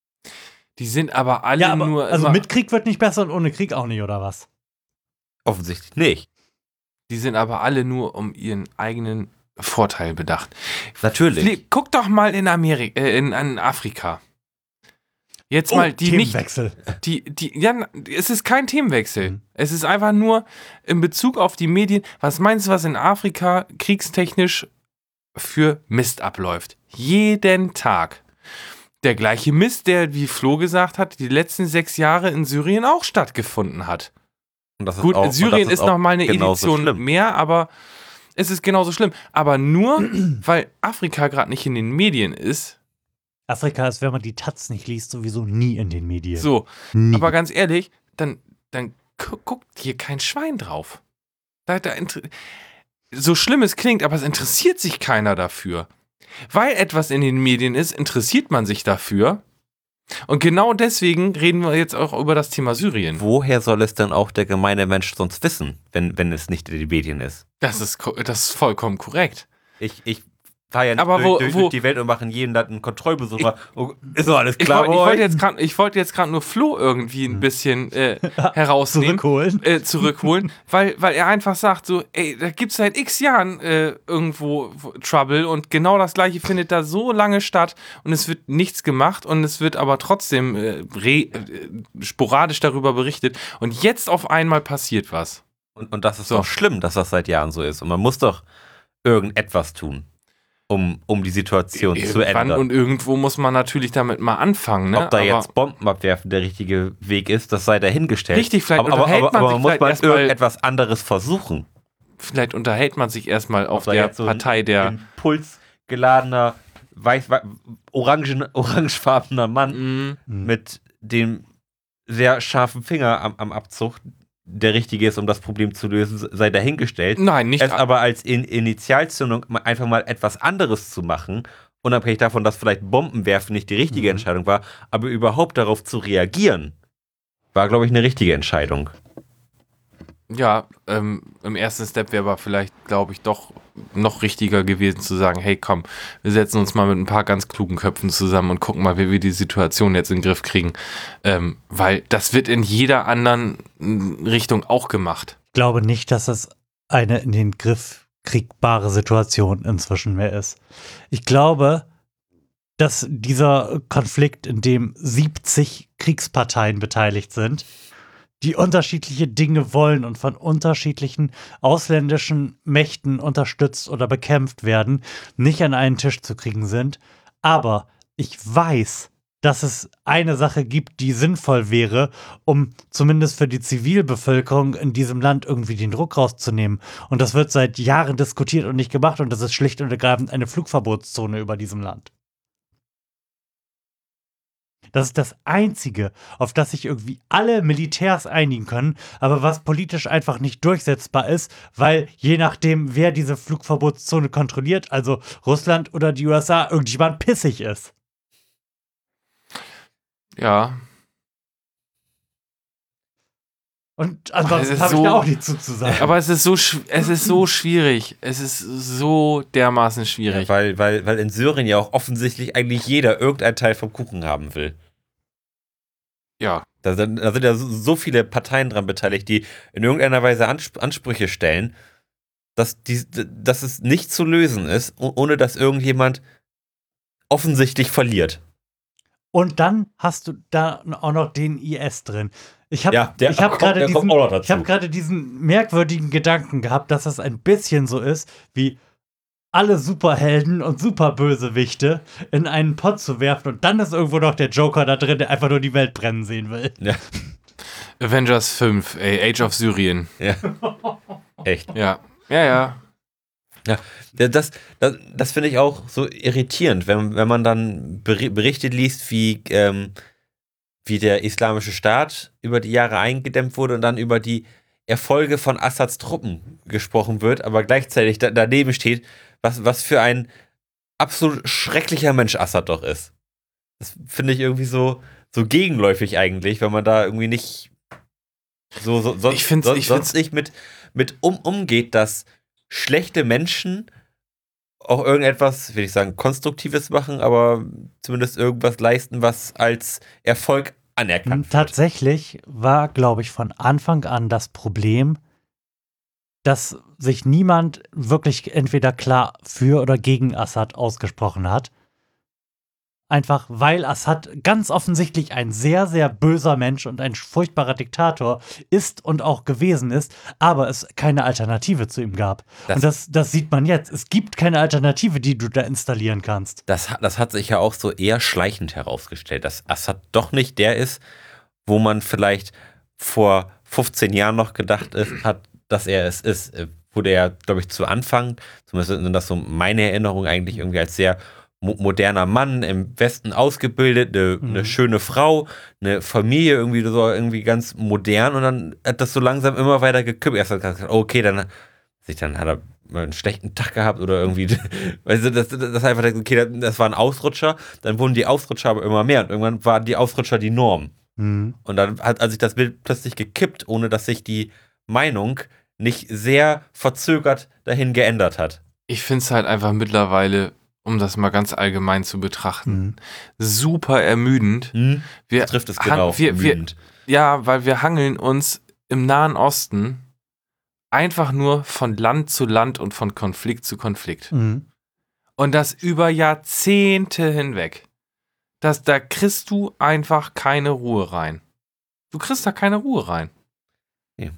Die sind aber alle Ja, aber, nur... also immer, mit Krieg wird nicht besser und ohne Krieg auch nicht, oder was? Offensichtlich nicht. Die sind aber alle nur um ihren eigenen Vorteil bedacht. Natürlich. Guck doch mal in Amerika, äh, in, in Afrika. Jetzt mal die nicht, Themenwechsel. die, die, ja, es ist kein Themenwechsel. Mhm. Es ist einfach nur in Bezug auf die Medien. Was meinst du, was in Afrika kriegstechnisch für Mist abläuft? Jeden Tag. Der gleiche Mist, der, wie Flo gesagt hat, die letzten sechs Jahre in Syrien auch stattgefunden hat. Und das ist Gut, auch, in Syrien und das ist, ist noch mal eine genauso Edition schlimm. mehr, aber es ist genauso schlimm. Aber nur, weil Afrika gerade nicht in den Medien ist. Afrika ist, wenn man die Taz nicht liest, sowieso nie in den Medien. So, Nie. aber ganz ehrlich, dann, dann gu guckt hier kein Schwein drauf. Da, da so schlimm es klingt, aber es interessiert sich keiner dafür. Weil etwas in den Medien ist, interessiert man sich dafür. Und genau deswegen reden wir jetzt auch über das Thema Syrien. Woher soll es denn auch der gemeine Mensch sonst wissen, wenn, wenn es nicht in den Medien ist? Das ist, das ist vollkommen korrekt. Ich, ich fahre ja nicht Aber durch, wo- durch, wo- durch die Welt und mache jeden Land einen Kontrollbesuch. Oh, ist doch alles Ich, klar wollt- ich bei wollte euch? jetzt gerade ich wollte jetzt gerade nur Flo irgendwie ein bisschen äh, herausnehmen. Zurückholen. Äh, zurückholen, weil, weil er einfach sagt so, ey, da gibt es seit x Jahren äh, irgendwo Trouble und genau das gleiche findet da so lange statt und es wird nichts gemacht und es wird aber trotzdem äh, re, äh, sporadisch darüber berichtet und jetzt auf einmal passiert was. Und, und das ist So. doch schlimm, dass das seit Jahren so ist. Und man muss doch irgendetwas tun, um, um die Situation zu Irgendwann ändern. und irgendwo muss man natürlich damit mal anfangen, ne? Ob da Aber jetzt Bomben abwerfen der richtige Weg ist, das sei dahingestellt. Richtig, vielleicht aber, aber, unterhält aber, man aber sich man muss vielleicht mal erstmal- irgendetwas anderes versuchen. vielleicht unterhält man sich erstmal auf Ob da der jetzt so ein Partei der impulsgeladener, weiß, weiß, orangen, orangefarbener Mann Mhm. mit dem sehr scharfen Finger am, am Abzug der richtige ist, um das Problem zu lösen, sei dahingestellt. Nein, nicht Es aber als in Initialzündung mal- einfach mal etwas anderes zu machen, unabhängig davon, dass vielleicht Bomben werfen nicht die richtige Mhm. Entscheidung war, aber überhaupt darauf zu reagieren, war, glaube ich, eine richtige Entscheidung. Ja, ähm, im ersten Step wäre aber vielleicht, glaube ich, doch noch richtiger gewesen zu sagen, hey komm, wir setzen uns mal mit ein paar ganz klugen Köpfen zusammen und gucken mal, wie wir die Situation jetzt in den Griff kriegen. Ähm, weil das wird in jeder anderen mm, Richtung auch gemacht. Ich glaube nicht, dass es eine in den Griff kriegbare Situation inzwischen mehr ist. Ich glaube, dass dieser Konflikt, in dem siebzig Kriegsparteien beteiligt sind, die unterschiedliche Dinge wollen und von unterschiedlichen ausländischen Mächten unterstützt oder bekämpft werden, nicht an einen Tisch zu kriegen sind. Aber ich weiß, dass es eine Sache gibt, die sinnvoll wäre, um zumindest für die Zivilbevölkerung in diesem Land irgendwie den Druck rauszunehmen. Und das wird seit Jahren diskutiert und nicht gemacht. Und das ist schlicht und ergreifend eine Flugverbotszone über diesem Land. Das ist das Einzige, auf das sich irgendwie alle Militärs einigen können, aber was politisch einfach nicht durchsetzbar ist, weil je nachdem, wer diese Flugverbotszone kontrolliert, also Russland oder die U S A, irgendjemand pissig ist. Ja. Und Aber es ansonsten ist habe ich so- da auch nichts zu, zu sagen. Aber es ist so schw- es ist so schwierig. Es ist so dermaßen schwierig. Weil, weil, weil in Syrien ja auch offensichtlich eigentlich jeder irgendeinen Teil vom Kuchen haben will. Ja. Da sind, da sind ja so so viele Parteien dran beteiligt, die in irgendeiner Weise Ansp- Ansprüche stellen, dass, die, dass es nicht zu lösen ist, oh- ohne dass irgendjemand offensichtlich verliert. Und dann hast du da auch noch den I S drin. Ich habe Ja, der ich hab kommt- gerade der kommt diesen, auch noch dazu. ich hab gerade diesen merkwürdigen Gedanken gehabt, dass das ein bisschen so ist, wie alle Superhelden und Superbösewichte in einen Pott zu werfen und dann ist irgendwo noch der Joker da drin, der einfach nur die Welt brennen sehen will. Ja, Avengers fünf, ey, Age of Syrien. ja. Echt. Ja, ja, ja. Ja, das, das, das finde ich auch so irritierend, wenn, wenn man dann Beri- Berichte liest, wie, ähm, wie der Islamische Staat über die Jahre eingedämmt wurde und dann über die Erfolge von Assads Truppen gesprochen wird, aber gleichzeitig da, daneben steht, was, was für ein absolut schrecklicher Mensch Assad doch ist. Das finde ich irgendwie so, so gegenläufig eigentlich, wenn man da irgendwie nicht so, so sonst, Ich find's- sonst, ich sonst nicht mit, mit um, umgeht, dass schlechte Menschen auch irgendetwas, will ich sagen, Konstruktives machen, aber zumindest irgendwas leisten, was als Erfolg anerkannt wird. Tatsächlich war, glaube ich, von Anfang an das Problem, dass sich niemand wirklich entweder klar für oder gegen Assad ausgesprochen hat. Einfach weil Assad ganz offensichtlich ein sehr, sehr böser Mensch und ein furchtbarer Diktator ist und auch gewesen ist, aber es keine Alternative zu ihm gab. Das- und das, das sieht man jetzt. Es gibt keine Alternative, die du da installieren kannst. Das, hat- das hat sich ja auch so eher schleichend herausgestellt, dass Assad doch nicht der ist, wo man vielleicht vor fünfzehn Jahren noch gedacht ist, hat, dass er es ist. Äh, Wurde er, glaube ich, zu Anfang, zumindest sind das so meine Erinnerungen, eigentlich irgendwie als sehr mo- moderner Mann, im Westen ausgebildet, eine, Mhm. eine schöne Frau, eine Familie, irgendwie so irgendwie ganz modern und dann hat das so langsam immer weiter gekippt. Erst hat er gesagt, okay, dann, sich, dann hat er mal einen schlechten Tag gehabt oder irgendwie, weißt du, das, das einfach, okay, das war ein Ausrutscher, dann wurden die Ausrutscher aber immer mehr und irgendwann waren die Ausrutscher die Norm. Mhm. Und dann hat also sich das Bild plötzlich gekippt, ohne dass sich die Meinung nicht sehr verzögert dahin geändert hat. Ich finde es halt einfach mittlerweile, um das mal ganz allgemein zu betrachten, Mhm. super ermüdend. Hm? Wir Das trifft es han- genau. Wir, wir, ermüdend. ja, weil wir hangeln uns im Nahen Osten einfach nur von Land zu Land und von Konflikt zu Konflikt. Mhm. Und das über Jahrzehnte hinweg. Das, da kriegst du einfach keine Ruhe rein. Du kriegst da keine Ruhe rein. Ja.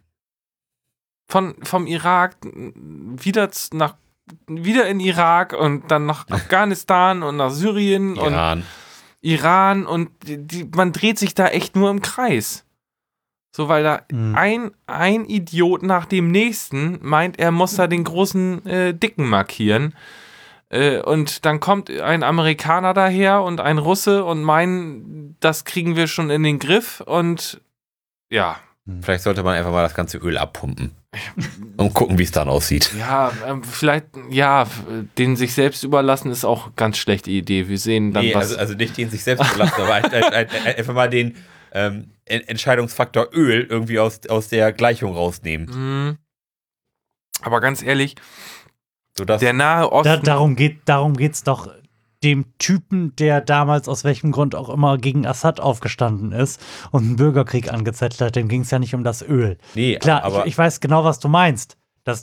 Von, vom Irak wieder z- nach wieder in Irak und dann nach Afghanistan und nach Syrien und Iran. Iran und die, die, man dreht sich da echt nur im Kreis. So, weil da Mhm. ein, ein Idiot nach dem nächsten meint, er muss da den großen äh, Dicken markieren. Äh, und dann kommt ein Amerikaner daher und ein Russe und meinen, das kriegen wir schon in den Griff und ja. Vielleicht sollte man einfach mal das ganze Öl abpumpen. Und gucken, wie es dann aussieht. Ja, ähm, vielleicht, ja, den sich selbst überlassen ist auch eine ganz schlechte Idee. Wir sehen dann Nee, was. also, also nicht den sich selbst überlassen, aber ein, ein, ein, ein, einfach mal den ähm, En- Entscheidungsfaktor Öl irgendwie aus, aus der Gleichung rausnehmen. Mhm. Aber ganz ehrlich, Sodass, der Nahe Da, Osten. darum geht darum geht's doch dem Typen, der damals aus welchem Grund auch immer gegen Assad aufgestanden ist und einen Bürgerkrieg angezettelt hat, dem ging es ja nicht um das Öl. nee, Klar, aber ich, ich weiß genau, was du meinst. Dass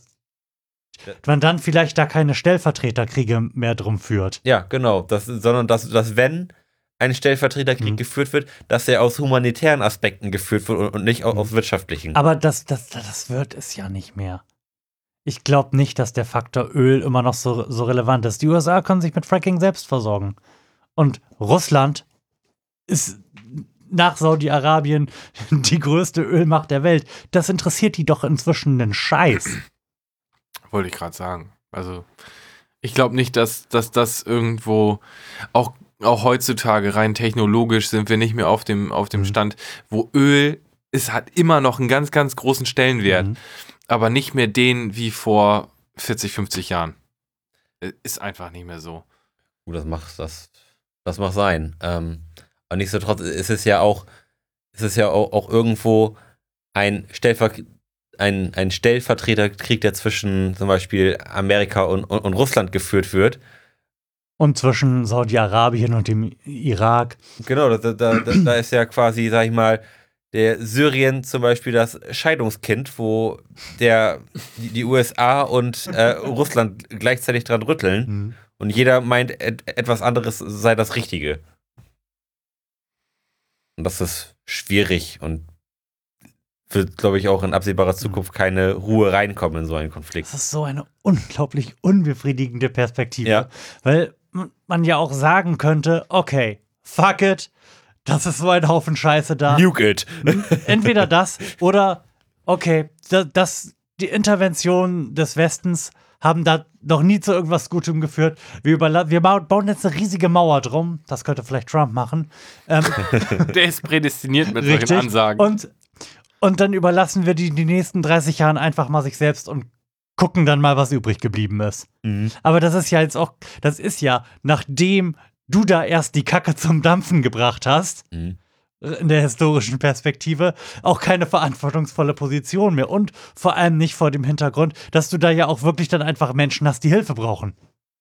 man dann vielleicht da keine Stellvertreterkriege mehr drum führt. ja, genau. Das, sondern dass, dass wenn ein Stellvertreterkrieg Mhm. geführt wird, dass er aus humanitären Aspekten geführt wird und, und nicht au- Mhm. aus wirtschaftlichen. Aber das, das, das wird es ja nicht mehr. Ich glaube nicht, dass der Faktor Öl immer noch so, so relevant ist. Die U S A können sich mit Fracking selbst versorgen. Und Russland ist nach Saudi-Arabien die größte Ölmacht der Welt. Das interessiert die doch inzwischen einen Scheiß. Wollte ich gerade sagen. Also, ich glaube nicht, dass, dass das irgendwo, auch, auch heutzutage rein technologisch sind wir nicht mehr auf dem, auf dem Mhm. Stand, wo Öl, es hat immer noch einen ganz, ganz großen Stellenwert, Mhm. aber nicht mehr den wie vor vierzig, fünfzig Jahren. Äh, Ist einfach nicht mehr so. Gut, das macht das, das mag sein. Ähm, aber nichtsdestotrotz ist es ja auch, ist es ja auch, auch irgendwo ein, Stellver ein, ein Stellvertreterkrieg, der zwischen zum Beispiel Amerika und, und, und Russland geführt wird. Und zwischen Saudi-Arabien und dem Irak. Genau, da, da, da, da ist ja quasi, sag ich mal, der Syrien zum Beispiel das Scheidungskind, wo der, die, die U S A und äh, Russland gleichzeitig dran rütteln Mhm. und jeder meint, et, etwas anderes sei das Richtige. Und das ist schwierig und wird, glaube ich, auch in absehbarer Zukunft keine Ruhe reinkommen in so einen Konflikt. Das ist so eine unglaublich unbefriedigende Perspektive. Ja. Weil man ja auch sagen könnte, okay, fuck it, das ist so ein Haufen Scheiße da. Nuke it. Entweder das oder, okay, das, das, die Intervention des Westens haben da noch nie zu irgendwas Gutem geführt. Wir, überla- wir bauen jetzt eine riesige Mauer drum. Das könnte vielleicht Trump machen. Ähm, Der ist prädestiniert mit richtig. solchen Ansagen. Und, und dann überlassen wir die die nächsten dreißig Jahren einfach mal sich selbst und gucken dann mal, was übrig geblieben ist. Mhm. Aber das ist ja jetzt auch, das ist ja, nachdem du da erst die Kacke zum Dampfen gebracht hast, Mhm. in der historischen Perspektive, auch keine verantwortungsvolle Position mehr. Und vor allem nicht vor dem Hintergrund, dass du da ja auch wirklich dann einfach Menschen hast, die Hilfe brauchen.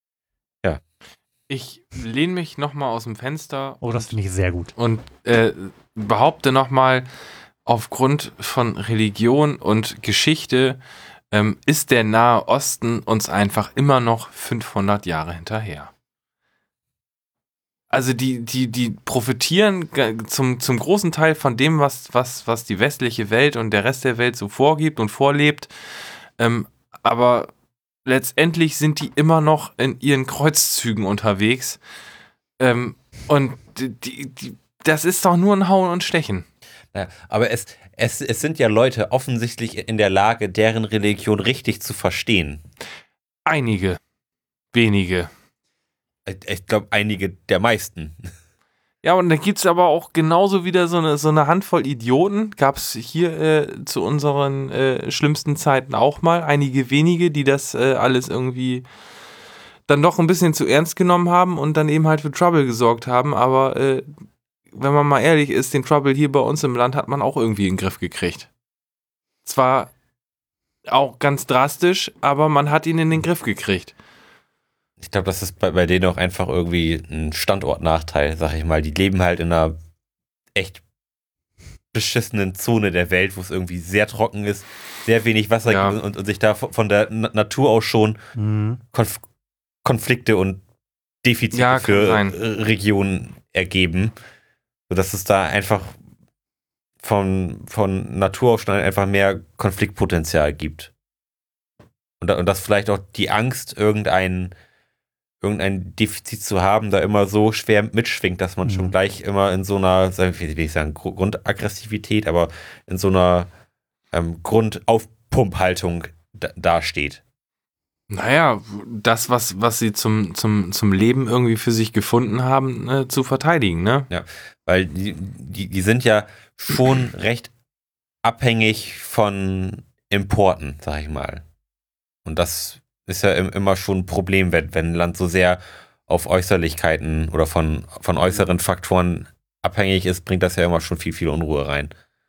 Ich lehne mich nochmal aus dem Fenster Oh, das finde ich sehr gut. und äh, behaupte nochmal, aufgrund von Religion und Geschichte ähm, ist der Nahe Osten uns einfach immer noch fünfhundert Jahre hinterher. Also die, die, die profitieren g- zum, zum großen Teil von dem, was, was, was die westliche Welt und der Rest der Welt so vorgibt und vorlebt. Ähm, aber letztendlich sind die immer noch in ihren Kreuzzügen unterwegs. Ähm, und die, die, die, das ist doch nur ein Hauen und Stechen. Ja, aber es, es, es sind ja Leute offensichtlich in der Lage, deren Religion richtig zu verstehen. Einige. Wenige. Ich, ich glaube, einige der meisten. Ja, und da gibt es aber auch genauso wieder so eine, so eine Handvoll Idioten. Gab es hier äh, zu unseren äh, schlimmsten Zeiten auch mal einige wenige, die das äh, alles irgendwie dann doch ein bisschen zu ernst genommen haben und dann eben halt für Trouble gesorgt haben. Aber äh, wenn man mal ehrlich ist, den Trouble hier bei uns im Land hat man auch irgendwie in den Griff gekriegt. Zwar auch ganz drastisch, aber man hat ihn in den Griff gekriegt. Ich glaube, das ist bei, bei denen auch einfach irgendwie ein Standortnachteil, sag ich mal. Die leben halt in einer echt beschissenen Zone der Welt, wo es irgendwie sehr trocken ist, sehr wenig Wasser Ja. gibt und, und sich da von von der Na- Natur aus schon Mhm. Konf Konflikte und Defizite Ja, kann für sein. äh, Regionen ergeben, sodass es da einfach von, von Natur aus schon einfach mehr Konfliktpotenzial gibt. Und, da, und dass vielleicht auch die Angst, irgendein, irgendein Defizit zu haben, da immer so schwer mitschwingt, dass man Mhm. schon gleich immer in so einer, wie will ich sagen, Gru- Grundaggressivität, aber in so einer ähm, Grundaufpumphaltung da, dasteht. Naja, das, was, was sie zum, zum, zum Leben irgendwie für sich gefunden haben, äh, zu verteidigen, ne? Weil die, die, die sind ja schon recht abhängig von Importen, sag ich mal. Und das ist ja im, immer schon ein Problem, wenn, wenn ein Land so sehr auf Äußerlichkeiten oder von, von äußeren Faktoren abhängig ist, bringt das ja immer schon viel, viel Unruhe rein.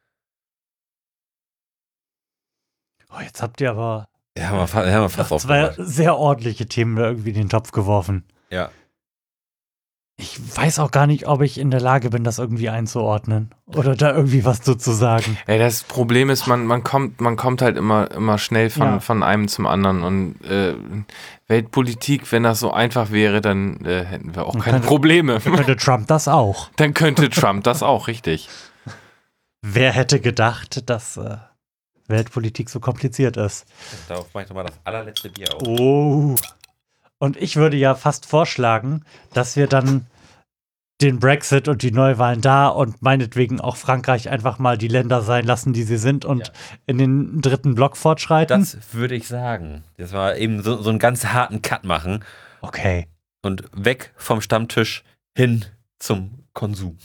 Oh, jetzt habt ihr aber Ja, haben wir, fa- haben wir fast noch zwei aufgemacht. sehr ordentliche Themen da irgendwie in den Topf geworfen. Ja. Ich weiß auch gar nicht, ob ich in der Lage bin, das irgendwie einzuordnen. Oder da irgendwie was zu, zu sagen. Ey, das Problem ist, man, man, kommt, man kommt halt immer, immer schnell von, Ja. von einem zum anderen. Und äh, Weltpolitik, wenn das so einfach wäre, dann äh, hätten wir auch Man keine könnte- Probleme. Könnte Trump das auch? Dann könnte Trump das auch, richtig. Wer hätte gedacht, dass äh, Weltpolitik so kompliziert ist? Darauf mache ich doch mal das allerletzte Bier auf. Oh. Und ich würde ja fast vorschlagen, dass wir dann den Brexit und die Neuwahlen da und meinetwegen auch Frankreich einfach mal die Länder sein lassen, die sie sind und Ja. in den dritten Block fortschreiten. Das würde ich sagen. Das war eben so, so einen ganz harten Cut machen Okay. und weg vom Stammtisch hin zum Konsum.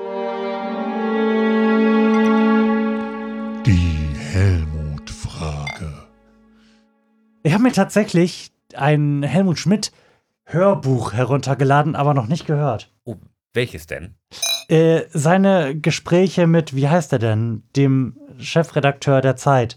Die Helmut-Frage. Ich habe mir tatsächlich ein Helmut Schmidt Hörbuch heruntergeladen, aber noch nicht gehört. Welches denn? Äh, seine Gespräche mit, wie heißt er denn, dem Chefredakteur der Zeit.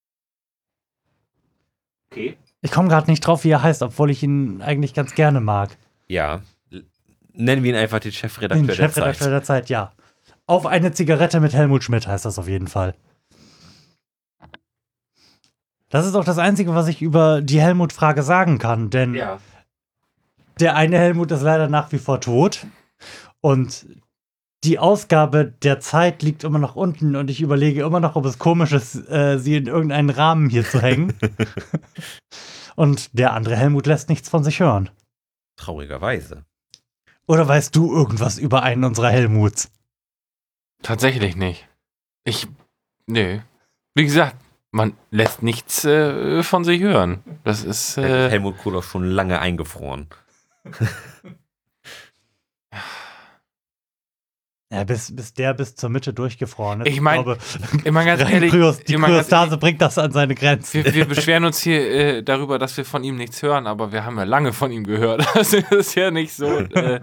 Okay. Ich komme gerade nicht drauf, wie er heißt, obwohl ich ihn eigentlich ganz gerne mag. Ja. L- Nennen wir ihn einfach den Chefredakteur, Den Chefredakteur der der Zeit, ja. Auf eine Zigarette mit Helmut Schmidt heißt das auf jeden Fall. Das ist auch das Einzige, was ich über die Helmut-Frage sagen kann, denn Zeit. Ja. der eine Helmut ist leider nach wie vor tot und die Ausgabe der Zeit liegt immer noch unten und ich überlege immer noch, ob es komisch ist, äh, sie in irgendeinen Rahmen hier zu hängen. Und der andere Helmut lässt nichts von sich hören. Traurigerweise. Oder weißt du irgendwas über einen unserer Helmuts? Tatsächlich nicht. Ich, nee. Wie gesagt, man lässt nichts äh, von sich hören. Das ist, äh, Helmut Kohl auch schon lange eingefroren. Ja, bis, bis der bis zur Mitte durchgefroren ist. Ich mein, glaube, ich mein ganz rein ehrlich, Kryos, die ich mein ganz Kryostase ehrlich, bringt das an seine Grenzen. wir, wir beschweren uns hier äh, darüber, dass wir von ihm nichts hören, aber wir haben ja lange von ihm gehört. Das ist ja nicht so. Äh,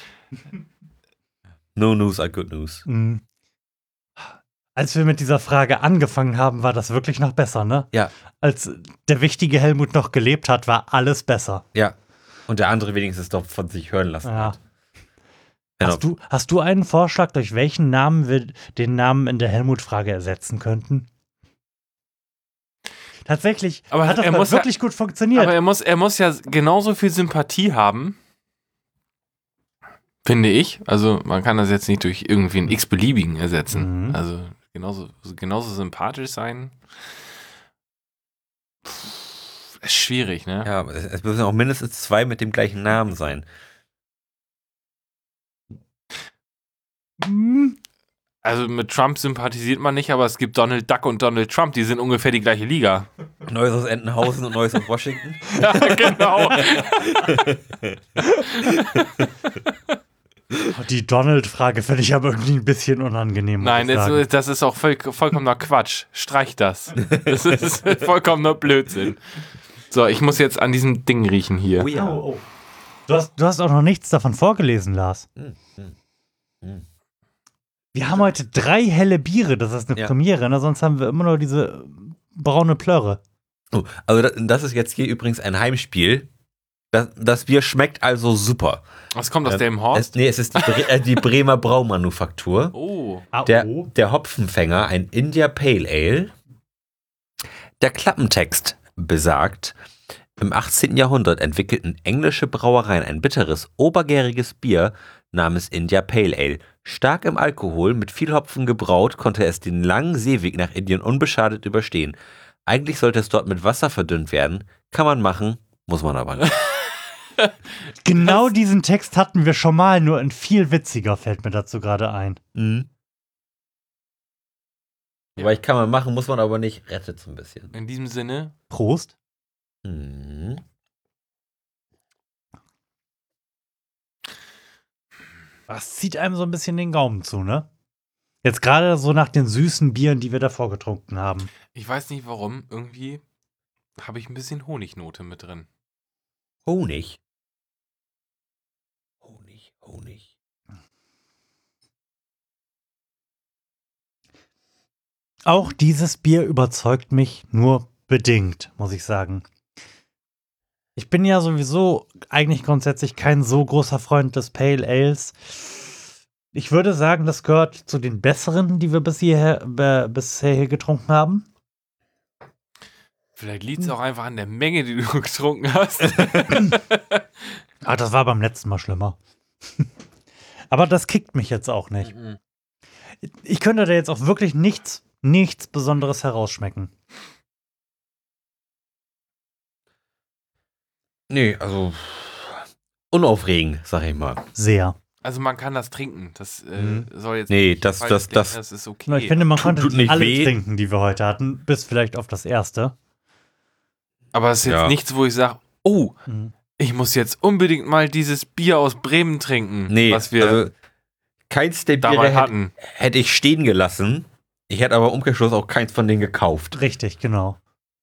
No news are good news. Mhm. Als wir mit dieser Frage angefangen haben, war das wirklich noch besser, ne? Ja. Als der wichtige Helmut noch gelebt hat, war alles besser. Ja. Und der andere wenigstens doch von sich hören lassen Ja. hat. Genau. Hast du, hast du einen Vorschlag, durch welchen Namen wir den Namen in der Helmut-Frage ersetzen könnten? Tatsächlich Aber hat das er mal muss ja- wirklich gut funktioniert. aber er muss, er muss ja genauso viel Sympathie haben. Finde ich. Also man kann das jetzt nicht durch irgendwie einen x-beliebigen ersetzen. Mhm. Also genauso, genauso sympathisch sein. Pff, ist schwierig, ne? Ja, es, es müssen auch mindestens zwei mit dem gleichen Namen sein. Hm, Also mit Trump sympathisiert man nicht, aber es gibt Donald Duck und Donald Trump, die sind ungefähr die gleiche Liga. Neues aus Entenhausen und Neues aus Washington. Ja, genau. die Donald-Frage finde ich aber irgendwie ein bisschen unangenehm. muss Nein, ich das, sagen. ist- das ist auch voll, vollkommener Quatsch. Streich das. Das ist vollkommener Blödsinn. So, ich muss jetzt an diesem Ding riechen hier. Oh ja. Oh, oh. Du, hast, du hast auch noch nichts davon vorgelesen, Lars. Hm, hm, hm. Wir haben heute drei helle Biere, das ist eine Ja. Premiere, ne? Sonst haben wir immer nur diese braune Plörre. Oh, also das, das ist jetzt hier übrigens ein Heimspiel. Das, das Bier schmeckt also super. Was kommt aus Äh, dem Horst? Es, nee, es ist die, Bre äh, die Bremer Braumanufaktur. Oh. Ah, Der, oh. der Hopfenfänger, ein India Pale Ale. Der Klappentext besagt, im achtzehnten Jahrhundert entwickelten englische Brauereien ein bitteres, obergäriges Bier namens India Pale Ale. Stark im Alkohol, mit viel Hopfen gebraut, konnte es den langen Seeweg nach Indien unbeschadet überstehen. Eigentlich sollte es dort mit Wasser verdünnt werden. Kann man machen, muss man aber nicht. Genau diesen Text hatten wir schon mal, nur ein viel witziger fällt mir dazu gerade ein. Mhm. Ja. Aber ich kann man machen, muss man aber nicht. Rettet so ein bisschen. In diesem Sinne, Prost. Mhm. Das zieht einem so ein bisschen den Gaumen zu, ne? Jetzt gerade so nach den süßen Bieren, die wir davor getrunken haben. ich weiß nicht warum, irgendwie habe ich ein bisschen Honignote mit drin. Honig. Honig, Honig. Auch dieses Bier überzeugt mich nur bedingt, muss ich sagen. Ich bin ja sowieso eigentlich grundsätzlich kein so großer Freund des Pale Ales. Ich würde sagen, das gehört zu den besseren, die wir bis hierher, äh, bisher hier getrunken haben. Vielleicht liegt es auch einfach an der Menge, die du getrunken hast. Ah, das war beim letzten Mal schlimmer. Aber das kickt mich jetzt auch nicht. Mhm. Ich könnte da jetzt auch wirklich nichts, nichts Besonderes herausschmecken. Nee, also unaufregend, sag ich mal. Sehr. Also man kann das trinken. Das äh, Mhm. soll jetzt Nee, nicht das- falsch das- denken, das- das ist okay. Nur ich finde, man Tut- konnte tut die nicht alle weh. trinken, die wir heute hatten, bis vielleicht auf das erste. Aber es ist jetzt Ja. nichts, wo ich sage, oh, Mhm. ich muss jetzt unbedingt mal dieses Bier aus Bremen trinken, Nee, was wir also keins der Biere dabei hätte, hatten. hätte ich stehen gelassen. Ich hätte aber im Umkehrschluss auch keins von denen gekauft. Richtig, genau.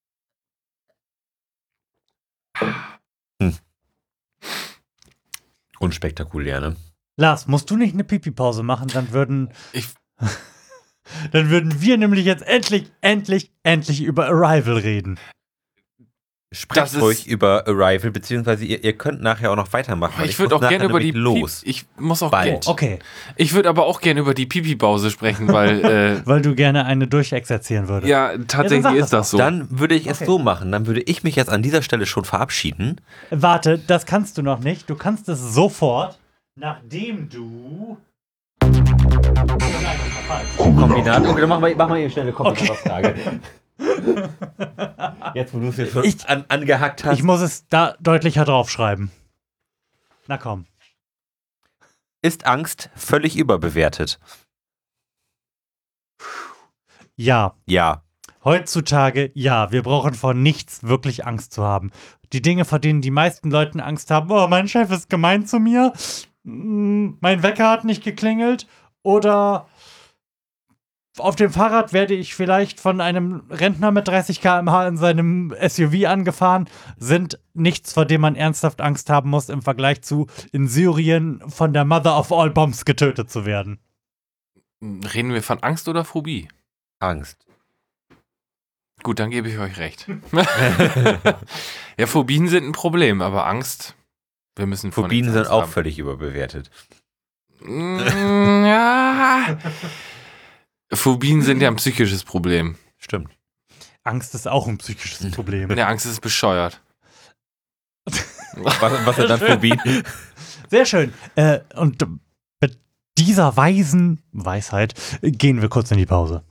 Unspektakulär, ne? Lars, musst du nicht eine Pipi-Pause machen? Dann würden, Ich, dann würden wir nämlich jetzt endlich, endlich, endlich über Arrival reden. Sprecht Das ist- ruhig über Arrival, beziehungsweise ihr, ihr könnt nachher auch noch weitermachen. weil ich würde muss auch gerne nachher über die nämlich los. Piep, ich muss auch Bald. gern, Okay, ich würde aber auch gerne über die Pipi-Pause sprechen, weil äh, weil du gerne eine durchexerzieren würdest. ja, tatsächlich sag das ist das so. Dann würde ich es Okay. so machen. Dann würde ich mich jetzt an dieser Stelle schon verabschieden. Warte, das kannst du noch nicht. Du kannst es sofort, nachdem du Kombinat. Okay, dann machen wir, machen wir hier schnell eine Kombinatorfrage. Jetzt, wo du es jetzt schon Ich- an, angehackt hast. Ich muss es da deutlicher draufschreiben. Na komm. Ist Angst völlig überbewertet? Ja. Ja. Heutzutage, ja, wir brauchen vor nichts wirklich Angst zu haben. Die Dinge, vor denen die meisten Leute Angst haben, oh, mein Chef ist gemein zu mir, mm, mein Wecker hat nicht geklingelt oder auf dem Fahrrad werde ich vielleicht von einem Rentner mit dreißig Kilometer pro Stunde in seinem S U V angefahren, sind nichts, vor dem man ernsthaft Angst haben muss im Vergleich zu in Syrien von der Mother of all Bombs getötet zu werden. Reden wir von Angst oder Phobie? Angst. Gut, dann gebe ich euch recht. Ja, Phobien sind ein Problem, aber Angst, wir müssen vor Phobien nichts sind Angst auch haben. völlig überbewertet. Mm, ja. Phobien sind ja ein psychisches Problem. Stimmt. Angst ist auch ein psychisches Problem. Ja, Angst ist bescheuert. Was, was sind dann Phobien? Sehr schön. Äh, und mit dieser weisen Weisheit gehen wir kurz in die Pause.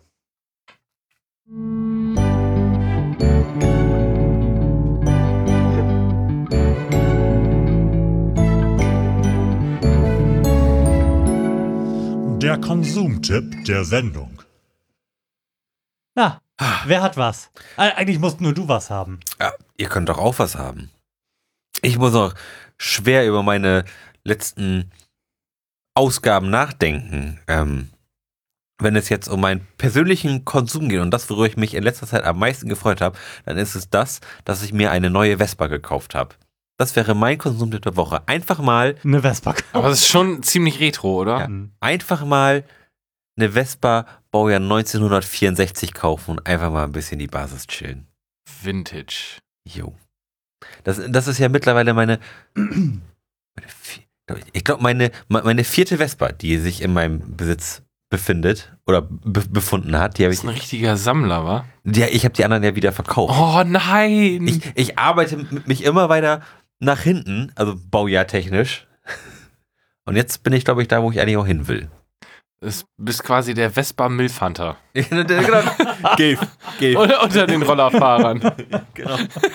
Der Konsumtipp der Sendung. Na, wer hat was? Äh, Eigentlich musst nur du was haben. Ja, ihr könnt doch auch was haben. Ich muss noch schwer über meine letzten Ausgaben nachdenken. Ähm, wenn es jetzt um meinen persönlichen Konsum geht und das, worüber ich mich in letzter Zeit am meisten gefreut habe, dann ist es das, dass ich mir eine neue Vespa gekauft habe. Das wäre mein Konsumtipp der Woche. Einfach mal, Eine Vespa. Aber das ist schon ziemlich retro, oder? Ja. einfach mal eine Vespa Baujahr neunzehnhundertvierundsechzig kaufen und einfach mal ein bisschen die Basis chillen. Vintage. Jo. Das, das ist ja mittlerweile meine, meine vier- ich glaube, meine, meine vierte Vespa, die sich in meinem Besitz befindet oder be befunden hat. Die habe Das ich, ist ein richtiger Sammler, wa? die, ich habe die anderen ja wieder verkauft. Oh nein! Ich, ich arbeite m- mich immer weiter nach hinten, also baujahrtechnisch. Und jetzt bin ich, glaube ich, da, wo ich eigentlich auch hin will. Du bist quasi der Vespa Milfhunter. genau. Geh, geh. Oder unter den Rollerfahrern. Genau.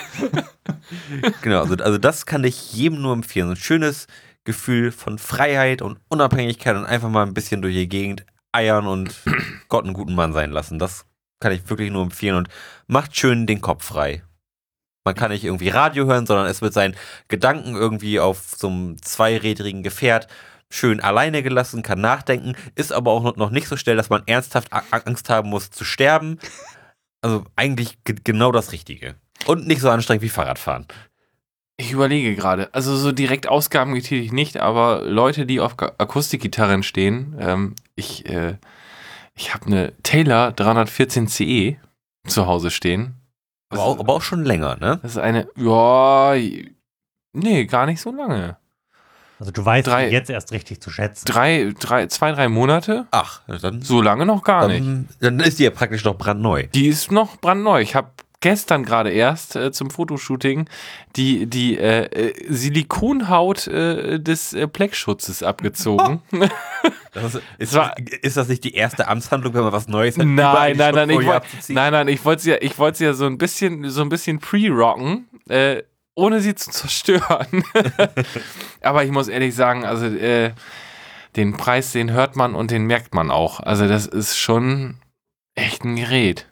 genau, also, also das kann ich jedem nur empfehlen. So ein schönes Gefühl von Freiheit und Unabhängigkeit und einfach mal ein bisschen durch die Gegend eiern und Gott einen guten Mann sein lassen. Das kann ich wirklich nur empfehlen und macht schön den Kopf frei. Man kann nicht irgendwie Radio hören, sondern es wird seinen Gedanken irgendwie auf so einem zweirädrigen Gefährt schön alleine gelassen, kann nachdenken, ist aber auch noch- noch nicht so schnell, dass man ernsthaft A- Angst haben muss zu sterben. Also eigentlich ge- genau das Richtige. Und nicht so anstrengend wie Fahrradfahren. Ich überlege gerade, also so direkt Ausgaben getätigt nicht, aber Leute, die auf Ga- Akustikgitarren stehen, ähm, ich, äh, ich habe eine Taylor dreihundertvierzehn C E zu Hause stehen. Aber auch, aber auch schon länger, ne? Das ist eine, ja, nee, gar nicht so lange. Also du weißt Drei- sie jetzt erst richtig zu schätzen. Drei, drei, zwei, drei Monate? Ach, dann, So lange noch gar nicht. dann, dann ist die ja praktisch noch brandneu. Die ist noch brandneu. Ich habe gestern gerade erst äh, zum Fotoshooting die, die äh, äh, Silikonhaut äh, des äh, Pleckschutzes abgezogen. Das ist, ist, war- ist das nicht die erste Amtshandlung, wenn man was Neues hat? überall Nein, die nein, nein, ich Schutzfolie wollte abzuziehen? nein, nein, ich wollte sie ja, ich wollte sie ja so ein bisschen, so ein bisschen pre-rocken, äh, ohne sie zu zerstören. Aber ich muss ehrlich sagen, also äh, den Preis, den hört man und den merkt man auch. Also das ist schon echt ein Gerät.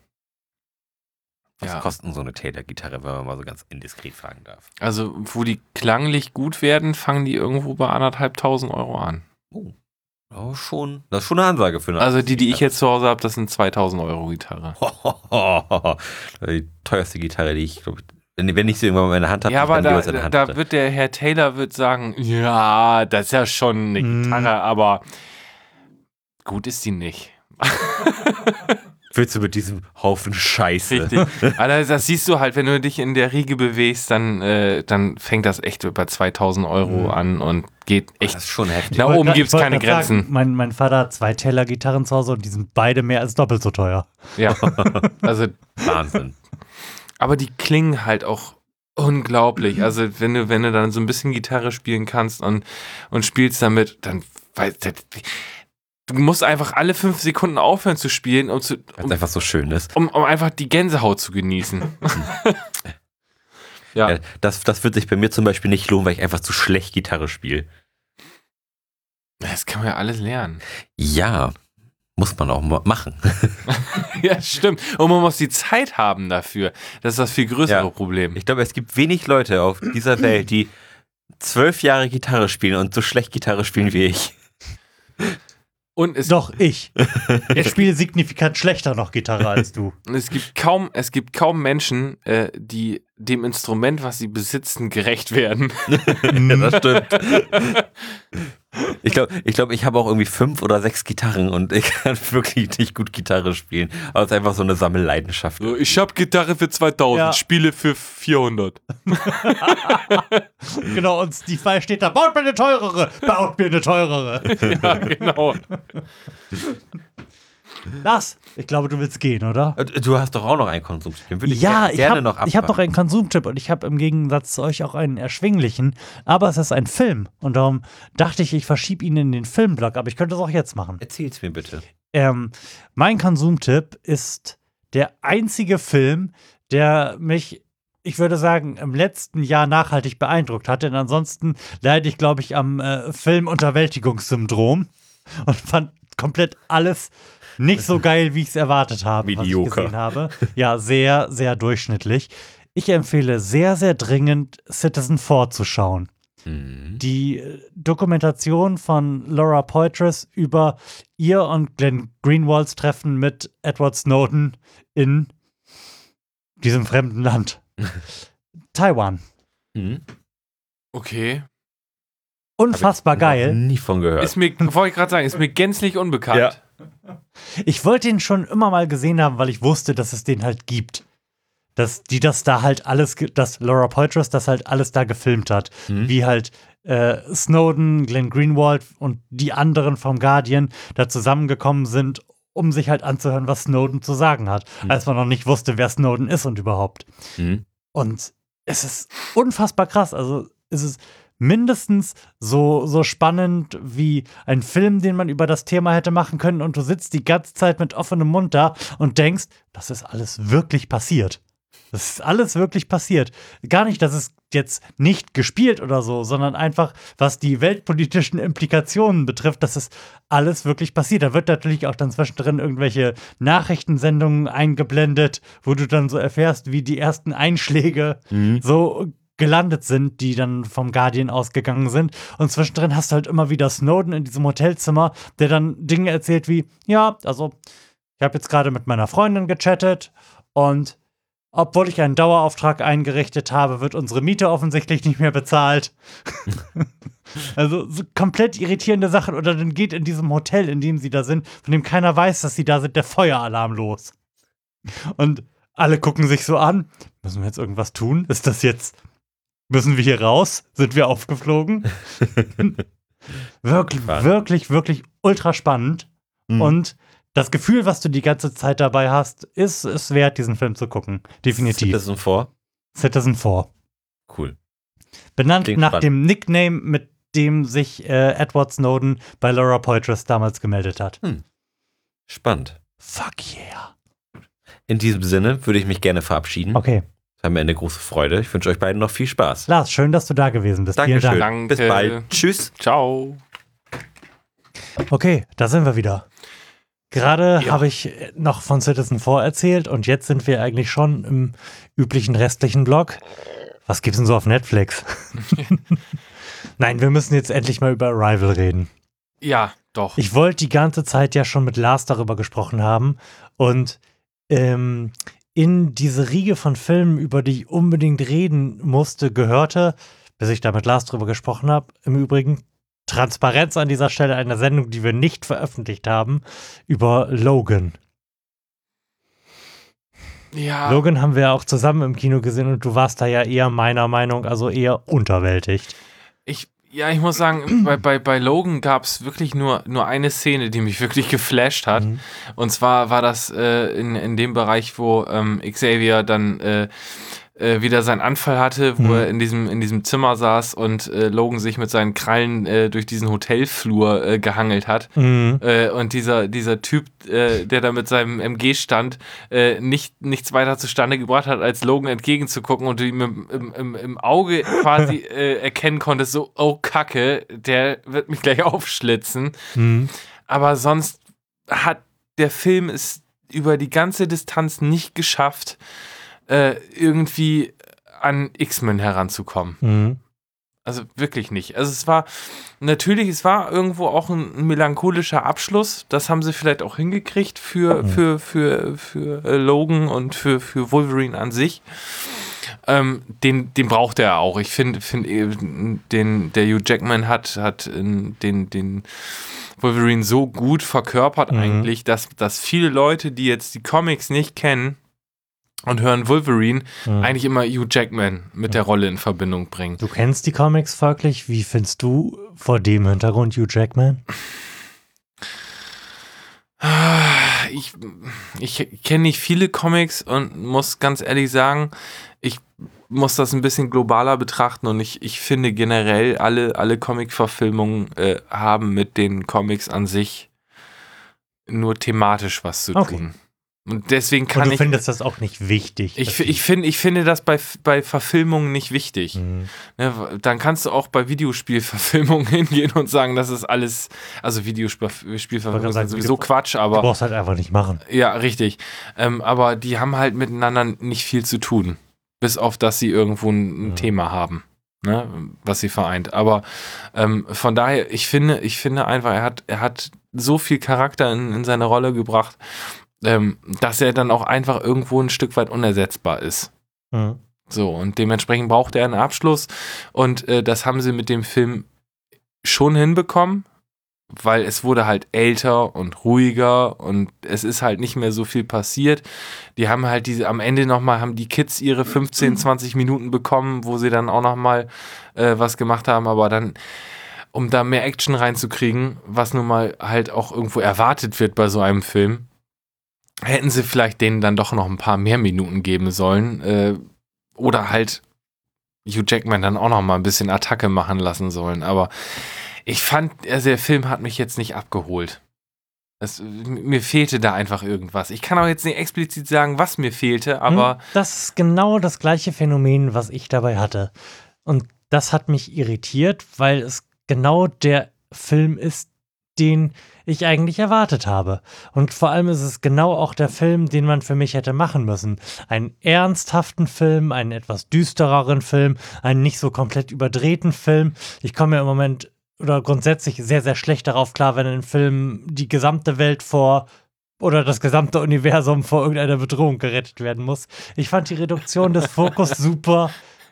Was Ja. kostet so eine Taylor-Gitarre, wenn man mal so ganz indiskret fragen darf? Also wo die klanglich gut werden, fangen die irgendwo bei anderthalbtausend Euro an. Oh, schon. Das ist schon eine Ansage für eine Also die, die ich jetzt zu Hause habe, das sind zweitausend Euro Gitarre. Die teuerste Gitarre, die ich, glaube ich, wenn, wenn ich sie irgendwann mal in der Hand habe, Ja, aber dann da, jeweils in der Hand da hatte. wird der Herr Taylor wird sagen, ja, das ist ja schon eine Mm. Gitarre, aber gut ist die nicht. Willst du mit diesem Haufen Scheiße? Richtig. Also das siehst du halt, wenn du dich in der Riege bewegst, dann, äh, dann fängt das echt bei zweitausend Euro Mhm. an und geht Das echt. ist schon heftig. Na, Ich wollte oben grad- gibt's ich wollte keine grad Grenzen. Sagen, mein, mein Vater hat zwei Taylor-Gitarren zu Hause und die sind beide mehr als doppelt so teuer. Ja. Also, Wahnsinn. aber die klingen halt auch unglaublich. Also wenn du, wenn du dann so ein bisschen Gitarre spielen kannst und, und spielst damit, dann weiß das, Du musst einfach alle fünf Sekunden aufhören zu spielen, um, zu, Weil es um, einfach so schön ist. um, um einfach die Gänsehaut zu genießen. ja. Ja, das, das wird sich bei mir zum Beispiel nicht lohnen, weil ich einfach zu schlecht Gitarre spiele. Das kann man ja alles lernen. Ja, muss man auch ma- machen. Ja, stimmt. Und man muss die Zeit haben dafür. Das ist das viel größere Ja. Problem. Ich glaube, es gibt wenig Leute auf dieser Welt, die zwölf Jahre Gitarre spielen und so schlecht Gitarre spielen wie ich. Und es, Doch, ich. Ich spiele signifikant schlechter noch Gitarre als du. es gibt kaum, es gibt kaum Menschen, äh, die dem Instrument, was sie besitzen, gerecht werden. Ja, das stimmt. Ich glaube, ich, glaub, ich habe auch irgendwie fünf oder sechs Gitarren und ich kann wirklich nicht gut Gitarre spielen. Aber es ist einfach so eine Sammelleidenschaft. So, ich habe Gitarre für zweitausend, Ja. Spiele für vierhundert. Genau, und Steve Vai steht da, baut mir eine teurere, baut mir eine teurere. Ja, genau. Lars, ich glaube, du willst gehen, oder? Du hast doch auch noch einen Konsumtipp. Den würde ich Ja, ger- ich gerne habe noch hab noch abfangen. einen Konsumtipp und ich habe im Gegensatz zu euch auch einen erschwinglichen, aber es ist ein Film und darum dachte ich, ich verschiebe ihn in den Filmblock, aber ich könnte es auch jetzt machen. Erzähl's mir bitte. Ähm, mein Konsumtipp ist der einzige Film, der mich, ich würde sagen, im letzten Jahr nachhaltig beeindruckt hat, denn ansonsten leide ich, glaube ich, am äh, Filmunterwältigungssyndrom und fand komplett alles nicht so geil, wie ich es erwartet habe, was ich Mediocre. gesehen habe. Ja, sehr, sehr durchschnittlich. Ich empfehle sehr, sehr dringend, Citizen Four zu schauen. Mhm. Die äh, Dokumentation von Laura Poitras über ihr und Glenn Greenwalds Treffen mit Edward Snowden in diesem fremden Land. Taiwan. Mhm. Okay. Unfassbar Noch geil. Nie von gehört. Ist mir, wollte ich gerade sagen, ist mir gänzlich unbekannt. Ja. Ich wollte ihn schon immer mal gesehen haben, weil ich wusste, dass es den halt gibt. Dass die das da halt alles, ge- dass Laura Poitras das halt alles da gefilmt hat. Mhm. Wie halt äh, Snowden, Glenn Greenwald und die anderen vom Guardian da zusammengekommen sind, um sich halt anzuhören, was Snowden zu sagen hat. Mhm. Als man noch nicht wusste, wer Snowden ist und überhaupt. Mhm. Und es ist unfassbar krass. Also es ist mindestens so, so spannend wie ein Film, den man über das Thema hätte machen können und du sitzt die ganze Zeit mit offenem Mund da und denkst, das ist alles wirklich passiert. Das ist alles wirklich passiert. Gar nicht, dass es jetzt nicht gespielt oder so, sondern einfach, was die weltpolitischen Implikationen betrifft, dass es alles wirklich passiert. Da wird natürlich auch dann zwischendrin irgendwelche Nachrichtensendungen eingeblendet, wo du dann so erfährst, wie die ersten Einschläge Mhm. so gelandet sind, die dann vom Guardian ausgegangen sind. Und zwischendrin hast du halt immer wieder Snowden in diesem Hotelzimmer, der dann Dinge erzählt wie, ja, also ich habe jetzt gerade mit meiner Freundin gechattet und obwohl ich einen Dauerauftrag eingerichtet habe, wird unsere Miete offensichtlich nicht mehr bezahlt. Also so komplett irritierende Sachen. Oder dann geht in diesem Hotel, in dem sie da sind, von dem keiner weiß, dass sie da sind, der Feueralarm los. Und alle gucken sich so an. Müssen wir jetzt irgendwas tun? Ist das jetzt, müssen wir hier raus? Sind wir aufgeflogen? Wirklich, Spannend. wirklich, wirklich ultra spannend. Mhm. Und das Gefühl, was du die ganze Zeit dabei hast, ist es wert, diesen Film zu gucken. Definitiv. Citizen Four. Citizen Four. Cool. Benannt Klingt nach spannend. dem Nickname, mit dem sich äh, Edward Snowden bei Laura Poitras damals gemeldet hat. Spannend. Fuck yeah. In diesem Sinne würde ich mich gerne verabschieden. Okay. Es war mir eine große Freude. Ich wünsche euch beiden noch viel Spaß. Lars, schön, dass du da gewesen bist. Dankeschön. Vielen Dank. Danke. Bis bald. Tschüss. Ciao. Okay, da sind wir wieder. Gerade Ja. habe ich noch von Citizen Four erzählt und jetzt sind wir eigentlich schon im üblichen restlichen Blog. Was gibt's denn so auf Netflix? Nein, wir müssen jetzt endlich mal über Arrival reden. Ja, doch. Ich wollte die ganze Zeit ja schon mit Lars darüber gesprochen haben und ähm, in diese Riege von Filmen, über die ich unbedingt reden musste, gehörte, bis ich da mit Lars drüber gesprochen habe, im Übrigen Transparenz an dieser Stelle, einer Sendung, die wir nicht veröffentlicht haben, über Logan. ja. Logan haben wir auch zusammen im Kino gesehen und du warst da ja eher meiner Meinung, also eher unterwältigt. Ich, ja, ich muss sagen, bei, bei, bei Logan gab es wirklich nur, nur eine Szene, die mich wirklich geflasht hat. Mhm. Und zwar war das äh, in, in dem Bereich, wo ähm, Xavier dann äh, äh, wieder seinen Anfall hatte, wo Mhm. er in diesem, in diesem Zimmer saß und äh, Logan sich mit seinen Krallen äh, durch diesen Hotelflur äh, gehangelt hat. Mhm. Äh, und dieser, dieser Typ, äh, der da mit seinem M G stand, äh, nicht, nichts weiter zustande gebracht hat, als Logan entgegenzugucken und du ihm im, im, im, im Auge quasi äh, erkennen konntest, so, oh Kacke, der wird mich gleich aufschlitzen. Mhm. Aber sonst hat der Film es über die ganze Distanz nicht geschafft, äh, irgendwie an X-Men heranzukommen. Mhm. Also wirklich nicht. Also es war, natürlich, es war irgendwo auch ein, ein melancholischer Abschluss. Das haben sie vielleicht auch hingekriegt für, Mhm. für, für, für äh, Logan und für, für Wolverine an sich. Ähm, den, den braucht er auch. Ich finde, find, äh, den, der Hugh Jackman hat, hat in, den, den Wolverine so gut verkörpert Mhm. eigentlich, dass, dass viele Leute, die jetzt die Comics nicht kennen und hören Wolverine, Mhm. eigentlich immer Hugh Jackman mit der Rolle in Verbindung bringen. Du kennst die Comics folglich. Wie findest du vor dem Hintergrund Hugh Jackman? Ich, ich kenne nicht viele Comics und muss ganz ehrlich sagen, ich muss das ein bisschen globaler betrachten und ich, ich finde generell, alle, alle Comic-Verfilmungen äh, haben mit den Comics an sich nur thematisch was zu Okay. tun. Und deswegen Und kann du ich. findest das auch nicht wichtig. Ich, dass fi- ich, find, ich finde das bei, bei Verfilmungen nicht wichtig. Mhm. Ne, dann kannst du auch bei Videospielverfilmungen hingehen und sagen, das ist alles, also Ich Videospielverfilmungen wollte sind sagen, sowieso Video- Quatsch, Du aber brauchst halt einfach nicht machen. ja, richtig. Ähm, aber die haben halt miteinander nicht viel zu tun. Bis auf, dass sie irgendwo ein, ein Ja. Thema haben, ne, was sie vereint. Aber ähm, von daher, ich finde, ich finde einfach, er hat, er hat so viel Charakter in, in seine Rolle gebracht, ähm, dass er dann auch einfach irgendwo ein Stück weit unersetzbar ist. Mhm. So, und dementsprechend braucht er einen Abschluss. Und äh, das haben sie mit dem Film schon hinbekommen, weil es wurde halt älter und ruhiger und es ist halt nicht mehr so viel passiert. Die haben halt diese, am Ende nochmal, haben die Kids ihre fünfzehn, zwanzig Minuten bekommen, wo sie dann auch nochmal äh, was gemacht haben, aber dann, um da mehr Action reinzukriegen, was nun mal halt auch irgendwo erwartet wird bei so einem Film, hätten sie vielleicht denen dann doch noch ein paar mehr Minuten geben sollen, äh, oder halt Hugh Jackman dann auch noch mal ein bisschen Attacke machen lassen sollen. Aber ich fand, also der Film hat mich jetzt nicht abgeholt. Das, mir fehlte da einfach irgendwas. Ich kann auch jetzt nicht explizit sagen, was mir fehlte, aber Hm, das ist genau das gleiche Phänomen, was ich dabei hatte. Und das hat mich irritiert, weil es genau der Film ist, den ich eigentlich erwartet habe. Und vor allem ist es genau auch der Film, den man für mich hätte machen müssen. Einen ernsthaften Film, einen etwas düstereren Film, einen nicht so komplett überdrehten Film. Ich komme mir im Moment oder grundsätzlich sehr, sehr schlecht darauf klar, wenn ein Film die gesamte Welt vor oder das gesamte Universum vor irgendeiner Bedrohung gerettet werden muss. Ich fand die Reduktion des Fokus super.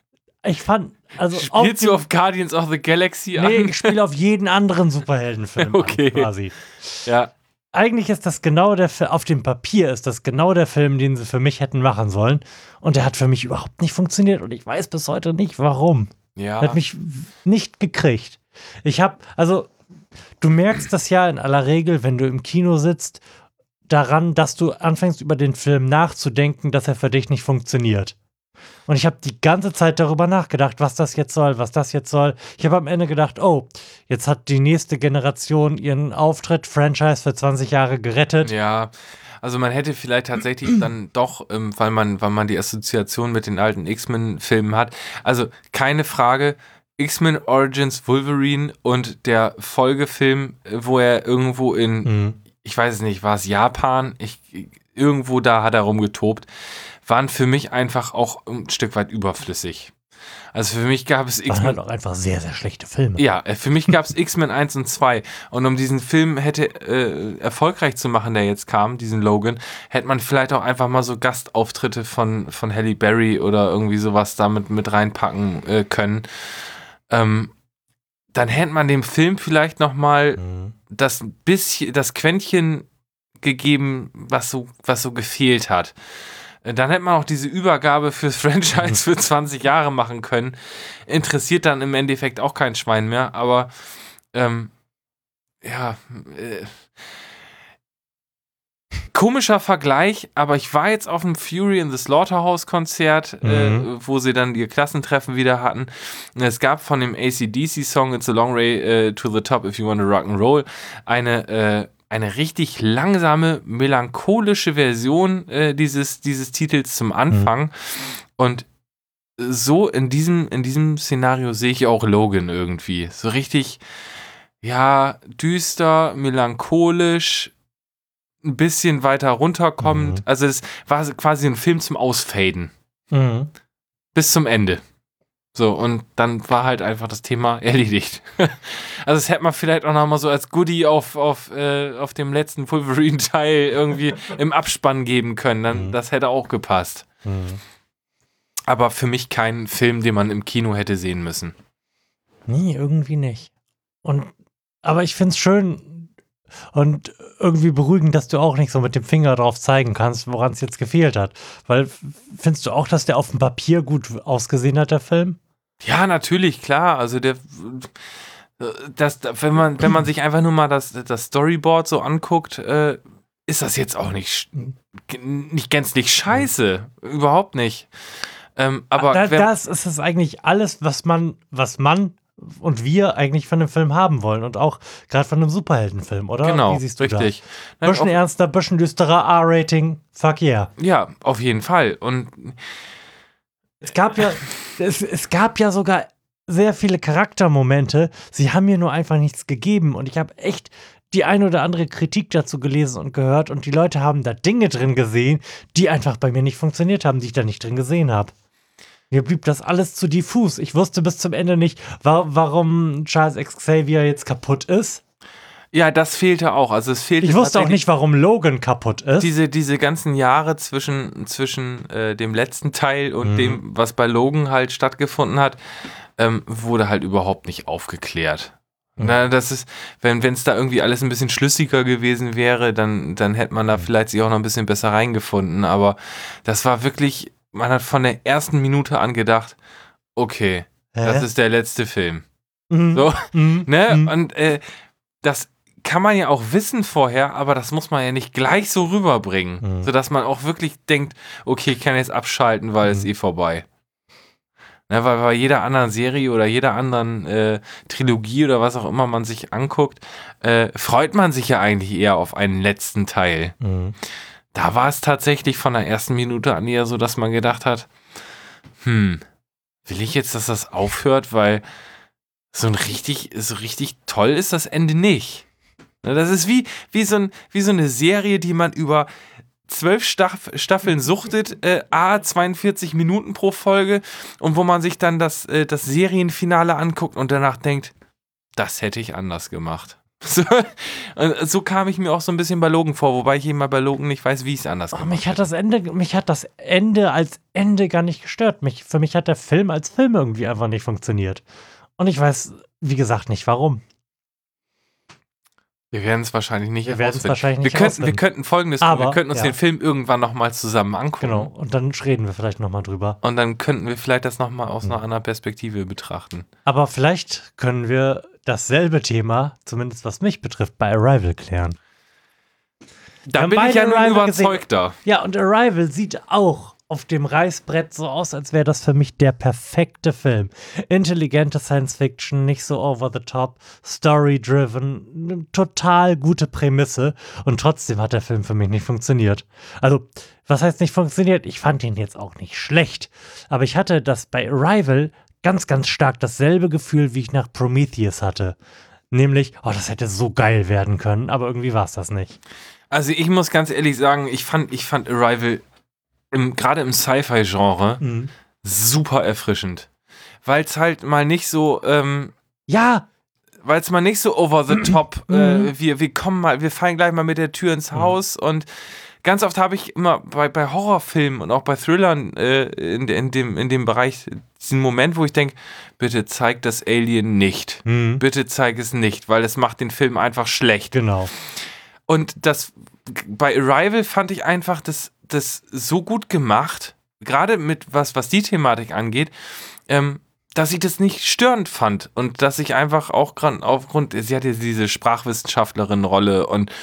Ich fand, also spielst auf du auf Guardians of the Galaxy Nee, an? ich spiele auf jeden anderen Superheldenfilm Okay. an, quasi. Ja, Eigentlich ist das genau der Film, auf dem Papier ist das genau der Film, den sie für mich hätten machen sollen. Und der hat für mich überhaupt nicht funktioniert und ich weiß bis heute nicht, warum. ja. Er hat mich nicht gekriegt. Ich habe, also, du merkst das ja in aller Regel, wenn du im Kino sitzt, daran, dass du anfängst, über den Film nachzudenken, dass er für dich nicht funktioniert. Und ich habe die ganze Zeit darüber nachgedacht, was das jetzt soll, was das jetzt soll. Ich habe am Ende gedacht, oh, jetzt hat die nächste Generation ihren Auftritt, Franchise für zwanzig Jahre gerettet. Ja, also man hätte vielleicht tatsächlich dann doch, ähm, weil man, weil man die Assoziation mit den alten X-Men-Filmen hat, also keine Frage, X-Men Origins Wolverine und der Folgefilm, äh, wo er irgendwo in, Mhm. ich weiß es nicht, war es Japan, ich, irgendwo da hat er rumgetobt, waren für mich einfach auch ein Stück weit überflüssig. Also für mich gab es Das waren X-Men halt auch einfach sehr, sehr schlechte Filme. ja, äh, für mich gab es X-Men eins und zwei. Und um diesen Film hätte äh, erfolgreich zu machen, der jetzt kam, diesen Logan, hätte man vielleicht auch einfach mal so Gastauftritte von, von Halle Berry oder irgendwie sowas damit mit reinpacken äh, können. Ähm, dann hätte man dem Film vielleicht noch mal Mhm. das bisschen, das Quäntchen gegeben, was so, was so gefehlt hat. Äh, Dann hätte man auch diese Übergabe fürs Franchise für zwanzig Jahre machen können. Interessiert dann im Endeffekt auch kein Schwein mehr, aber ähm, ja, äh, komischer Vergleich, aber ich war jetzt auf dem Fury in the Slaughterhouse Konzert, mhm. äh, wo sie dann ihr Klassentreffen wieder hatten. Und es gab von dem A C D C-Song It's a Long Way uh, to the Top If You Want to Rock and Roll eine, äh, eine richtig langsame, melancholische Version äh, dieses, dieses Titels zum Anfang. Mhm. Und so in diesem, in diesem Szenario sehe ich auch Logan irgendwie. So richtig, ja, düster, melancholisch, ein bisschen weiter runterkommt. Mhm. Also es war quasi ein Film zum Ausfaden. Mhm. Bis zum Ende. So, und dann war halt einfach das Thema erledigt. Also das hätte man vielleicht auch nochmal so als Goodie auf, auf, äh, auf dem letzten Wolverine-Teil irgendwie im Abspann geben können. Dann, mhm. Das hätte auch gepasst. Mhm. Aber für mich kein Film, den man im Kino hätte sehen müssen. Nee, irgendwie nicht. Und, aber ich finde es schön und irgendwie beruhigend, dass du auch nicht so mit dem Finger drauf zeigen kannst, woran es jetzt gefehlt hat. Weil, findest du auch, dass der auf dem Papier gut ausgesehen hat, der Film? Ja, natürlich, klar. Also der, das, wenn man, wenn man sich einfach nur mal das, das Storyboard so anguckt, äh, ist das jetzt auch nicht, nicht gänzlich scheiße. Überhaupt nicht. Ähm, aber da, das ist es eigentlich alles, was man, was man und wir eigentlich von einem Film haben wollen und auch gerade von einem Superheldenfilm, oder? Genau, wie siehst du richtig. Da? Bisschen Nein, ernster, bisschen düsterer, R-Rating, fuck yeah. Ja, auf jeden Fall. Und es gab ja, es, es gab ja sogar sehr viele Charaktermomente. Sie haben mir nur einfach nichts gegeben und ich habe echt die ein oder andere Kritik dazu gelesen und gehört und die Leute haben da Dinge drin gesehen, die einfach bei mir nicht funktioniert haben, die ich da nicht drin gesehen habe. Mir blieb das alles zu diffus. Ich wusste bis zum Ende nicht, wa- warum Charles Xavier jetzt kaputt ist. Ja, das fehlte auch. Also es fehlte ich wusste auch nicht, warum Logan kaputt ist. Diese, diese ganzen Jahre zwischen, zwischen äh, dem letzten Teil und mhm. dem, was bei Logan halt stattgefunden hat, ähm, wurde halt überhaupt nicht aufgeklärt. Mhm. Na, das ist, wenn es da irgendwie alles ein bisschen schlüssiger gewesen wäre, dann, dann hätte man da mhm. vielleicht sich auch noch ein bisschen besser reingefunden. Aber das war wirklich, man hat von der ersten Minute an gedacht, okay, Hä? das ist der letzte Film. Mhm. So, mhm. ne? Mhm. Und äh, das kann man ja auch wissen vorher, aber das muss man ja nicht gleich so rüberbringen, mhm. sodass man auch wirklich denkt, okay, ich kann jetzt abschalten, weil es mhm. eh vorbei. Ne, weil bei jeder anderen Serie oder jeder anderen äh, Trilogie oder was auch immer man sich anguckt, äh, freut man sich ja eigentlich eher auf einen letzten Teil. Mhm. Da war es tatsächlich von der ersten Minute an eher so, dass man gedacht hat, hm, will ich jetzt, dass das aufhört, weil so ein richtig, so richtig toll ist das Ende nicht. Das ist wie, wie, so, ein, wie so eine Serie, die man über zwölf Staff- Staffeln suchtet, äh, a zweiundvierzig Minuten pro Folge und wo man sich dann das, äh, das Serienfinale anguckt und danach denkt, das hätte ich anders gemacht. So, so kam ich mir auch so ein bisschen bei Logan vor, wobei ich eben mal bei Logan nicht weiß, wie ich es anders gemacht oh, mich hat das Ende, mich hat das Ende als Ende gar nicht gestört. Mich, für mich hat der Film als Film irgendwie einfach nicht funktioniert. Und ich weiß, wie gesagt, nicht warum. Wir werden es wahrscheinlich nicht Wir werden es wahrscheinlich nicht wir könnten, wir könnten folgendes Aber, tun, wir könnten uns ja. den Film irgendwann nochmal zusammen angucken. Genau, und dann reden wir vielleicht nochmal drüber. Und dann könnten wir vielleicht das nochmal aus hm. einer anderen Perspektive betrachten. Aber vielleicht können wir dasselbe Thema, zumindest was mich betrifft, bei Arrival klären. Da bin ich ja nun überzeugter. Gesehen. Ja, und Arrival sieht auch auf dem Reißbrett so aus, als wäre das für mich der perfekte Film. Intelligente Science-Fiction, nicht so over the top, story-driven, eine total gute Prämisse und trotzdem hat der Film für mich nicht funktioniert. Also, was heißt nicht funktioniert? Ich fand ihn jetzt auch nicht schlecht, aber ich hatte das bei Arrival ganz, ganz stark dasselbe Gefühl, wie ich nach Prometheus hatte. Nämlich, oh, das hätte so geil werden können, aber irgendwie war es das nicht. Also ich muss ganz ehrlich sagen, ich fand, ich fand Arrival Im, gerade im Sci-Fi-Genre mhm. super erfrischend. Weil es halt mal nicht so, ähm, ja, weil es mal nicht so over the top, mhm. äh, wir, wir kommen mal, wir fallen gleich mal mit der Tür ins Haus mhm. und ganz oft habe ich immer bei, bei Horrorfilmen und auch bei Thrillern äh, in, in, dem, in dem Bereich diesen Moment, wo ich denke, bitte zeig das Alien nicht. Mhm. Bitte zeig es nicht, weil es macht den Film einfach schlecht. Genau. Und das bei Arrival fand ich einfach, das das so gut gemacht, gerade mit was, was die Thematik angeht, ähm, dass ich das nicht störend fand und dass ich einfach auch gerade aufgrund, sie hatte diese Sprachwissenschaftlerin-Rolle und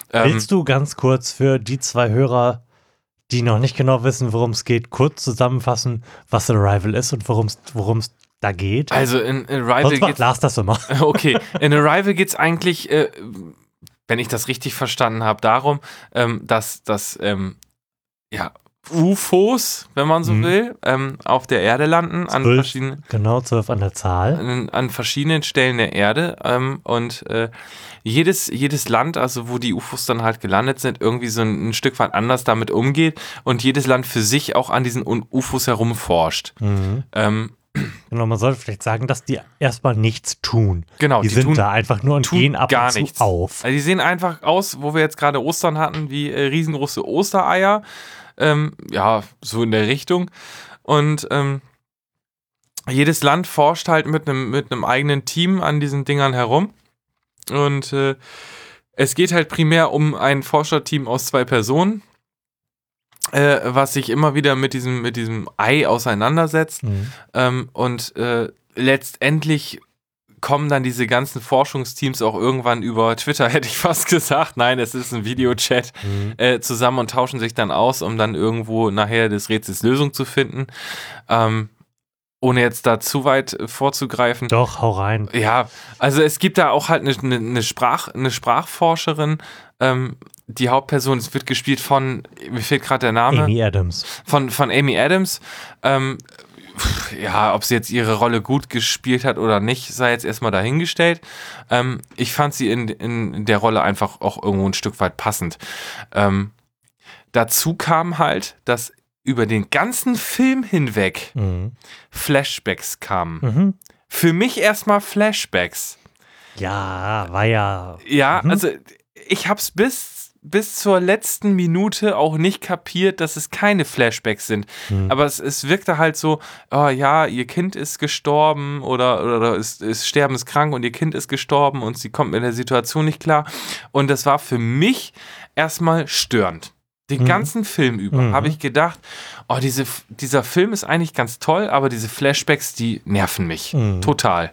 Ähm, Willst du ganz kurz für die zwei Hörer, die noch nicht genau wissen, worum es geht, kurz zusammenfassen, was Arrival ist und worum es da geht? also in, in Arrival Sonst macht geht's, Lars das immer. okay, in Arrival geht es eigentlich, äh, wenn ich das richtig verstanden habe, darum, ähm, dass, dass ähm, ja, U F Os, wenn man so Mhm. will, ähm, auf der Erde landen, an Zwölf. verschiedenen, Genau, zwölf an der Zahl. an, an verschiedenen Stellen der Erde ähm, und äh, jedes, jedes Land, also wo die U F Os dann halt gelandet sind, irgendwie so ein, ein Stück weit anders damit umgeht und jedes Land für sich auch an diesen U F Os herumforscht. Mhm. Ähm, Genau, man sollte vielleicht sagen, dass die erstmal nichts tun. genau, die, die sind tun, da einfach nur und tun gehen ab gar und zu nichts. auf. Also die sehen einfach aus, wo wir jetzt gerade Ostern hatten, wie äh, riesengroße Ostereier. Ähm, ja, so in der Richtung. Und ähm, jedes Land forscht halt mit einem mit einem eigenen Team an diesen Dingern herum. Und äh, es geht halt primär um ein Forscherteam aus zwei Personen, äh, was sich immer wieder mit diesem, mit diesem Ei auseinandersetzt. Mhm. Ähm, und äh, letztendlich kommen dann diese ganzen Forschungsteams auch irgendwann über Twitter, hätte ich fast gesagt. Nein, es ist ein Videochat, Mhm. äh, zusammen und tauschen sich dann aus, um dann irgendwo nachher des Rätsels Lösung zu finden. Ähm, ohne jetzt da zu weit äh, vorzugreifen. Doch, hau rein. Ja, also es gibt da auch halt eine, eine, eine, Sprach, eine Sprachforscherin, ähm, die Hauptperson, es wird gespielt von, mir fehlt gerade der Name, Amy Adams. von, von Amy Adams. Ähm, ja, ob sie jetzt ihre Rolle gut gespielt hat oder nicht, sei jetzt erstmal dahingestellt. Ähm, ich fand sie in, in der Rolle einfach auch irgendwo ein Stück weit passend. Ähm, dazu kam halt, dass über den ganzen Film hinweg Mhm. Flashbacks kamen. Mhm. Für mich erstmal Flashbacks. Ja, war ja. Ja, Mhm. also ich hab's bis, bis zur letzten Minute auch nicht kapiert, dass es keine Flashbacks sind. Mhm. Aber es, es wirkte halt so, oh ja, ihr Kind ist gestorben oder, oder ist, ist sterbenskrank und ihr Kind ist gestorben und sie kommt mit der Situation nicht klar. Und das war für mich erstmal störend. Den Mhm. ganzen Film über Mhm. habe ich gedacht, oh, diese, dieser Film ist eigentlich ganz toll, aber diese Flashbacks, die nerven mich Mhm. total.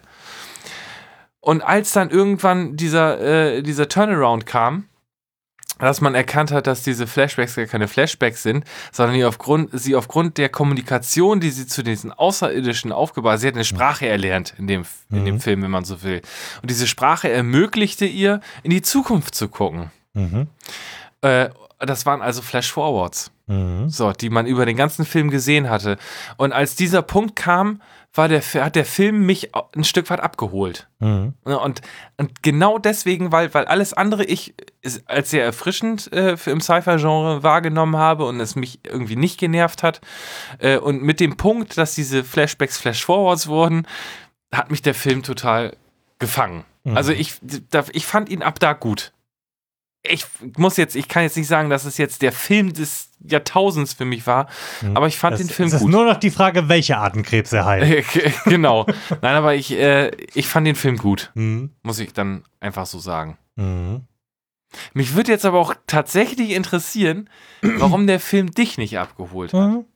Und als dann irgendwann dieser, äh, dieser Turnaround kam, dass man erkannt hat, dass diese Flashbacks gar keine Flashbacks sind, sondern die aufgrund, sie aufgrund der Kommunikation, die sie zu diesen Außerirdischen aufgebaut hat, sie hat eine Sprache erlernt in dem, in Mhm. dem Film, wenn man so will. Und diese Sprache ermöglichte ihr, in die Zukunft zu gucken. Mhm. Äh, das waren also Flash-Forwards, Mhm. so, die man über den ganzen Film gesehen hatte. Und als dieser Punkt kam, war der, hat der Film mich ein Stück weit abgeholt. Mhm. Und, und genau deswegen, weil, weil alles andere ich ist, als sehr erfrischend äh, für im Sci-Fi-Genre wahrgenommen habe und es mich irgendwie nicht genervt hat. Äh, und mit dem Punkt, dass diese Flashbacks Flash-Forwards wurden, hat mich der Film total gefangen. Mhm. Also ich, da, ich fand ihn ab da gut. Ich muss jetzt, ich kann jetzt nicht sagen, dass es jetzt der Film des Jahrtausends für mich war, Mhm. aber ich fand es, den Film es ist gut. nur noch die Frage, welche Artenkrebs er heilt. Genau. Nein, aber ich, äh, ich fand den Film gut, Mhm. muss ich dann einfach so sagen. Mhm. Mich würde jetzt aber auch tatsächlich interessieren, warum der Film dich nicht abgeholt hat. Mhm.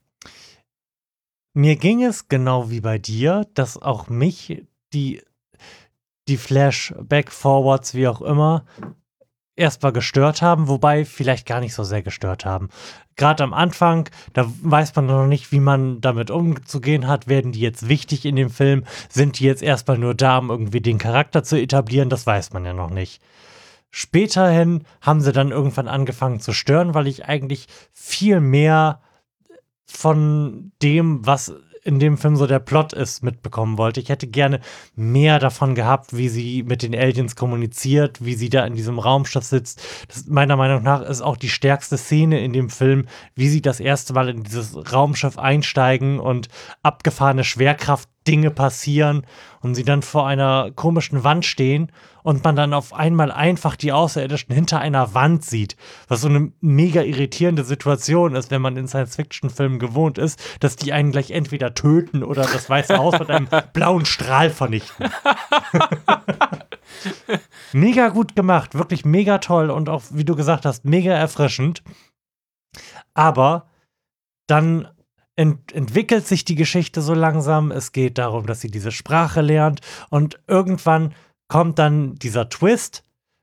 Mir ging es genau wie bei dir, dass auch mich die, die Flashback-Forwards, wie auch immer, erstmal gestört haben, wobei vielleicht gar nicht so sehr gestört haben. Gerade am Anfang, da weiß man noch nicht, wie man damit umzugehen hat. Werden die jetzt wichtig in dem Film? Sind die jetzt erstmal nur da, um irgendwie den Charakter zu etablieren? Das weiß man ja noch nicht. Späterhin haben sie dann irgendwann angefangen zu stören, weil ich eigentlich viel mehr von dem, was in dem Film so der Plot ist, mitbekommen wollte. Ich hätte gerne mehr davon gehabt, wie sie mit den Aliens kommuniziert, wie sie da in diesem Raumschiff sitzt. Das meiner Meinung nach ist auch die stärkste Szene in dem Film, wie sie das erste Mal in dieses Raumschiff einsteigen und abgefahrene Schwerkraftdinge passieren und sie dann vor einer komischen Wand stehen und man dann auf einmal einfach die Außerirdischen hinter einer Wand sieht, was so eine mega irritierende Situation ist, wenn man in Science-Fiction-Filmen gewohnt ist, dass die einen gleich entweder töten oder das Weiße Haus mit einem blauen Strahl vernichten. Mega gut gemacht, wirklich mega toll und auch, wie du gesagt hast, mega erfrischend. Aber dann ent- entwickelt sich die Geschichte so langsam. Es geht darum, dass sie diese Sprache lernt und irgendwann kommt dann dieser Twist,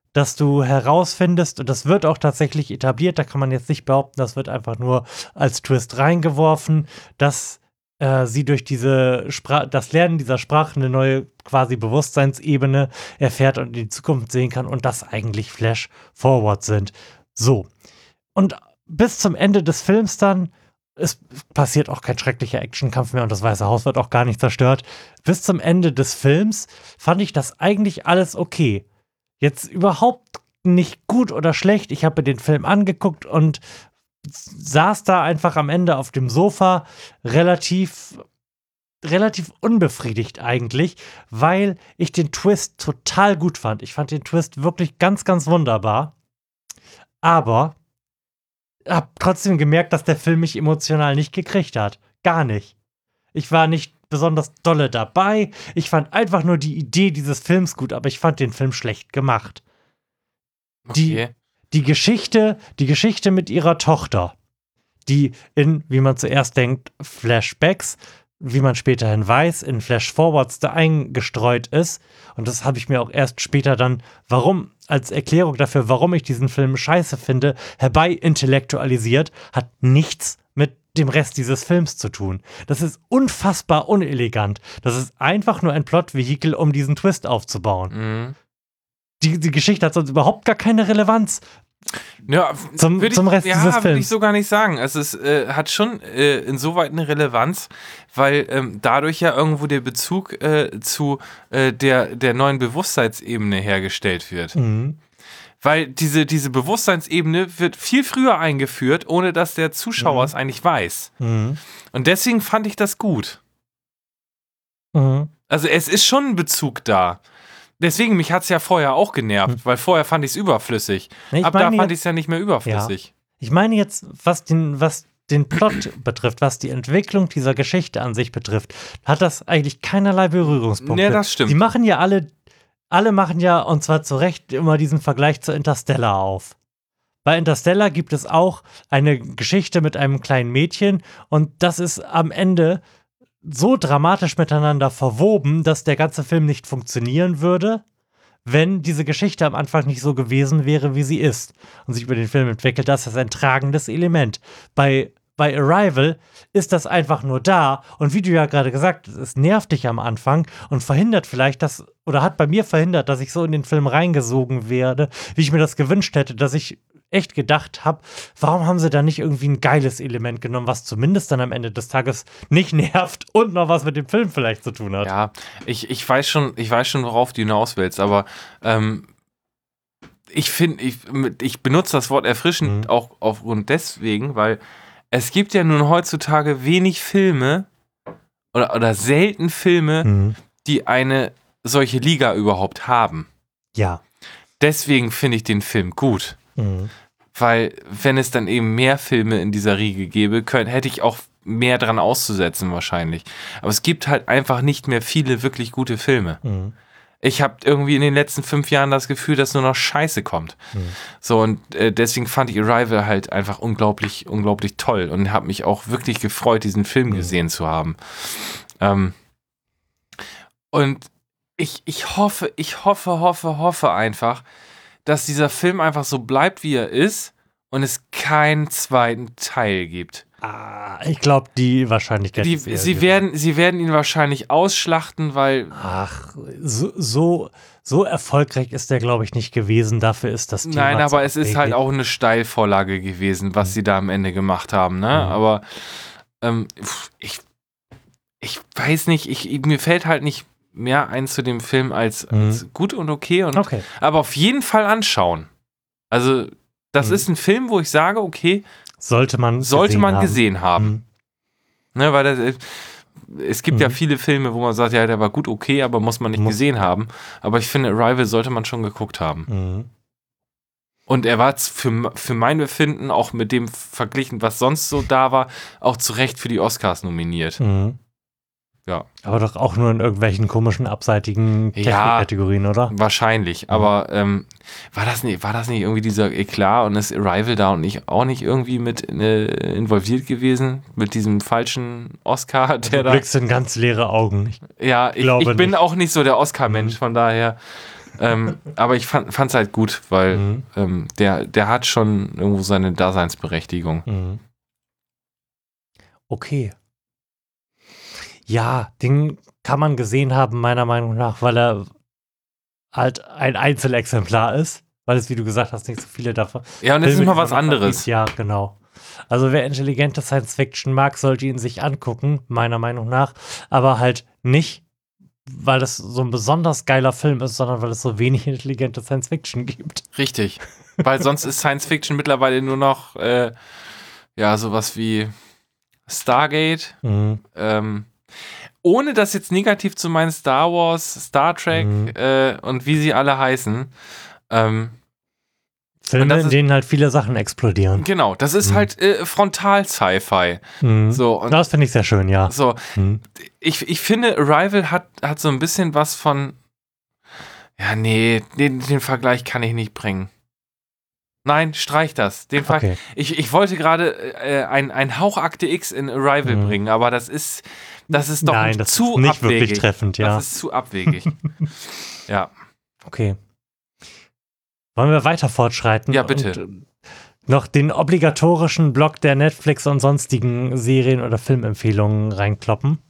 dass du herausfindest, und das wird auch tatsächlich etabliert, da kann man jetzt nicht behaupten, das wird einfach nur als Twist reingeworfen, dass äh, sie durch diese Spra- das Lernen dieser Sprache eine neue quasi Bewusstseinsebene erfährt und in die Zukunft sehen kann und das eigentlich Flash-Forward sind. So. Und bis zum Ende des Films dann, es passiert auch kein schrecklicher Actionkampf mehr und das Weiße Haus wird auch gar nicht zerstört. Bis zum Ende des Films fand ich das eigentlich alles okay. Jetzt überhaupt nicht gut oder schlecht. Ich habe mir den Film angeguckt und saß da einfach am Ende auf dem Sofa relativ, relativ unbefriedigt eigentlich, weil ich den Twist total gut fand. Ich fand den Twist wirklich ganz, ganz wunderbar. Aber habe trotzdem gemerkt, dass der Film mich emotional nicht gekriegt hat. Gar nicht. Ich war nicht besonders dolle dabei. Ich fand einfach nur die Idee dieses Films gut, aber ich fand den Film schlecht gemacht. Die, Okay. die Geschichte, die Geschichte mit ihrer Tochter, die in, wie man zuerst denkt, Flashbacks, wie man späterhin weiß, in Flash-Forwards da eingestreut ist. Und das habe ich mir auch erst später dann, warum, als Erklärung dafür, warum ich diesen Film scheiße finde, herbei-intellektualisiert, hat nichts mit dem Rest dieses Films zu tun. Das ist unfassbar unelegant. Das ist einfach nur ein Plot-Vehikel, um diesen Twist aufzubauen. Mhm. Die, die Geschichte hat sonst überhaupt gar keine Relevanz. Ja, Zum- würd ich, zum Rest ja, dieses würde ich Films. so gar nicht sagen. Also es äh, hat schon äh, insoweit eine Relevanz, weil ähm, dadurch ja irgendwo der Bezug äh, zu äh, der, der neuen Bewusstseinsebene hergestellt wird. Mhm. Weil diese, diese Bewusstseinsebene wird viel früher eingeführt, ohne dass der Zuschauer es eigentlich weiß. Mhm. Und deswegen fand ich das gut. Mhm. Also es ist schon ein Bezug da. Deswegen, mich hat es ja vorher auch genervt, weil vorher fand ich es überflüssig. Nee, ich Ab da meine fand jetzt- ich es ja nicht mehr überflüssig. Ich meine jetzt, was den, was den Plot betrifft, was die Entwicklung dieser Geschichte an sich betrifft, hat das eigentlich keinerlei Berührungspunkte. Ja, das stimmt. Die machen ja alle, alle machen ja, und zwar zu Recht, immer diesen Vergleich zu Interstellar auf. Bei Interstellar gibt es auch eine Geschichte mit einem kleinen Mädchen und das ist am Ende so dramatisch miteinander verwoben, dass der ganze Film nicht funktionieren würde, wenn diese Geschichte am Anfang nicht so gewesen wäre, wie sie ist und sich über den Film entwickelt. Das ist ein tragendes Element. Bei, bei Arrival ist das einfach nur da und wie du ja gerade gesagt hast, es nervt dich am Anfang und verhindert vielleicht das, oder hat bei mir verhindert, dass ich so in den Film reingesogen werde, wie ich mir das gewünscht hätte, dass ich echt gedacht habe, warum haben sie da nicht irgendwie ein geiles Element genommen, was zumindest dann am Ende des Tages nicht nervt und noch was mit dem Film vielleicht zu tun hat. Ja, ich, ich weiß schon, ich weiß schon, worauf du hinaus willst, aber ähm, ich finde, ich, ich benutze das Wort erfrischend Mhm. auch aufgrund deswegen, weil es gibt ja nun heutzutage wenig Filme oder, oder selten Filme, Mhm. die eine solche Liga überhaupt haben. Ja. Deswegen finde ich den Film gut. Mhm. Weil, wenn es dann eben mehr Filme in dieser Riege gäbe, könnt, hätte ich auch mehr dran auszusetzen wahrscheinlich. Aber es gibt halt einfach nicht mehr viele wirklich gute Filme. Mhm. Ich habe irgendwie in den letzten fünf Jahren das Gefühl, dass nur noch Scheiße kommt. Mhm. So, und äh, deswegen fand ich Arrival halt einfach unglaublich, unglaublich toll und habe mich auch wirklich gefreut, diesen Film Mhm. gesehen zu haben. Ähm, und ich, ich hoffe, ich hoffe, hoffe, hoffe einfach, dass dieser Film einfach so bleibt, wie er ist und es keinen zweiten Teil gibt. Ah, ich glaube, die Wahrscheinlichkeit Die, ist eher sie, gering. werden, sie werden ihn wahrscheinlich ausschlachten, weil Ach, so, so, so erfolgreich ist der, glaube ich, nicht gewesen. Dafür ist das Thema Nein, zu aber es ist halt abwegig. auch eine Steilvorlage gewesen, was sie da am Ende gemacht haben, ne? Mhm. Aber ähm, pf, ich, ich weiß nicht, ich, mir fällt halt nicht mehr ein zu dem Film als, Mhm. als gut und okay, und, Okay. aber auf jeden Fall anschauen. Also, das Mhm. ist ein Film, wo ich sage, okay, Sollte man sollte gesehen man haben. gesehen haben. Mhm. Ne, weil das, äh, es gibt ja Mhm. viele Filme, wo man sagt, ja, der war gut, okay, aber muss man nicht Muss- gesehen haben. Aber ich finde, Arrival sollte man schon geguckt haben. Mhm. Und er war z- für, für mein Befinden, auch mit dem verglichen, was sonst so da war, auch zu Recht für die Oscars nominiert. Mhm. Ja. Aber doch auch nur in irgendwelchen komischen, abseitigen Ja. Technikkategorien, oder? Wahrscheinlich. Aber ähm, war, das nicht, war das nicht irgendwie dieser Eklat und ist Arrival da und nicht, auch nicht irgendwie mit äh, involviert gewesen? Mit diesem falschen Oscar, der Du da. blickst in ganz leere Augen. Ich, Ja, ich, glaube ich bin nicht. auch nicht so der Oscar-Mensch, Mhm. von daher. ähm, aber ich fand es halt gut, weil Mhm. ähm, der, der hat schon irgendwo seine Daseinsberechtigung. Mhm. Okay. Ja, den kann man gesehen haben, meiner Meinung nach, weil er halt ein Einzelexemplar ist, weil es, wie du gesagt hast, nicht so viele davon. Ja, und das ist Filme, mal die was man noch anderes. sieht. Ja, genau. Also wer intelligente Science-Fiction mag, sollte ihn sich angucken, meiner Meinung nach. Aber halt nicht, weil es so ein besonders geiler Film ist, sondern weil es so wenig intelligente Science-Fiction gibt. Richtig. Weil sonst ist Science Fiction mittlerweile nur noch äh, ja, sowas wie Stargate. Mhm. Ähm, ohne das jetzt negativ zu meinen, Star Wars, Star Trek Mhm. äh, und wie sie alle heißen. Ähm, Filme, Und das in ist- denen halt viele Sachen explodieren. genau, das ist Mhm. halt äh, Frontal-Sci-Fi. Mhm. So, und Das finde ich sehr schön, ja. so, Mhm. ich, ich finde, Arrival hat, hat so ein bisschen was von. Ja, nee, den, den Vergleich kann ich nicht bringen. Nein, streich das. Den Ver Okay. ich, ich wollte gerade äh, ein, ein Hauch Akte X in Arrival Mhm. bringen, aber das ist, das ist doch Nein, das zu ist nicht abwegig. wirklich treffend, ja. Das ist zu abwegig. Ja. Okay. Wollen wir weiter fortschreiten? Ja, bitte. Und, äh, noch den obligatorischen Block der Netflix und sonstigen Serien- oder Filmempfehlungen reinkloppen?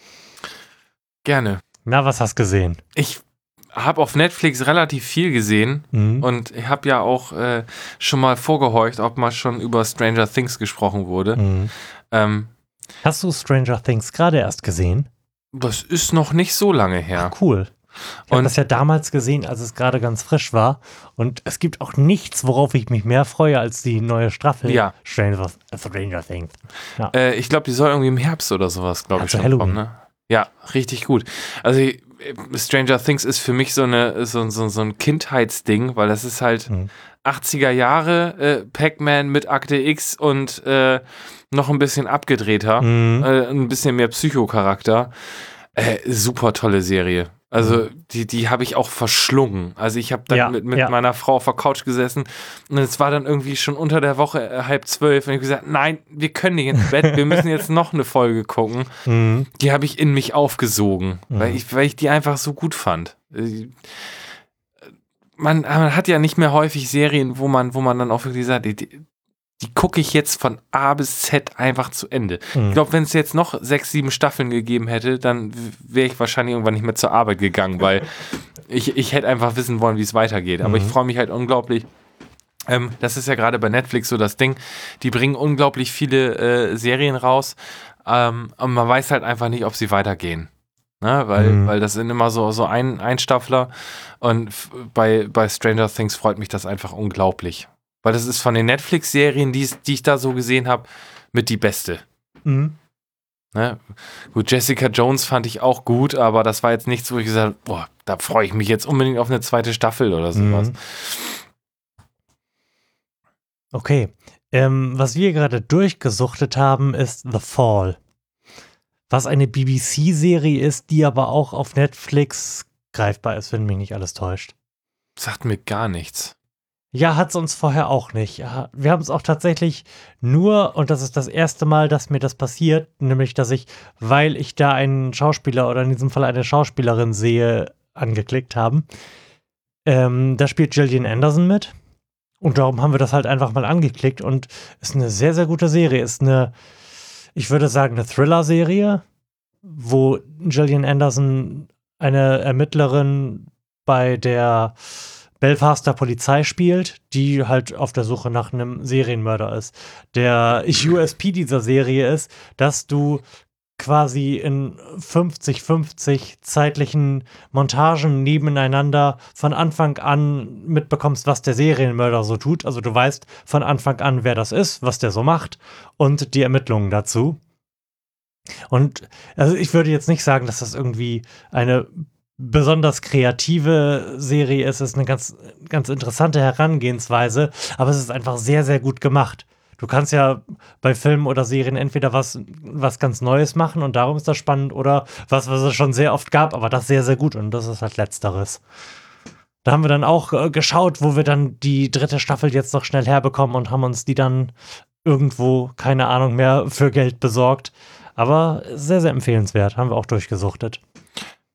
Gerne. Na, was hast du gesehen? Ich habe auf Netflix relativ viel gesehen Mhm. und ich habe ja auch äh, schon mal vorgehorcht, ob mal schon über Stranger Things gesprochen wurde. Mhm. Ähm, Hast du Stranger Things gerade erst gesehen? das ist noch nicht so lange her. Cool. Ich habe Und- das ja damals gesehen, als es gerade ganz frisch war. Und es gibt auch nichts, worauf ich mich mehr freue, als die neue Staffel Ja. Stranger, Stranger Things. Äh, ich glaube, die soll irgendwie im Herbst oder sowas, glaube Ja, ich, zu schon Halloween. kommen. Ne? Ja, richtig gut. Also ich- Stranger Things ist für mich so, eine, so, so, so ein Kindheitsding, weil das ist halt Mhm. achtziger Jahre, äh, Pac-Man mit Akte X und äh, noch ein bisschen abgedrehter, Mhm. äh, ein bisschen mehr Psychocharakter. Äh, super tolle Serie. Also die, die habe ich auch verschlungen. Also ich habe dann Ja, mit, mit ja. meiner Frau auf der Couch gesessen und es war dann irgendwie schon unter der Woche äh, halb zwölf und ich habe gesagt, nein, wir können nicht ins Bett, wir müssen jetzt noch eine Folge gucken. Mhm. Die habe ich in mich aufgesogen, Mhm. weil, ich, weil ich die einfach so gut fand. Äh, Man, man hat ja nicht mehr häufig Serien, wo man, wo man dann auch wirklich sagt, die, die, die gucke ich jetzt von A bis Z einfach zu Ende. Mhm. Ich glaube, wenn es jetzt noch sechs, sieben Staffeln gegeben hätte, dann wäre ich wahrscheinlich irgendwann nicht mehr zur Arbeit gegangen, weil ich, ich hätte einfach wissen wollen, wie es weitergeht. Aber Mhm. ich freue mich halt unglaublich. Ähm, das ist ja gerade bei Netflix so das Ding. Die bringen unglaublich viele äh, Serien raus. Ähm, und man weiß halt einfach nicht, ob sie weitergehen. Ne? Weil, Mhm. weil das sind immer so, so ein Einstaffler. Und f- bei, bei Stranger Things freut mich das einfach unglaublich. Weil das ist von den Netflix-Serien, die, die ich da so gesehen habe, mit die beste. Mhm. Ne? Gut, Jessica Jones fand ich auch gut, aber das war jetzt nichts, wo ich gesagt habe, boah, da freue ich mich jetzt unbedingt auf eine zweite Staffel oder sowas. Mhm. Okay. Ähm, was wir gerade durchgesuchtet haben, ist The Fall. Was eine B B C-Serie ist, die aber auch auf Netflix greifbar ist, wenn mich nicht alles täuscht. Sagt mir gar nichts. Ja, hat es uns vorher auch nicht. Ja, wir haben es auch tatsächlich nur, und das ist das erste Mal, dass mir das passiert, nämlich, dass ich, weil ich da einen Schauspieler oder in diesem Fall eine Schauspielerin sehe, angeklickt haben. Ähm, da spielt Gillian Anderson mit. Und darum haben wir das halt einfach mal angeklickt und ist eine sehr, sehr gute Serie. Ist eine, ich würde sagen, eine Thriller-Serie, wo Gillian Anderson eine Ermittlerin bei der Belfaster Polizei spielt, die halt auf der Suche nach einem Serienmörder ist. Der U S P dieser Serie ist, dass du quasi in fünfzig fünfzig zeitlichen Montagen nebeneinander von Anfang an mitbekommst, was der Serienmörder so tut. Also du weißt von Anfang an, wer das ist, was der so macht und die Ermittlungen dazu. Und also ich würde jetzt nicht sagen, dass das irgendwie eine besonders kreative Serie ist. Es ist eine ganz, ganz interessante Herangehensweise, aber es ist einfach sehr, sehr gut gemacht. Du kannst ja bei Filmen oder Serien entweder was, was ganz Neues machen und darum ist das spannend oder was, was es schon sehr oft gab, aber das sehr, sehr gut und das ist halt Letzteres. Da haben wir dann auch äh, geschaut, wo wir dann die dritte Staffel jetzt noch schnell herbekommen und haben uns die dann irgendwo, keine Ahnung mehr, für Geld besorgt. Aber sehr, sehr empfehlenswert. Haben wir auch durchgesuchtet.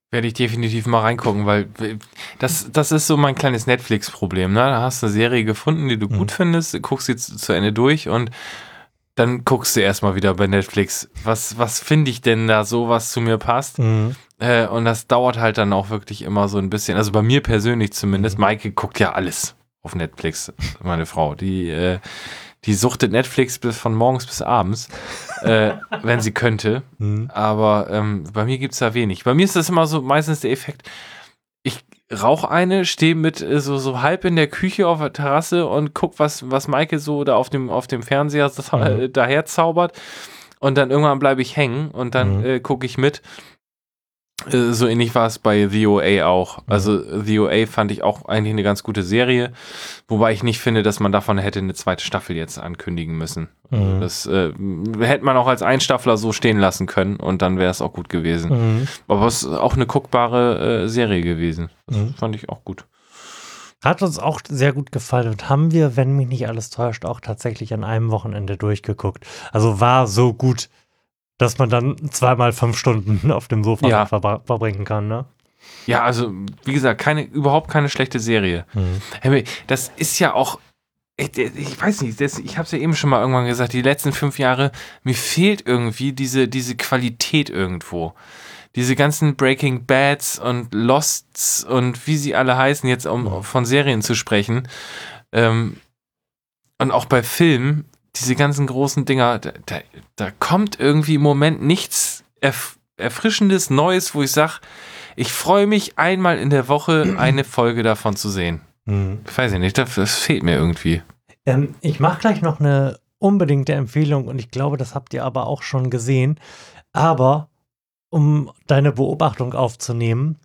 Werde ich definitiv mal reingucken, weil das, das ist so mein kleines Netflix-Problem. Ne? Da hast du eine Serie gefunden, die du Mhm. gut findest, guckst sie zu, zu Ende durch und dann guckst du erstmal wieder bei Netflix. Was, was finde ich denn da so, was zu mir passt? Mhm. Äh, und das dauert halt dann auch wirklich immer so ein bisschen. Also bei mir persönlich zumindest. Mhm. Maike guckt ja alles auf Netflix, meine Frau. Die, äh, die suchtet Netflix bis von morgens bis abends, äh, wenn sie könnte. Mhm. Aber ähm, bei mir gibt es da wenig. Bei mir ist das immer so meistens der Effekt, ich rauche eine, stehe mit äh, so, so halb in der Küche auf der Terrasse und guck, was, was Maike so da auf dem, auf dem Fernseher das, Mhm. äh, daher zaubert. Und dann irgendwann bleibe ich hängen und dann Mhm. äh, gucke ich mit. Äh, So ähnlich war es bei The O A auch. Also The O A fand ich auch eigentlich eine ganz gute Serie, wobei ich nicht finde, dass man davon hätte eine zweite Staffel jetzt ankündigen müssen. Also Mhm. das äh, hätte man auch als Einstaffler so stehen lassen können und dann wäre es auch gut gewesen. Mhm. Aber es ist auch eine guckbare äh, Serie gewesen. Das Mhm. fand ich auch gut. Hat uns auch sehr gut gefallen und haben wir, wenn mich nicht alles täuscht, auch tatsächlich an einem Wochenende durchgeguckt. Also war so gut, dass man dann zweimal fünf Stunden auf dem Sofa Ja. verbra- verbringen kann, ne? Ja, also wie gesagt, keine, überhaupt keine schlechte Serie. Mhm. Hey, das ist ja auch, ich, ich weiß nicht, das, ich habe es ja eben schon mal irgendwann gesagt, die letzten fünf Jahre, mir fehlt irgendwie diese, diese Qualität irgendwo. Diese ganzen Breaking Bads und Losts und wie sie alle heißen, jetzt um Ja. von Serien zu sprechen. Ähm, und auch bei Filmen, diese ganzen großen Dinger, da, da, da kommt irgendwie im Moment nichts erf Erfrischendes, Neues, wo ich sage, ich freue mich einmal in der Woche eine Folge davon zu sehen. Mhm. Ich weiß nicht, das, das fehlt mir irgendwie. Ähm, ich mache gleich noch eine unbedingte Empfehlung und ich glaube, das habt ihr aber auch schon gesehen. Aber um deine Beobachtung aufzunehmen,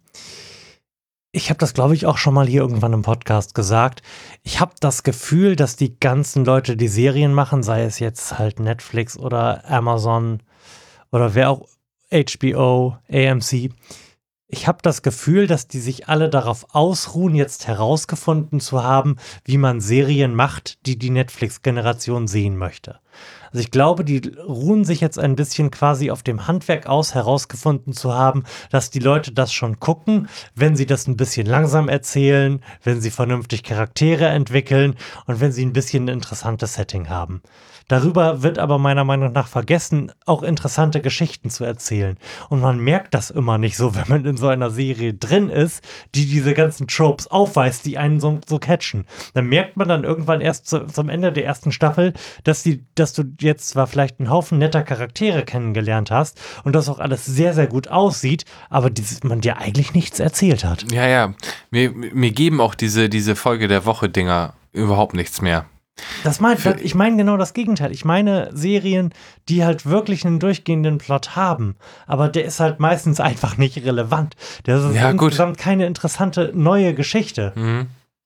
ich habe das, glaube ich, auch schon mal hier irgendwann im Podcast gesagt. Ich habe das Gefühl, dass die ganzen Leute, die Serien machen, sei es jetzt halt Netflix oder Amazon oder wer auch, H B O, A M C, ich habe das Gefühl, dass die sich alle darauf ausruhen, jetzt herausgefunden zu haben, wie man Serien macht, die die Netflix-Generation sehen möchte. Also ich glaube, die ruhen sich jetzt ein bisschen quasi auf dem Handwerk aus, herausgefunden zu haben, dass die Leute das schon gucken, wenn sie das ein bisschen langsam erzählen, wenn sie vernünftig Charaktere entwickeln und wenn sie ein bisschen ein interessantes Setting haben. Darüber wird aber meiner Meinung nach vergessen, auch interessante Geschichten zu erzählen. Und man merkt das immer nicht so, wenn man in so einer Serie drin ist, die diese ganzen Tropes aufweist, die einen so, so catchen. Dann merkt man dann irgendwann erst zu, zum Ende der ersten Staffel, dass, die, dass du jetzt zwar vielleicht einen Haufen netter Charaktere kennengelernt hast und das auch alles sehr, sehr gut aussieht, aber dieses, man dir eigentlich nichts erzählt hat. Ja, ja, mir, mir geben auch diese, diese Folge der Woche-Dinger überhaupt nichts mehr. Das mein, das, ich meine genau das Gegenteil. Ich meine Serien, die halt wirklich einen durchgehenden Plot haben, aber der ist halt meistens einfach nicht relevant. Das ist Ja, gut. insgesamt keine interessante neue Geschichte. Mhm.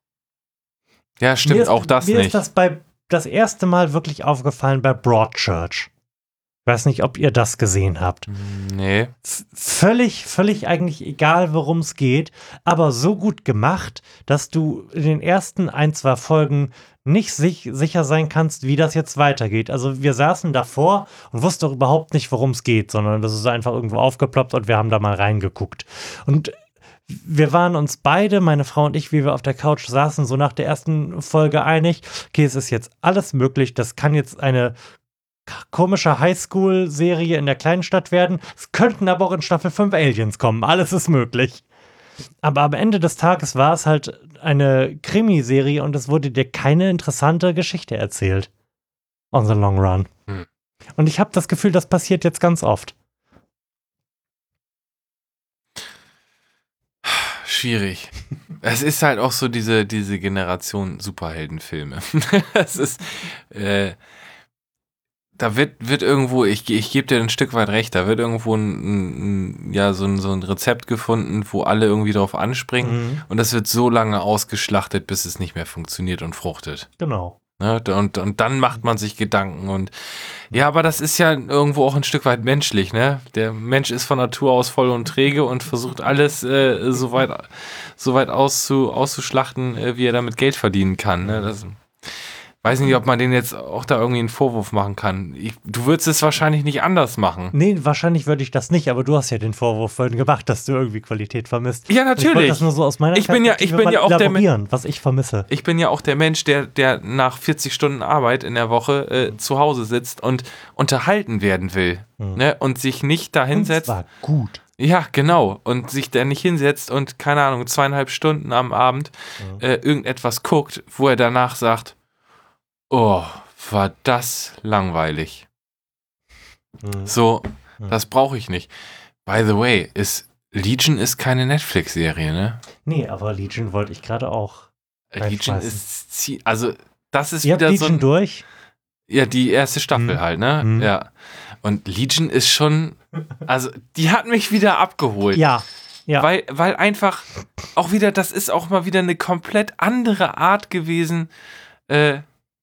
Ja, stimmt, mir ist, auch das mir nicht. ist das bei das erste Mal wirklich aufgefallen bei Broadchurch. Ich weiß nicht, ob ihr das gesehen habt. Nee. F völlig, völlig eigentlich egal, worum es geht, aber so gut gemacht, dass du in den ersten ein, zwei Folgen nicht sich, sicher sein kannst, wie das jetzt weitergeht. Also wir saßen davor und wussten doch überhaupt nicht, worum es geht, sondern das ist einfach irgendwo aufgeploppt und wir haben da mal reingeguckt. Und wir waren uns beide, meine Frau und ich, wie wir auf der Couch saßen, so nach der ersten Folge einig, okay, es ist jetzt alles möglich, das kann jetzt eine komische Highschool-Serie in der kleinen Stadt werden. Es könnten aber auch in Staffel fünf Aliens kommen. Alles ist möglich. Aber am Ende des Tages war es halt eine Krimiserie und es wurde dir keine interessante Geschichte erzählt. On the long run. Hm. Und ich habe das Gefühl, das passiert jetzt ganz oft. Schwierig. Es ist halt auch so diese, diese Generation Superheldenfilme. Es ist, äh, da wird, wird irgendwo, ich, ich gebe dir ein Stück weit recht, da wird irgendwo ein, ein, ja, so, ein, so ein Rezept gefunden, wo alle irgendwie drauf anspringen Mhm. und das wird so lange ausgeschlachtet, bis es nicht mehr funktioniert und fruchtet. Genau. Ne? Und, und dann macht man sich Gedanken und ja, aber das ist ja irgendwo auch ein Stück weit menschlich, ne? Der Mensch ist von Natur aus voll und träge und versucht alles äh, so weit, so weit auszu, auszuschlachten, äh, wie er damit Geld verdienen kann, ne? Das weiß nicht, ob man denen jetzt auch da irgendwie einen Vorwurf machen kann. Ich, du würdest es wahrscheinlich nicht anders machen. Nee, wahrscheinlich würde ich das nicht, aber du hast ja den Vorwurf vorhin gemacht, dass du irgendwie Qualität vermisst. Ja, Und ich wollte natürlich. das nur so aus meiner Ich bin ja- ich Perspektive bin mal ja auch der elaborieren, was ich vermisse. Ich bin ja auch der Mensch, der, der nach vierzig Stunden Arbeit in der Woche äh, zu Hause sitzt und unterhalten werden will. Hm. Ne? Und sich nicht da Und hinsetzt. zwar gut. Ja, genau. Und sich da nicht hinsetzt und, keine Ahnung, zweieinhalb Stunden am Abend Ja. äh, irgendetwas guckt, wo er danach sagt, oh, war das langweilig. Hm. So, Hm. das brauche ich nicht. By the way, ist, Legion ist keine Netflix-Serie, ne? Nee, aber Legion wollte ich gerade auch. Legion Reinschmeißen. ist, zie- also, das ist Ihr habt wieder Legion so ein, durch? ja, die erste Staffel Hm. halt, ne? Hm. Ja. Und Legion ist schon, also, die hat mich wieder abgeholt. Ja. Ja. Weil, weil einfach auch wieder, das ist auch mal wieder eine komplett andere Art gewesen, äh,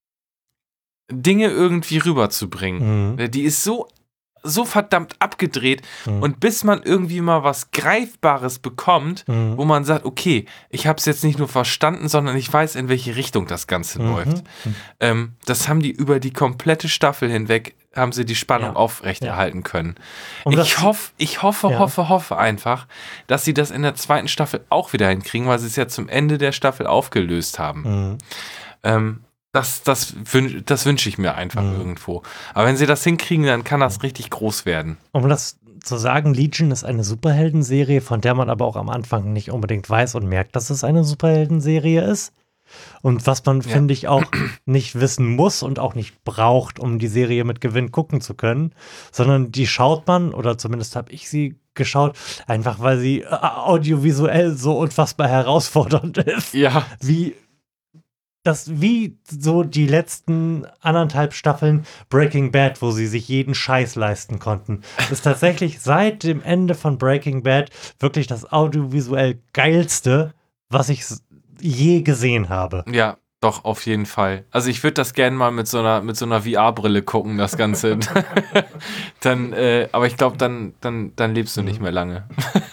Dinge irgendwie rüberzubringen. Mhm. Die ist so, so verdammt abgedreht. Mhm. Und bis man irgendwie mal was Greifbares bekommt, Mhm. wo man sagt, okay, ich habe es jetzt nicht nur verstanden, sondern ich weiß, in welche Richtung das Ganze Mhm. läuft. Ähm, das haben die über die komplette Staffel hinweg, haben sie die Spannung Ja. aufrechterhalten können. Und das- Ich hoffe, ich hoffe, Ja. hoffe, hoffe einfach, dass sie das in der zweiten Staffel auch wieder hinkriegen, weil sie es ja zum Ende der Staffel aufgelöst haben. Mhm. Ähm, das das, wün das wünsche ich mir einfach Mhm. irgendwo. Aber wenn sie das hinkriegen, dann kann das richtig groß werden. Um das zu sagen, Legion ist eine Superheldenserie, von der man aber auch am Anfang nicht unbedingt weiß und merkt, dass es eine Superheldenserie ist. Und was man, Ja. finde ich, auch nicht wissen muss und auch nicht braucht, um die Serie mit Gewinn gucken zu können, sondern die schaut man, oder zumindest habe ich sie geschaut, einfach weil sie äh, audiovisuell so unfassbar herausfordernd ist. Ja, Wie das, wie so die letzten anderthalb Staffeln Breaking Bad, wo sie sich jeden Scheiß leisten konnten. Das ist tatsächlich seit dem Ende von Breaking Bad wirklich das audiovisuell geilste, was ich s- je gesehen habe. ja, doch, auf jeden Fall. Also ich würde das gerne mal mit so einer, mit so einer V R-Brille gucken, das Ganze. dann, äh, aber ich glaube, dann, dann, dann lebst du nicht mehr lange.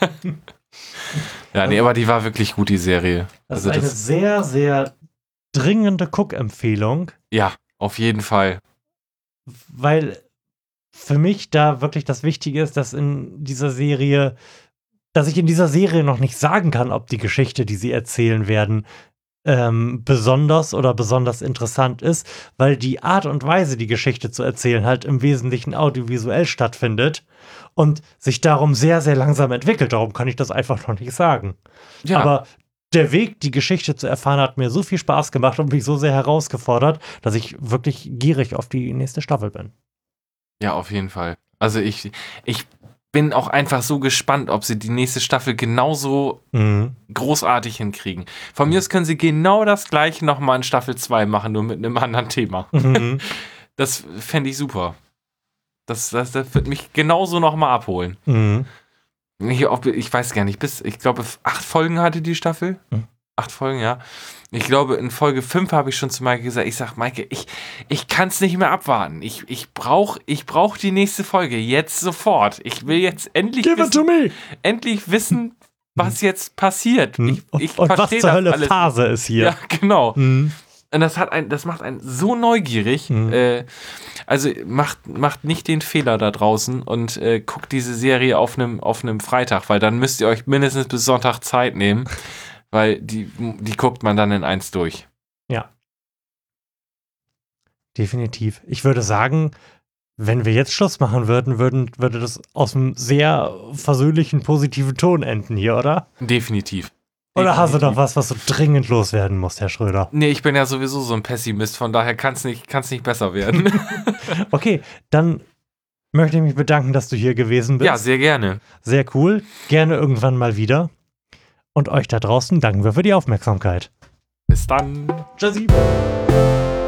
Ja, nee, aber die war wirklich gut, die Serie. Das Also ist eine das, sehr, sehr dringende Guck-Empfehlung, ja, auf jeden Fall. weil für mich da wirklich das Wichtige ist, dass in dieser Serie, dass ich in dieser Serie noch nicht sagen kann, ob die Geschichte, die sie erzählen werden, ähm, besonders oder besonders interessant ist, weil die Art und Weise, die Geschichte zu erzählen, halt im Wesentlichen audiovisuell stattfindet und sich darum sehr, sehr langsam entwickelt. Darum kann ich das einfach noch nicht sagen. Ja, Aber der Weg, die Geschichte zu erfahren, hat mir so viel Spaß gemacht und mich so sehr herausgefordert, dass ich wirklich gierig auf die nächste Staffel bin. ja, auf jeden Fall. Also ich, ich bin auch einfach so gespannt, ob sie die nächste Staffel genauso Mhm. großartig hinkriegen. Von mir aus können sie genau das gleiche nochmal in Staffel zwei machen, nur mit einem anderen Thema. Mhm. Das fände ich super. Das, das, das wird mich genauso nochmal abholen. Mhm. Ich, ob, ich weiß gar nicht, bis, ich glaube, acht Folgen hatte die Staffel. Hm. Acht Folgen, ja. Ich glaube, in Folge fünf habe ich schon zu Maike gesagt, ich sag, Maike, ich, ich kann es nicht mehr abwarten. Ich, ich brauche ich brauch die nächste Folge, jetzt sofort. Ich will jetzt endlich Give it to wissen, me! endlich wissen, was jetzt passiert. Mhm. Ich, ich und was verstehe zur das Hölle alles. Phase ist hier. Ja, genau. Mhm. Und das hat ein, das macht einen so neugierig. Mhm. Äh, also macht, macht nicht den Fehler da draußen und äh, guckt diese Serie auf einem auf einem Freitag, weil dann müsst ihr euch mindestens bis Sonntag Zeit nehmen, weil die, die guckt man dann in eins durch. Definitiv. Ich würde sagen, wenn wir jetzt Schluss machen würden, würden würde das aus einem sehr versöhnlichen, positiven Ton enden hier, oder? Definitiv. Oder hast du Definitiv. noch was, was so dringend loswerden muss, Herr Schröder? Nee, ich bin ja sowieso so ein Pessimist, von daher kann es nicht, kann's nicht besser werden. Okay, dann möchte ich mich bedanken, dass du hier gewesen bist. Ja, sehr gerne. Sehr cool. Gerne irgendwann mal wieder. Und euch da draußen danken wir für die Aufmerksamkeit. Bis dann. Tschüssi.